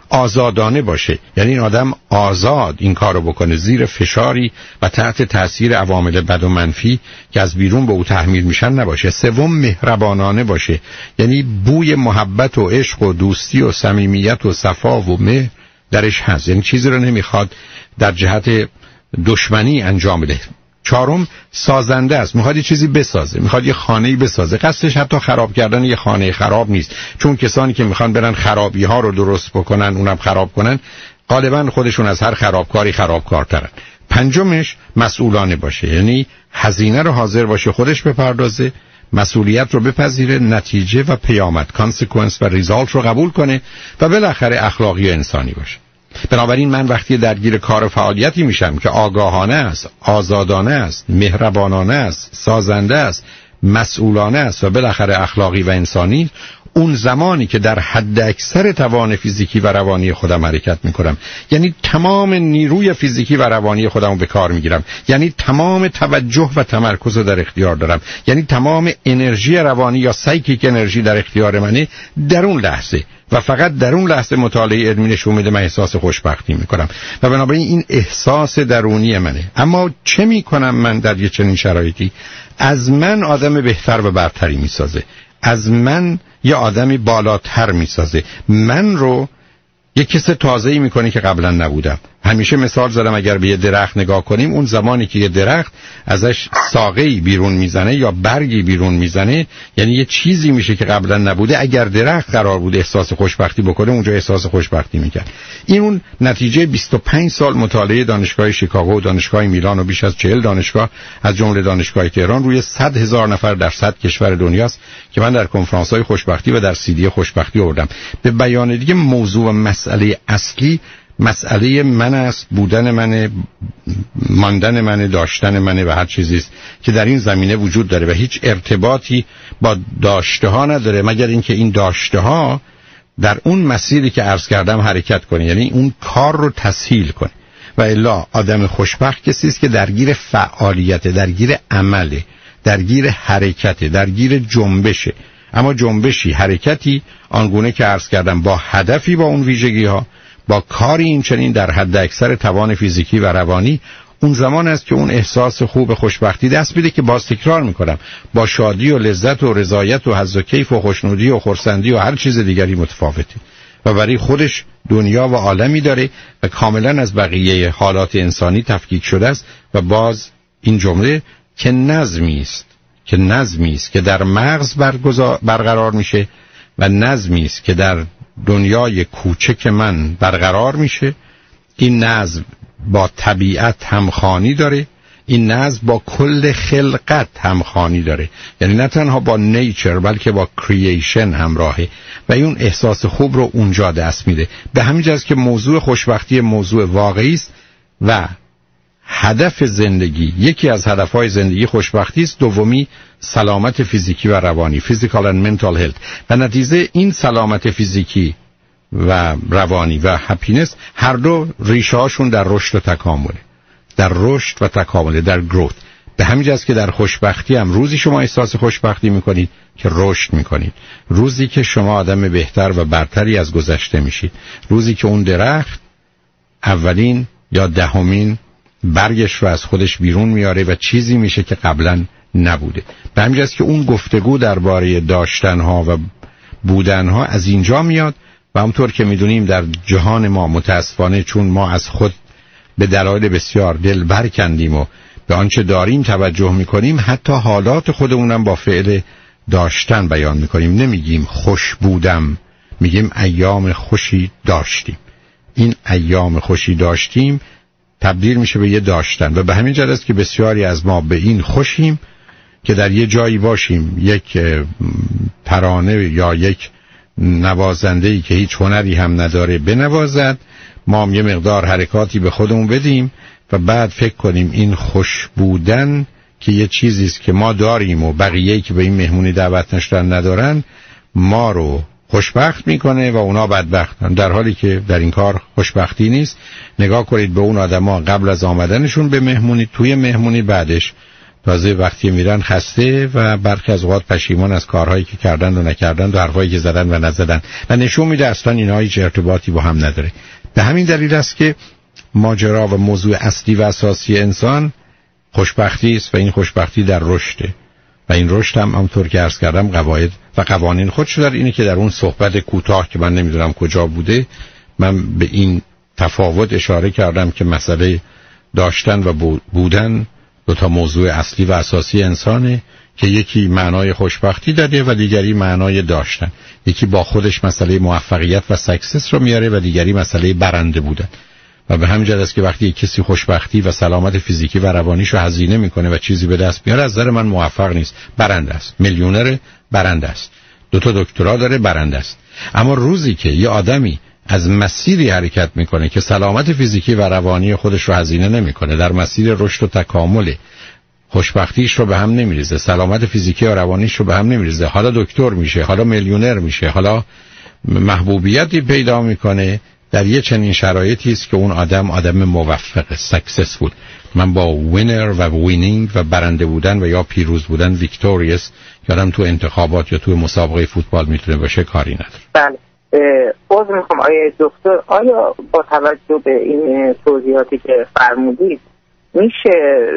آزادانه باشه، یعنی این آدم آزاد این کارو بکنه زیر فشاری و تحت تاثیر عوامل بد و منفی که از بیرون به او تحمیل میشن نباشه. سوم مهربانانه باشه، یعنی بوی محبت و عشق و دوستی و صمیمیت و صفا و مهر درش هست، یعنی چیزی رو نمیخواد در جهت دشمنی انجام بده. چهارم سازنده است، میخواد یه چیزی بسازه، میخواد یه خانه‌ای بسازه. قصدش حتی خراب کردن یه خانه خراب نیست، چون کسانی که میخوان برن خرابی ها رو درست بکنن اونم خراب کنن غالبا خودشون از هر خرابکاری خرابکارترن. پنجمش مسئولانه باشه، یعنی هزینه رو حاضر باشه خودش بپردازه، مسئولیت رو بپذیره، نتیجه و پیامد کانسیکوئنس و ریزالت رو قبول کنه و بالاخره اخلاقی و انسانی باشه. بنابراین من وقتی درگیر کار فعالیتی میشم که آگاهانه است، آزادانه است، مهربانانه است، سازنده است، مسئولانه است و بالاخره اخلاقی و انسانی، اون زمانی که در حد اکثر توان فیزیکی و روانی خودم حرکت میکنم، یعنی تمام نیروی فیزیکی و روانی خودم رو به کار میگیرم، یعنی تمام توجه و تمرکز رو در اختیار دارم، یعنی تمام انرژی روانی یا سایکیک انرژی در اختیار منه، در اون لحظه و فقط در اون لحظه مطالعه علمی نشون میده من احساس خوشبختی میکنم و بنابراین این احساس درونی منه. اما چه میکنم من در یه چنین شرایطی؟ از من آدم بهتر و برتری میسازه، از من یه آدمی بالاتر میسازه، من رو یه کس تازه‌ای میکنه که قبلا نبودم. همیشه مثال زدم اگر به یه درخت نگاه کنیم، اون زمانی که یه درخت ازش ساقه‌ای بیرون میزنه یا برگی بیرون میزنه، یعنی یه چیزی میشه که قبلا نبوده. اگر درخت قرار بود احساس خوشبختی بکنه اونجا احساس خوشبختی میکرد. این اون نتیجه بیست و پنج سال مطالعه دانشگاه شیکاگو و دانشگاه میلان و بیش از چهل دانشگاه از جمله دانشگاه تهران روی صد هزار نفر در صد کشور دنیاست که من در کنفرانس‌های خوشبختی و در سیدی خوشبختی آوردم. به بیان دیگه موضوع و مسئله اصلی مسئله من است، بودن منه، ماندن منه، داشتن منه و هر چیزیست که در این زمینه وجود داره و هیچ ارتباطی با داشته ها نداره مگر اینکه این داشته ها در اون مسیری که عرض کردم حرکت کنه، یعنی اون کار رو تسهیل کنه. و الا آدم خوشبخت کسی است که درگیر فعالیت، درگیر عمله، درگیر حرکت، درگیر جنبشه. اما جنبشی، حرکتی آنگونه که عرض کردم با هدفی، با اون ویژگی ها، با کاری این چنین در حد اکثر توان فیزیکی و روانی، اون زمان است که اون احساس خوب خوشبختی دست میده که باز تکرار میکنم با شادی و لذت و رضایت و حظ و کیف و خوشنودی و خرسندی و هر چیز دیگری متفاوته و برای خودش دنیا و عالمی داره و کاملا از بقیه حالات انسانی تفکیک شده است. و باز این جمله که نظمی است که نظمی است که در مغز برقرار میشه و نظمی است که در دنیای کوچک من برقرار میشه. این نظم با طبیعت همخوانی داره، این نظم با کل خلقت همخوانی داره، یعنی نه تنها با نیچر بلکه با کرییشن همراهه و اون احساس خوب رو اونجا دست میده. به همین جاست که موضوع خوشبختی موضوع واقعی است و هدف زندگی، یکی از هدفهای زندگی خوشبختی است، دومی سلامت فیزیکی و روانی، physical and mental health. و نتیجه این سلامت فیزیکی و روانی و هپینس هر دو ریشه هاشون در رشد و تکامله، در رشد و تکامله، در گروث. به همین جاست که در خوشبختی هم روزی شما احساس خوشبختی میکنید که رشد میکنید، روزی که شما آدم بهتر و برتری از گذشته میشید، روزی که اون درخت اولین یا دهمین برگش رو از خودش بیرون میاره و چیزی میشه که قبلا نبوده. به همین جاست که اون گفتگو درباره داشتنها و بودنها از اینجا میاد و همونطور که میدونیم در جهان ما متاسفانه چون ما از خود به دلایل بسیار دل برکندیم و به آنچه داریم توجه میکنیم، حتی حالات خودمونم با فعل داشتن بیان میکنیم. نمیگیم خوش بودم، میگیم ایام خوشی داشتیم. این ایام خوشی داشتیم تبدیل میشه به یه داشتن و به همین جهت است که بسیاری از ما به این خوشیم که در یه جایی باشیم، یک ترانه یا یک نوازنده‌ای که هیچ هنری هم نداره بنوازد، ما هم یه مقدار حرکاتی به خودمون بدیم و بعد فکر کنیم این خوش بودن که یه چیزی است که ما داریم و بقیه‌ای که به این مهمونی دعوت نشدن ندارن ما رو خوشبخت میکنه و اونا بدبختن، در حالی که در این کار خوشبختی نیست. نگاه کنید به اون آدما قبل از آمدنشون به مهمونی، توی مهمونی، بعدش تازه وقتی میرن خسته و برخی از اوقات پشیمان از کارهایی که کردن و نکردن و حرفایی که زدن و نزدن و نشون میده اصلا اینها هیچ ارتباطی با هم نداره. به همین دلیل است که ماجرا و موضوع اصلی و اساسی انسان خوشبختی است و این خوشبختی در رشده و این رشد هم همونطور که عرض کردم قواعد و قوانین خودش داره. اینه که در اون صحبت کوتاه که من نمیدونم کجا بوده من به این تفاوت اشاره کردم که مسئله داشتن و بودن دو تا موضوع اصلی و اساسی انسانه که یکی معنای خوشبختی داره و دیگری معنای داشتن. یکی با خودش مسئله موفقیت و سکسس رو میاره و دیگری مسئله برنده بودن. و به همین جهت است که وقتی کسی خوشبختی و سلامت فیزیکی و روانیشو هزینه میکنه و چیزی به دست میاره، از نظر من موفق نیست، برنده است. میلیونر برنده است، دو تا دکترا داره، برنده است. اما روزی که یه آدمی از مسیری حرکت میکنه که سلامت فیزیکی و روانی خودش رو هزینه نمیکنه، در مسیر رشد و تکامل، خوشبختیش رو به هم نمیریزه، سلامت فیزیکی و روانیش رو به هم نمیریزه، حالا دکتر میشه، حالا میلیونر میشه، حالا محبوبیتی پیدا میکنه، در یه چنین شرایطی است که اون آدم آدم موفق، سکسسفول. من با وینر و وینینگ و برنده بودن و یا پیروز بودن، ویکتوریس، که آدم تو انتخابات یا تو مسابقه فوتبال میتونه باشه، کاری نداره. بله. عذر میخوام آیه دکتر، آیا با توجه به این توضیحاتی که فرمودید میشه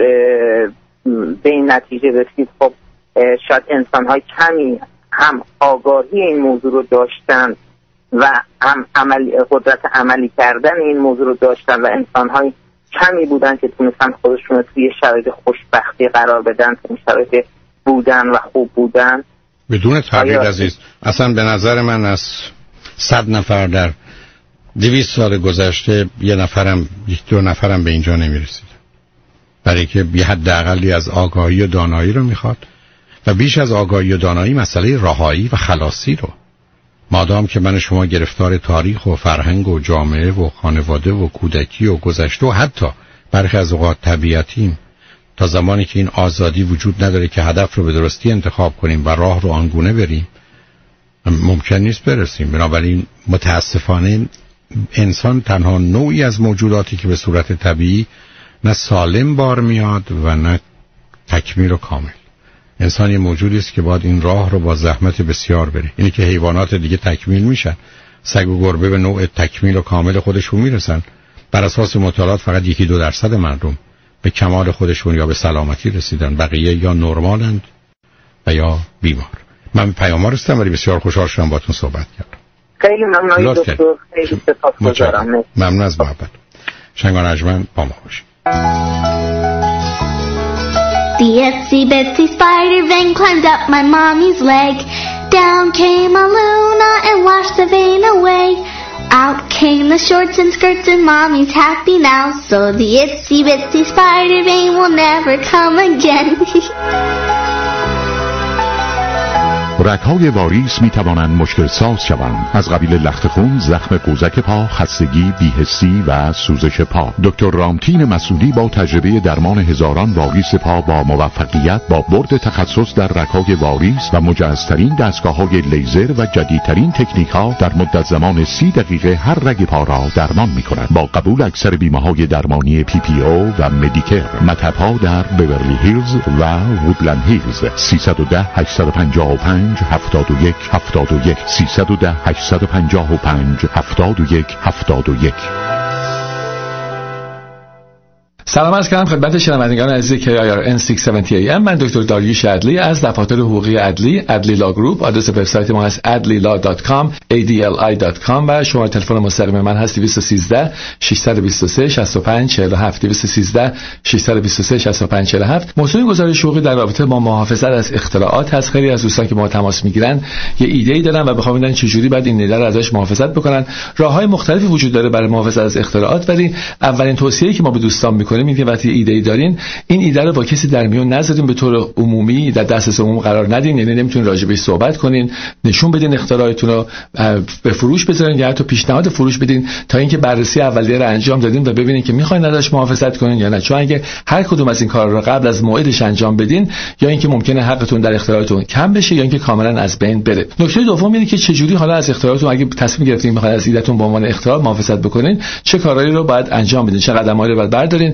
به این نتیجه رسید خب شاید انسان‌های کمی هم آگاهی این موضوع رو داشتن و هم عملی قدرت عملی کردن این موضوع رو داشتن و انسان‌های کمی بودن که تونستن خودشون رو توی شرایط خوشبختی قرار بدن، توی شرایط بودن و خوب بودن؟ بدون تردید عزیز، اصلا به نظر من از صد نفر در دویست سال گذشته یه نفرم یک دو نفرم به اینجا نمیرسید، برای که یه حداقلی از آگاهی و دانایی رو میخواد و بیش از آگاهی و دانایی مسئله رهایی و خلاصی رو. مادام که من شما گرفتار تاریخ و فرهنگ و جامعه و خانواده و کودکی و گذشته و حتی برخی از اوقات طبیعتیم، تا زمانی که این آزادی وجود نداره که هدف رو به درستی انتخاب کنیم و راه رو آنگونه بریم، ممکن نیست برسیم. بنابراین متاسفانه انسان تنها نوعی از موجوداتی که به صورت طبیعی نه سالم بار میاد و نه تکمیل و کامل. انسان یه موجودی است که باید این راه رو با زحمت بسیار بره. اینه که حیوانات دیگه تکمیل میشن، سگ و گربه به نوع تکمیل و کامل خودشون میرسن. بر اساس مطالعات فقط یکی دو درصد مردم به کمال خودشون یا به سلامتی رسیدن، بقیه یا نرمالند و یا بیمار. من پیام‌آور هستم ولی بسیار خوشحال شدم باهاتون صحبت کردم. خیلی ممنون دکتر، خیلی سپاسگزارم. ممنون از محبت. شنگان اجمن با ما باشید. The itsy bitsy spider then climbed up my mommy's leg. Down came a Luna and washed the vein away. Out came the shorts and skirts and mommy's happy now. So the itsy bitsy spider vein will never come again. رگ‌های واریس می توانند مشکل ساز شوند، از قبیل لخت خون، زخم قوزک پا، خستگی، بی‌حسی و سوزش پا. دکتر رامتین مسعودی با تجربه درمان هزاران واریس پا با موفقیت با برد تخصص در رگ‌های واریس و مجهزترین دستگاه‌های لیزر و جدیدترین تکنیک‌ها در مدت زمان سی دقیقه هر رگ پا را درمان می‌کند. با قبول اکثر بیمه‌های درمانی پی پی او و مدیکر. مطب‌ها در بیورلی هیلز و وودلند هیلز. سیصد و ده هشتصد و پنجاه و پنج هفتاد و یک هفتاد و یک سیصد و ده هشتصد و پنجاه و پنج هفتاد و یک هفتاد و یک. سلام عرض کردم خدمت شنوندگان عزیز کی آی آر ان ششصد و هفتاد ای ام. من دکتر داریوش عدلی از دفاتر حقوقی عدلی عدلی لا گروپ. آدرس وبسایت ما هست ادلی لا دات کام ای دی ال آی دات کام و شماره تلفن مستقیم من هست دویست و سیزده ششصد و بیست و سه شصت و پنج چهل و هفت دویست و سیزده ششصد و بیست و سه شصت و پنج چهل و هفت. موضوع گزارش حقوقی در رابطه با محافظت از اختراعات هست. خیلی از دوستان که ما تماس میگیرن یه ایده‌ای دارن و بخوام بدونن چجوری بعد این ایده رو ازش محافظت بکنن. راههای مختلفی وجود داره برای محافظت از اختراعات، ولی اولین توصیه‌ای که ما به دوستان میکنیم اینه که وقتی ایده دارین این ایده رو با کسی در میون نذارین، به طور عمومی در دسترس عموم قرار ندین، یعنی نمیتونین راجع بهش صحبت کنین، نشون بدین اختراعتون رو به فروش بذارین یا حتی پیشنهاد فروش بدین تا اینکه بررسی اولیه رو انجام دادین و ببینین که میخواین ازش محافظت کنین یا نه. چون اگه هر کدوم از این کارا رو قبل از موعدش انجام بدین، یا اینکه ممکنه حقتون در اختراعتون کم بشه یا اینکه کاملا از بین بره. نکته دوم اینه که چجوری حالا از اختراعتون اگه تصمیم گرفتین میخواین از ایدهتون به عنوان اختراع محافظت بکنین، چه کارهایی رو باید انجام بدین، چه قدمایی رو باید بردارین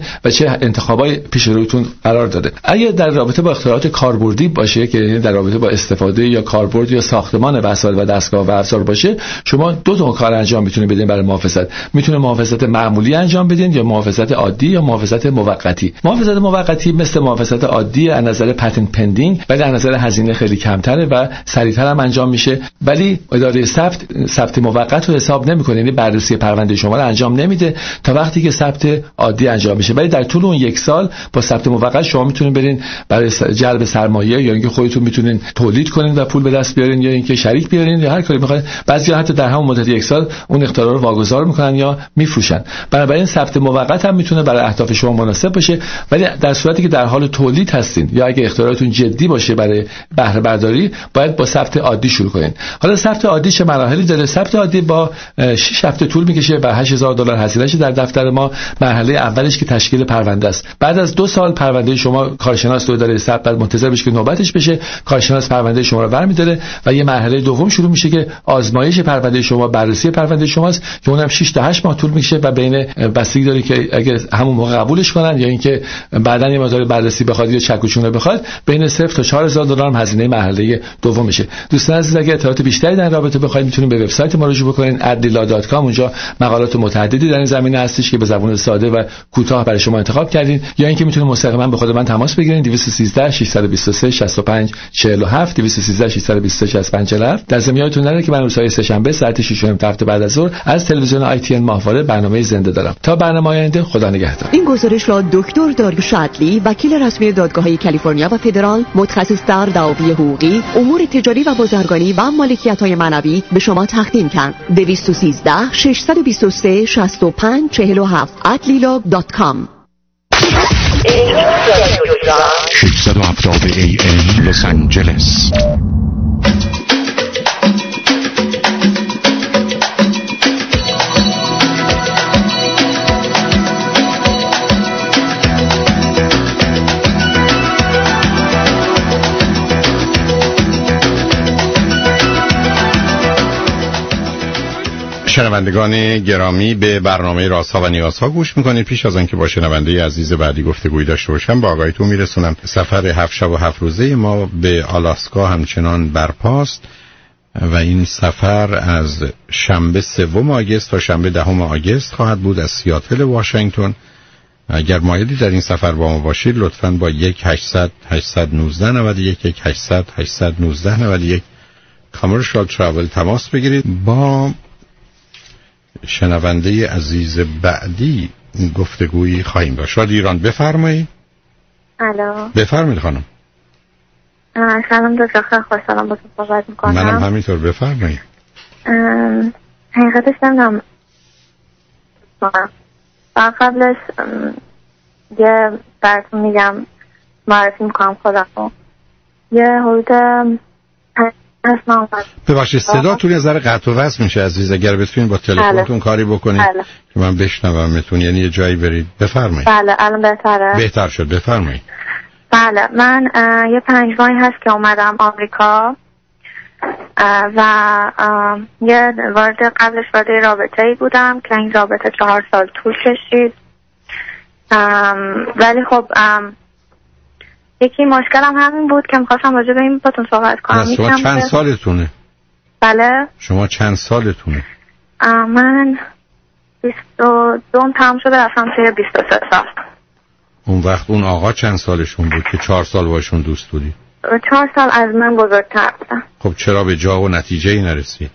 و چه انتخابای پیش رویتون قرار داده. اگه در رابطه با اختراعات کاربردی باشه که در رابطه با استفاده یا کاربرد یا ساختمان وسایل و دستگاه و افزار باشه، شما دو تا کار انجام میتونید بدین برای محافظت. میتونه محافظت معمولی انجام بدین یا محافظت عادی یا محافظت موقتی. محافظت موقتی مثل محافظت عادی از نظر پتنت پندینگ ولی از نظر هزینه خیلی کمتره و سریعتر هم انجام میشه، ولی اداره ثبت ثبت موقت رو حساب نمیکنه، یعنی بررسی پرونده شما رو انجام نمیده تا وقتی که ثبت عادی انجام میشه. ولی در طول اون یک سال با ثبت موقت شما میتونین برین برای جلب سرمایه یا اینکه خودتون میتونین تولید کنین و پول به دست بیارین یا اینکه شریک بیارین یا هر کاری میخواین. بعضیا حتی در همون مدت یک سال اون اختراع رو واگذار میکنن یا میفروشن. بنابراین ثبت موقت هم میتونه برای اهداف شما مناسب باشه، ولی در صورتی که در حال تولید هستین یا اگه اختراعتون جدی باشه برای بهره برداری، باید با ثبت عادی شروع کنین. حالا ثبت عادی چه مراحلی داره؟ ثبت عادی با شش هفته طول میکشه، با هشت هزار دلار هزینه‌اش در دفتر ما. مرحله اولش که تشکیل پرونده است. بعد از دو سال پرونده شما کارشناس دو اداره ثبت بعد منتظر بشه که نوبتش بشه، کارشناس پرونده شما رو برمی‌داره و یه مرحله دوم شروع میشه که آزمایش پرونده شما، بررسی پرونده شماست که اونم شش تا هشت ماه طول میکشه و بین بستگی داره که اگه همون موقع قبولش کنن یا اینکه بعداً یه مقدار بررسی بخواد یا چک و چونه بخواد، بین صفر تا چهار هزار دلار هم هزینه مرحله دوم میشه. دوستان عزیز اگه اطلاعات بیشتری در رابطه بخواید میتونید به وبسایت ما رجوع بکنید ادلی لا دات کام. اونجا مقالات متعددی در این زمینه هستش که به زبان ساده و کوتاه برای شما انتخاب کردین، یا اینکه میتونید مستقیما به خود من تماس بگیرید دو یک سه شش دو سه شش پنج چهار هفت دو یک سه شش دو سه شش پنج چهار هفت. در زمینه‌تون نره که من روزهای سه شنبه ساعت شش و نیم تا هفت بعد از ظهر از تلویزیون آی تی ان ماهواره برنامه زنده دارم. تا برنامه آینده خدا نگهدار. این گزارش را دکتر داریوش عدلی، وکیل رسمی دادگاه‌های کالیفرنیا و فدرال، متخصص در دعاوی حقوقی، امور تجاری و بازرگانی و مالکیت‌های معنوی به شما تقدیم کرد. دو یک سه شش دو سه شش پنج چهار هفت ادلی لا دات کام. ششصد و هفتاد ای ام لس آنجلس. شنوندگان گرامی، به برنامه رازها و نیازها گوش میکنید. پیش از آنکه با شنونده عزیز بعدی گفتگوی داشته باشم، با آگاهیتون میرسونم سفر هفت شب و هفت روزه ما به آلاسکا همچنان برپاست و این سفر از شنبه سوم آگوست تا شنبه دهم آگوست خواهد بود از سیاتل واشنگتن. اگر مایلی در این سفر با ما باشید لطفاً با یک هشتصد هشتصد و نوزده نود و یک یک هشتصد هشتصد و نوزده نود و یک کامرشال تراول تماس بگیرید. با شنونده عزیز بعدی گفتگویی خواهیم داشت. رادیو ایران بفرمایید. الو. بفرمایید خانم. سلام دکتر، خیلی خوشحالم باهاتون صحبت میکنم. منم همینطور، بفرمایید. حقیقتش نمیدونم قبلش یه براتون میگم، معرفی میکنم خودمو. یه حدود ببخشید صداتون یه ذره قطع و وصل میشه عزیز، اگر بتونید با تلفنتون کاری بکنید بله. که من بشنومتون، یعنی یه جایی برید. بفرمایید. بله الان بهتره؟ بهتر شد، بفرمایید. بله من یه پنج ماهی هست که اومدم آمریکا و یه وارد قبلش وارد رابطه‌ای بودم که این رابطه چهار سال طول کشید، ولی خب یکی مشکلم همین بود که می‌خواستم راجع به این باتون صحبت کنم. شما چند سالتونه؟ بله. شما چند سالتونه؟ من بیست و دو تمام شده، رفتم توی بیست و سه سال. اون وقت اون آقا چند سالشون بود که چهار سال باشون دوست بودی؟ چهار سال از من بزرگتر بودن. خب چرا به جا و نتیجه ای نرسید؟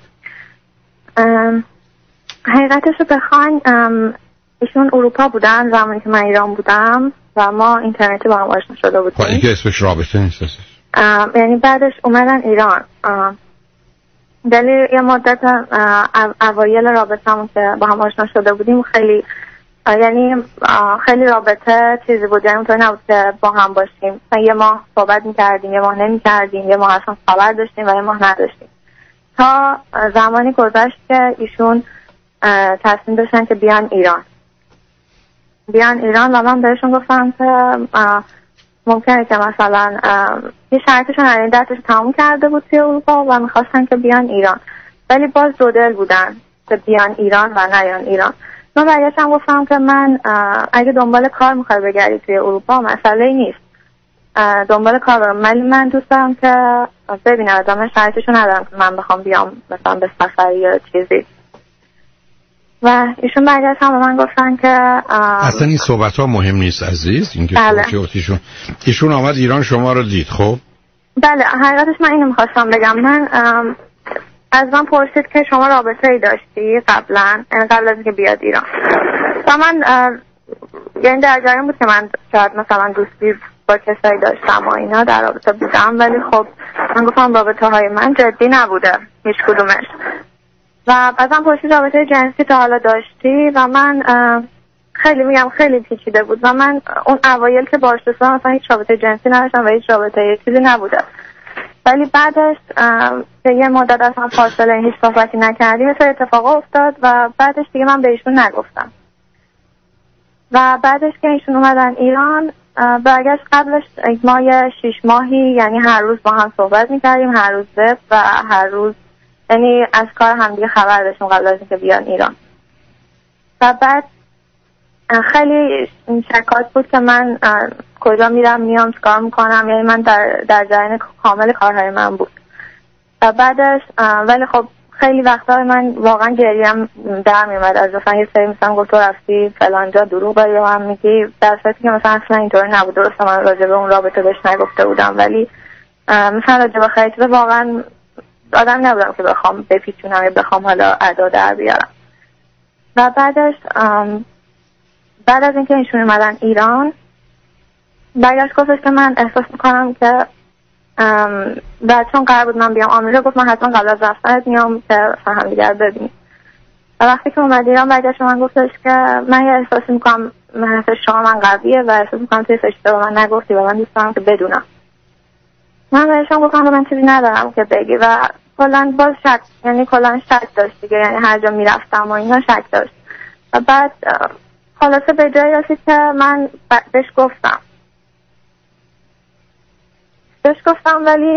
حقیقتش رو بخواین ایشون اروپا بودن زمانی که من ایران بودم و ما اینترنتی با هم آشنا شده بودیم. خب این که اسمش رابطه نیست اسمش. یعنی بعدش اومدن ایران، ولی یه مدت اوایل رابطه‌مون که با هم آشنا شده بودیم خیلی یعنی خیلی رابطه چیزی بود، یعنی اونطور نبود که با هم باشیم. یه ماه صحبت می‌کردیم، یه ماه نمی‌کردیم، یه ماه اصلا خبر داشتیم و یه ماه نداشتیم، تا زمانی گذشت که ایشون تصمیم داشتن که بیان ایران بیان ایران و من بهشون گفتم که ممکنه که مثلا یه شرطشون یعنی درسش تموم کرده بود توی اروپا و میخواستن که بیان ایران، ولی باز دو دل بودن که بیان ایران و نیان ایران. من برگشتم گفتم که من اگه دنبال کار میخوای بگردی توی اروپا مسئله نیست، دنبال کار برم، ولی من دوست دارم که ببینم ازم، من شرطشو ندارم که من بخوام بیام مثلا به سفری یا چیزی. و ایشون برگشتن به من گفتن که اصلا این صحبت ها مهم نیست عزیز، این که بله. ایشون ایشون آمد ایران شما رو دید. خب بله، حقیقتش من اینو میخواستم بگم. من از من پرسید که شما رابطه ای داشتی قبلا، قبل از اینکه بیاد ایران، و من یعنی در جریان بود که من شاید مثلا دوستی با کسایی داشتم و اینا در رابطه بودم، ولی خب من گفتم رابطه های من جدی نبوده هیچ کدومش. و بعدم پرسید رابطه جنسی تا حالا داشتی، و من خیلی میگم خیلی پیچیده بود و من اون اوایل که باهاش دوستم مثلا هیچ رابطه جنسی نداشتم و هیچ رابطه چیزی نبوده، ولی بعدش که یه مدت اصلا فاصله هیچ صحبتی نکردیم مثلا اتفاق افتاد و بعدش دیگه من به ایشون نگفتم. و بعدش که ایشون اومدن ایران برگشت، قبلش ما یه شیش ماهی یعنی هر روز با هم صحبت میکردیم، هر روز وب و هر روز یعنی از کار هم دیگه خبر داشتیم قبل از اینکه بیان ایران. و بعد خیلی شکاک بود که من کجا میرم میام چیکار میکنم، یعنی من در در جریان کامل کارهای من بود. و بعدش ولی خب خیلی وقتا من واقعا گریم در میومد از مثلا یه سری مثلا گفت تو رفتی فلان جا دروغ داری و هم میگی، در صورتی که مثلا اصلا اینطور نبود. درسته من راجع به اون رابطه بهش نگفته بودم، ولی مثلا راجع به خیلی واقعا آدم نبودم که بخوام بپیچونم یا بخوام حالا ادا در بیارم. و بعدش بعد از اینکه ایشون اومدن ایران برگشت گفتش که من احساس میکنم که بعد چون قرار بود من بیام آمریکا، گفت من حتما قبل از رفتنت میام که هم دیگر ببینیم. و وقتی که اومد ایران برگشت من گفتش که من یه احساسی میکنم من شما من قویه و احساس میکنم توی سشته به من نگفتی و من دوست دارم که بدونم. من بهشون گفتم من چیزی ندارم که بگی و کلن باز شک، یعنی کلن شک داشت دیگه، یعنی هر جا میرفتم و اینا شک داشت. و بعد خلاصه به جایی رسید که من بهش گفتم بهش گفتم ولی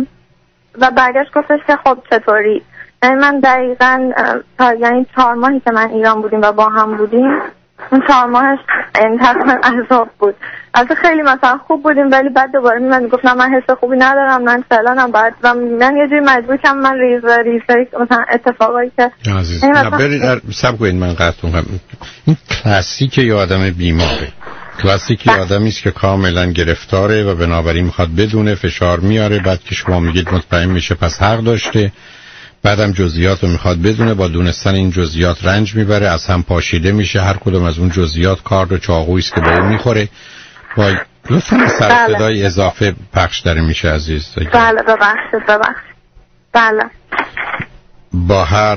و برگشت گفتش که خب چطوری. یعنی من دقیقا تا یعنی چهار ماهی که من ایران بودیم و با هم بودیم، اون چهار ماهش این تقریبا عذاب بود. البته خیلی مثلا خوب بودیم ولی بعد دوباره میمد میگفت نه من حس خوبی ندارم، من فلانم، بعد و من یه جوری مجبور کردم من ریز ریز مثلا اتفاقایی که عزیز نه برید سب کنید من قطع کنم. این کلاسیک یه آدم بیماره، کلاسیک یه آدمی است که کاملا گرفتاره و بنابراین میخواد بدونه، فشار میاره، بعد که شما میگید مطمئن میشه پس حق داشته، بعدم جزئیات رو میخواد بدونه، با دونستن این جزئیات رنج میبره، از هم پاشیده میشه، هر کدوم از اون جزئیات کارد و چاقویی است که به اون میخوره. وای لطفاً سر صدای اضافه پخش داره میشه عزیز. بله ببخشید ببخشید. بله با هر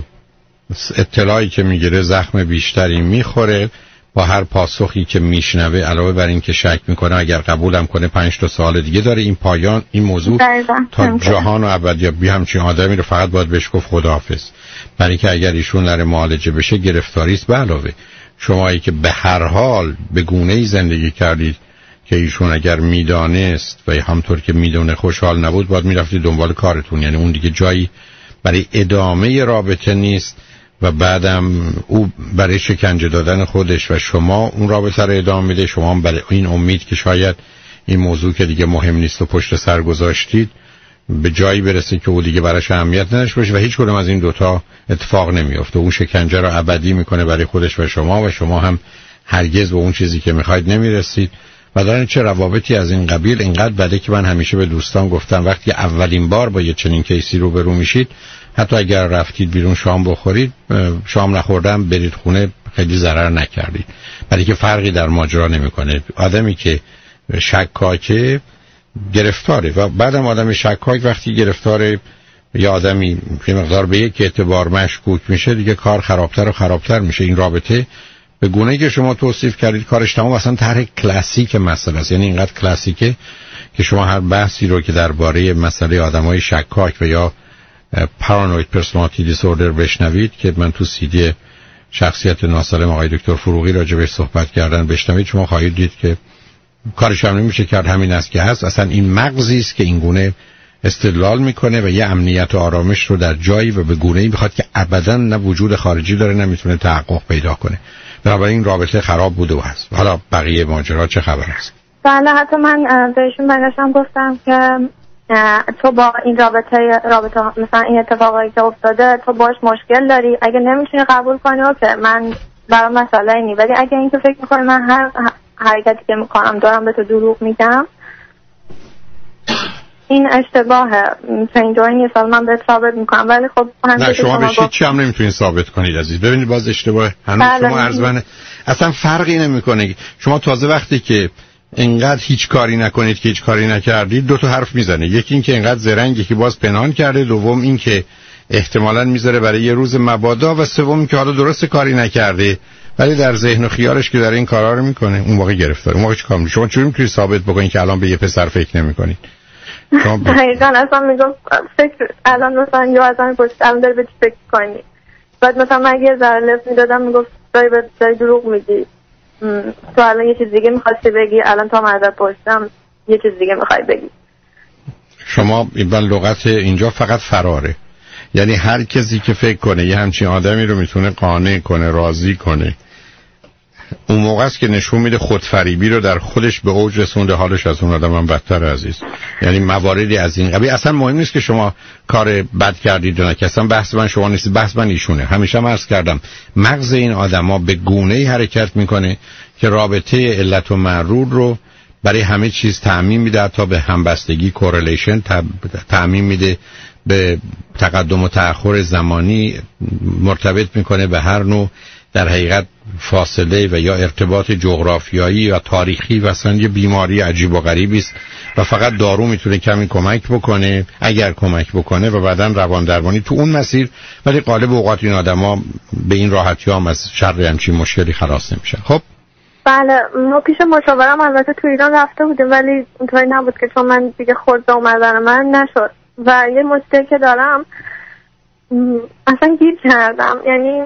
اطلاعی که میگیره زخم بیشتری میخوره، با هر پاسخی که میشنوه علاوه بر این که شک میکنه اگر قبولم کنه پنج تا سال دیگه داره. این پایان این موضوع دایدم. تا جهان و ابدیت همچین آدمی رو فقط باید بهش گفت خداحافظ، برای که اگر ایشون نره معالجه بشه گرفتاری است. به علاوه شمایی که به هر حال به گونه‌ای زندگی کردید که ایشون اگر میدانست و همطور که میدونه خوشحال نبود باید میرفتید دنبال کارتون، یعنی اون دیگه جایی برای ادامه رابطه نیست و بعدم او برای شکنجه دادن خودش و شما اون رابطه رو ادامه میده، شما هم برای این امید که شاید این موضوع که دیگه مهم نیست و پشت سر گذاشتید به جایی برسه که او دیگه براش اهمیت نداشته باشه و هیچ کدوم از این دوتا اتفاق نمیفته. اون شکنجه رو ابدی میکنه برای خودش و شما و شما هم هرگز به اون چیزی که میخواید نمیرسید. و دارن چه روابطی از این قبیل اینقدر بده که من همیشه به دوستان گفتم وقتی اولین بار با یه چنین کیسی رو برو میشید، حتی اگر رفتید بیرون شام بخورید، شام نخوردم برید خونه، خیلی ضرر نکردید، برای که فرقی در ماجرا نمیکنه. آدمی که شکاکه گرفتاره و بعدم آدم شکاک وقتی گرفتاره یا آدمی یه مقدار به یک اعتبار مشکوک میشه دیگه کار خرابتر و خرابتر میشه. این رابطه به گونه‌ای که شما توصیف کردید کارش تمام اصلا طرح کلاسیک مسئله است، یعنی اینقدر کلاسیکه که شما هر بحثی رو که درباره مسئله آدمای شکاک و یا پارانوید پرسونالیتی دیسوردر بشنوید که من تو سیدی شخصیت ناسالم آقای دکتر فروغی راجع بهش صحبت کردن بشنوید، شما خواهید دید که کارش هم نمیشه کرد. همین است که هست، اصلا این مغزی است که این گونه استدلال میکنه و یه امنیت و آرامش رو در جایی و به گونه‌ای بخواد که ابداً نه وجود خارجی داره نه میتونه تحقق پیدا کنه. بنابراین رابطه خراب بوده و هست. حالا بقیه ماجرا چه خبر است؟ بله، حتی من بهشون برگشتم گفتم که تو با این رابطه رابطه مثلا این اتفاقایی که افتاده تو باش مشکل داری، اگه نمیتونی قبول کنی اوکی، من برام مسئله اینی، ولی اگه اینکه فکر میکنی من هر حرکتی که میکنم دارم به تو دروغ میگم، این اشتباهه. تو اینجوری نیست، من بهت ثابت میکنم. ولی خب نه شما به هیچ چی هم نمیتونید ثابت کنید عزیز. ببینید باز اشتباه هنوز بله. شما ارزمنه اصلا فرقی نمیکنه. شما تازه وقتی که اینقدر هیچ کاری نکنید که هیچ کاری نکردید دو تا حرف میزنه. یکی این که اینقدر زرنگی که باز پنهان کرده، دوم این که احتمالاً میذاره برای یه روز مبادا، و سوم این که حالا درست کاری نکرده ولی در ذهن و خیالش که داره این کارا رو میکنه اون واقع گرفتاره. اون واقع چیکار میکنه؟ شما چجوری میتونید ثابت بکنید که الان به یه پسر فکر نمیکنید؟ شما دقیقاً اصلا میگم فکر الان مثلا یا اصلا پشت الان داری به چی فکر کنی، بعد مثلا من یه ذره لفت میدادم میگفت داری به داری دروغ میگی، تو الان یه چیز دیگه میخواستی بگی، الان تا من ازت پرسیدم یه چیز دیگه میخوای بگی. شما این لغت اینجا فقط فراره. یعنی هر کسی که فکر کنه یه همچین آدمی رو میتونه قانع کنه، راضی کنه، اون موقع است که نشون میده خودفریبی رو در خودش به اوج رسونده، حالش از اون آدم هم بدتر عزیز. یعنی مواردی از این قبیل اصلا مهم نیست که شما کار بد کردید یا نه، که اصلا بحث من شما نیست، بحث من ایشونه. همیشه هم عرض کردم مغز این آدما به گونه‌ای حرکت میکنه که رابطه علت و معلول رو برای همه چیز تعمیم میده، تا به همبستگی کورلیشن تعمیم میده، به تقدم و تأخر زمانی مرتبط میکنه، به هر نوع در حقیقت فاصله و یا ارتباط جغرافیایی یا تاریخی و اصلا یه بیماری عجیب و غریبی است و فقط دارو میتونه کمی کمک بکنه اگر کمک بکنه و بعداً روان درمانی تو اون مسیر. ولی غالب اوقات این آدما به این راحتی هم از شر همچین مشکلی خلاص نمیشن. خب بله، ما پیش مشاورم البته تو ایران رفته بودیم ولی اونطوری نبود که چون من دیگه خورد اومدن من نشد و یه مشکلی که دارم اصلا گیر کردم. یعنی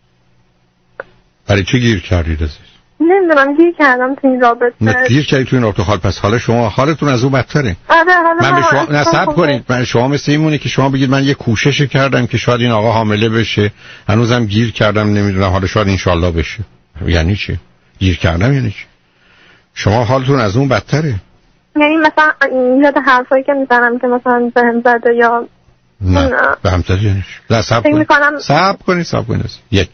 برای چی گیر کردید عزیز؟ نمیدونم، گیر کردم تو این رابطه. نه گیر کردید تو این رابطه. حال پس حال شما حالتون از اون بدتره. آره حالا من به شما نصب کنید. من شما مثل اینونه که شما بگید من یه کوشش کردم که شاید این آقا حامله بشه، هنوزم گیر کردم نمیدونم، حالا شاید انشالله بشه. یعنی چی؟ گیر کردم یعنی چی؟ شما حالتون از اون بدتره. یعنی مثلا یاد حرفایی که میزنم که مثلا بهم زده یا نه به هم زده یعنی چی؟ صبر کنید صبر کنید صبر کنید. یک،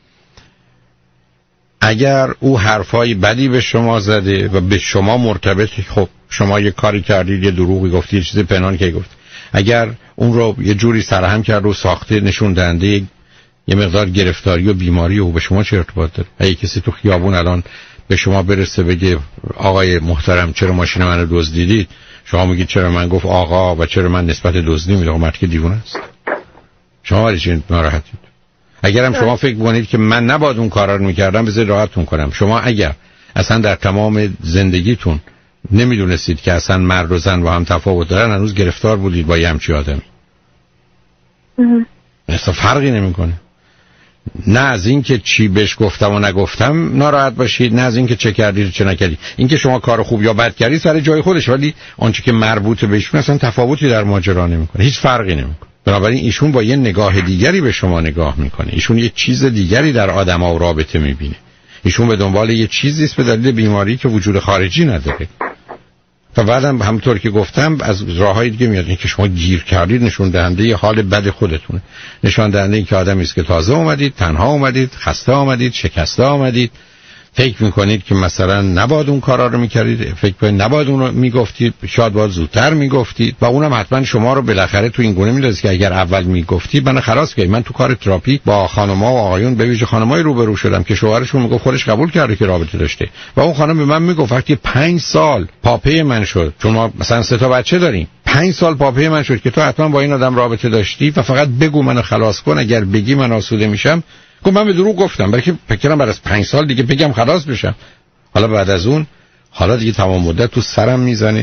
اگر او حرفای بدی به شما زده و به شما مرتبطه، خب شما یه کاری کردید، یه دروغی گفتید، یه چیز پنهان که گفت، اگر اون رو یه جوری سرهم کرد و ساخته نشون دهنده یه مقدار گرفتاری و بیماری او، به شما چه ارتباط داره؟ اگه کسی تو خیابون الان به شما برسه بگه آقای محترم چرا ماشین منو دزدیدید، شما میگید چرا من گفت آقا و چرا من نسبت دزدی میدم، مرد که دیوونه است. شما برای چی ناراحتید؟ اگرم شما فکر کنید که من نباید اون کارا رو میکردم، بذارید راحتتون کنم. شما اگر اصلا در تمام زندگیتون نمیدونستید که اصلا مرد و زن با هم تفاوت دارن، هنوز گرفتار بودید با یه همچین آدمی. اصلا فرقی نمیکنه. نه از این که چی بهش گفتم و نگفتم ناراحت باشید، نه از این که چه کردید و چه نکردید. این که شما کار خوب یا بد کردید سر جای خودش، ولی آنچه که مربوط بهشون اصلا تفاوتی در ماجرا نمیکنه، هیچ فرقی نمیکنه. بنابراین ایشون با یه نگاه دیگری به شما نگاه میکنه، ایشون یه چیز دیگری در آدم‌ها و رابطه میبینه، ایشون به دنبال یه چیزی است به دلیل بیماری که وجود خارجی نداره. و بعدم همونطور که گفتم از راههای دیگه میاد. این که شما گیر کردید نشون دهنده یه حال بد خودتونه، نشون دهنده این که آدمی است که تازه اومدید، تنها اومدید، خسته اومدید، شکسته اومدید، فکر میکنید که مثلا نباید اون کارا رو میکردید، فکر کنید نباید اون رو میگفتید، شاید باید زودتر میگفتید و اونم حتما شما رو بالاخره تو این گونه میندازه که اگر اول میگفتید من خلاص کردم. من تو کار تراپی با خانم‌ها و آقایون به ویژه خانم‌های روبرو شدم که شوهرشون میگفت خودش قبول کرده که رابطه داشته و اون خانم به من میگفت وقتی پنج سال پاپی من شد، چون ما مثلا سه تا بچه داریم، پنج سال پاپی من شد که تو حتما با این آدم رابطه داشتی و فقط بگو منو خلاص کن، اگر بگی من آسوده میشم. گفت من به دروغ گفتم برای که فکرم بعد از پنج سال دیگه بگم خلاص بشم. حالا بعد از اون حالا دیگه تمام مدت تو سرم میزنه،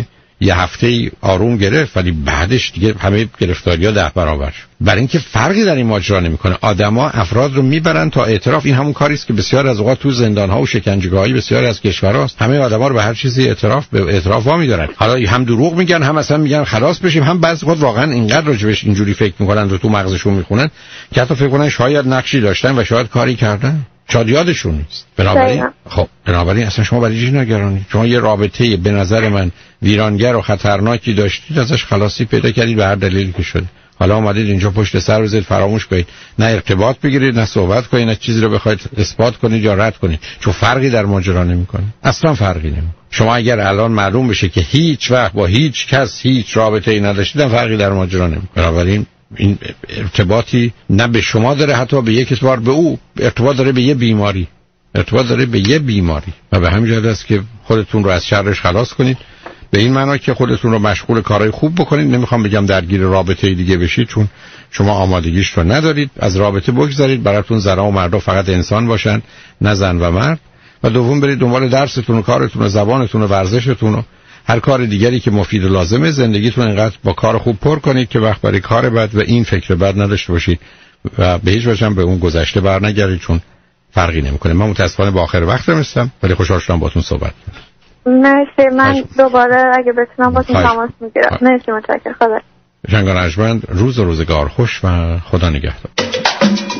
یه هفته آروم گرفت ولی بعدش دیگه همه گرفتاری‌ها ده برابر شد. برای اینکه فرقی در این ماجرا نمی‌کنه. آدما افراد رو میبرن تا اعتراف. این همون کاری است که بسیار از اوقات تو زندان‌ها و شکنجهگاه‌های بسیار از کشورها است. همه آدما رو به هر چیزی اعتراف به اعتراف وامی دارن. حالا هم دروغ میگن، هم اصلا میگن خلاص بشیم، هم بعضی وقت واقعا اینقدر راجبش اینجوری فکر می‌کنن و تو مغزشون می‌خونن که حتی فکر کنن شاید نقشی داشتن و شاید کاری کردن. شاید یادشون نیست. بنابراین خب بنابراین اصلا شما برای چی نگرانید؟ شما یه رابطه به نظر من ویرانگر و خطرناکی داشتید، ازش خلاصی پیدا کردید به هر دلیلی که شده. حالا اومدید اینجا پشت سر بزنید فراموش کنید، نه ارتباط بگیرید، نه صحبت کنید، نه چیزی رو بخواید اثبات کنید یا رد کنید، چون فرقی در ماجرا نمیکنه. اصلا فرقی نمیکنه. شما اگر الان معلوم بشه که هیچ وقت با هیچ کس هیچ رابطه‌ای نداشتید، فرقی در ماجرا نمیکنه. بنابراین این ارتباطی نه به شما داره، حتی به یک اعتبار به او ارتباط داره، به یه بیماری ارتباط داره، به یه بیماری و به همین جهت است که خودتون رو از شرش خلاص کنید. به این معنی که خودتون رو مشغول کارهای خوب بکنید. نمیخوام بگم درگیر رابطه دیگه بشید، چون شما آمادگیش رو ندارید. از رابطه بگذارید، براتون زن‌ها و مردها فقط انسان باشن، نه زن و مرد. و دوم برید دنبال درستون و کارتون و زبانتون و ورزشتون و هر کار دیگری که مفید و لازمه. زندگیتون اینقدر با کار خوب پر کنید که وقت برای کار بد و این فکر بد نداشته باشید و به هیچ وجه به اون گذشته برنگردید، چون فرقی نمیکنه. من متاسفانه با آخر وقت رسیدم ولی خوشحال شدم باهاتون صحبت کردم. مرسی. من دوباره اگه بتونم باهاتون تماس میگیرم. مرسی، متشکرم. خدا. جنگان ارجمند، روز و روزگار خوش و خدا نگهدار.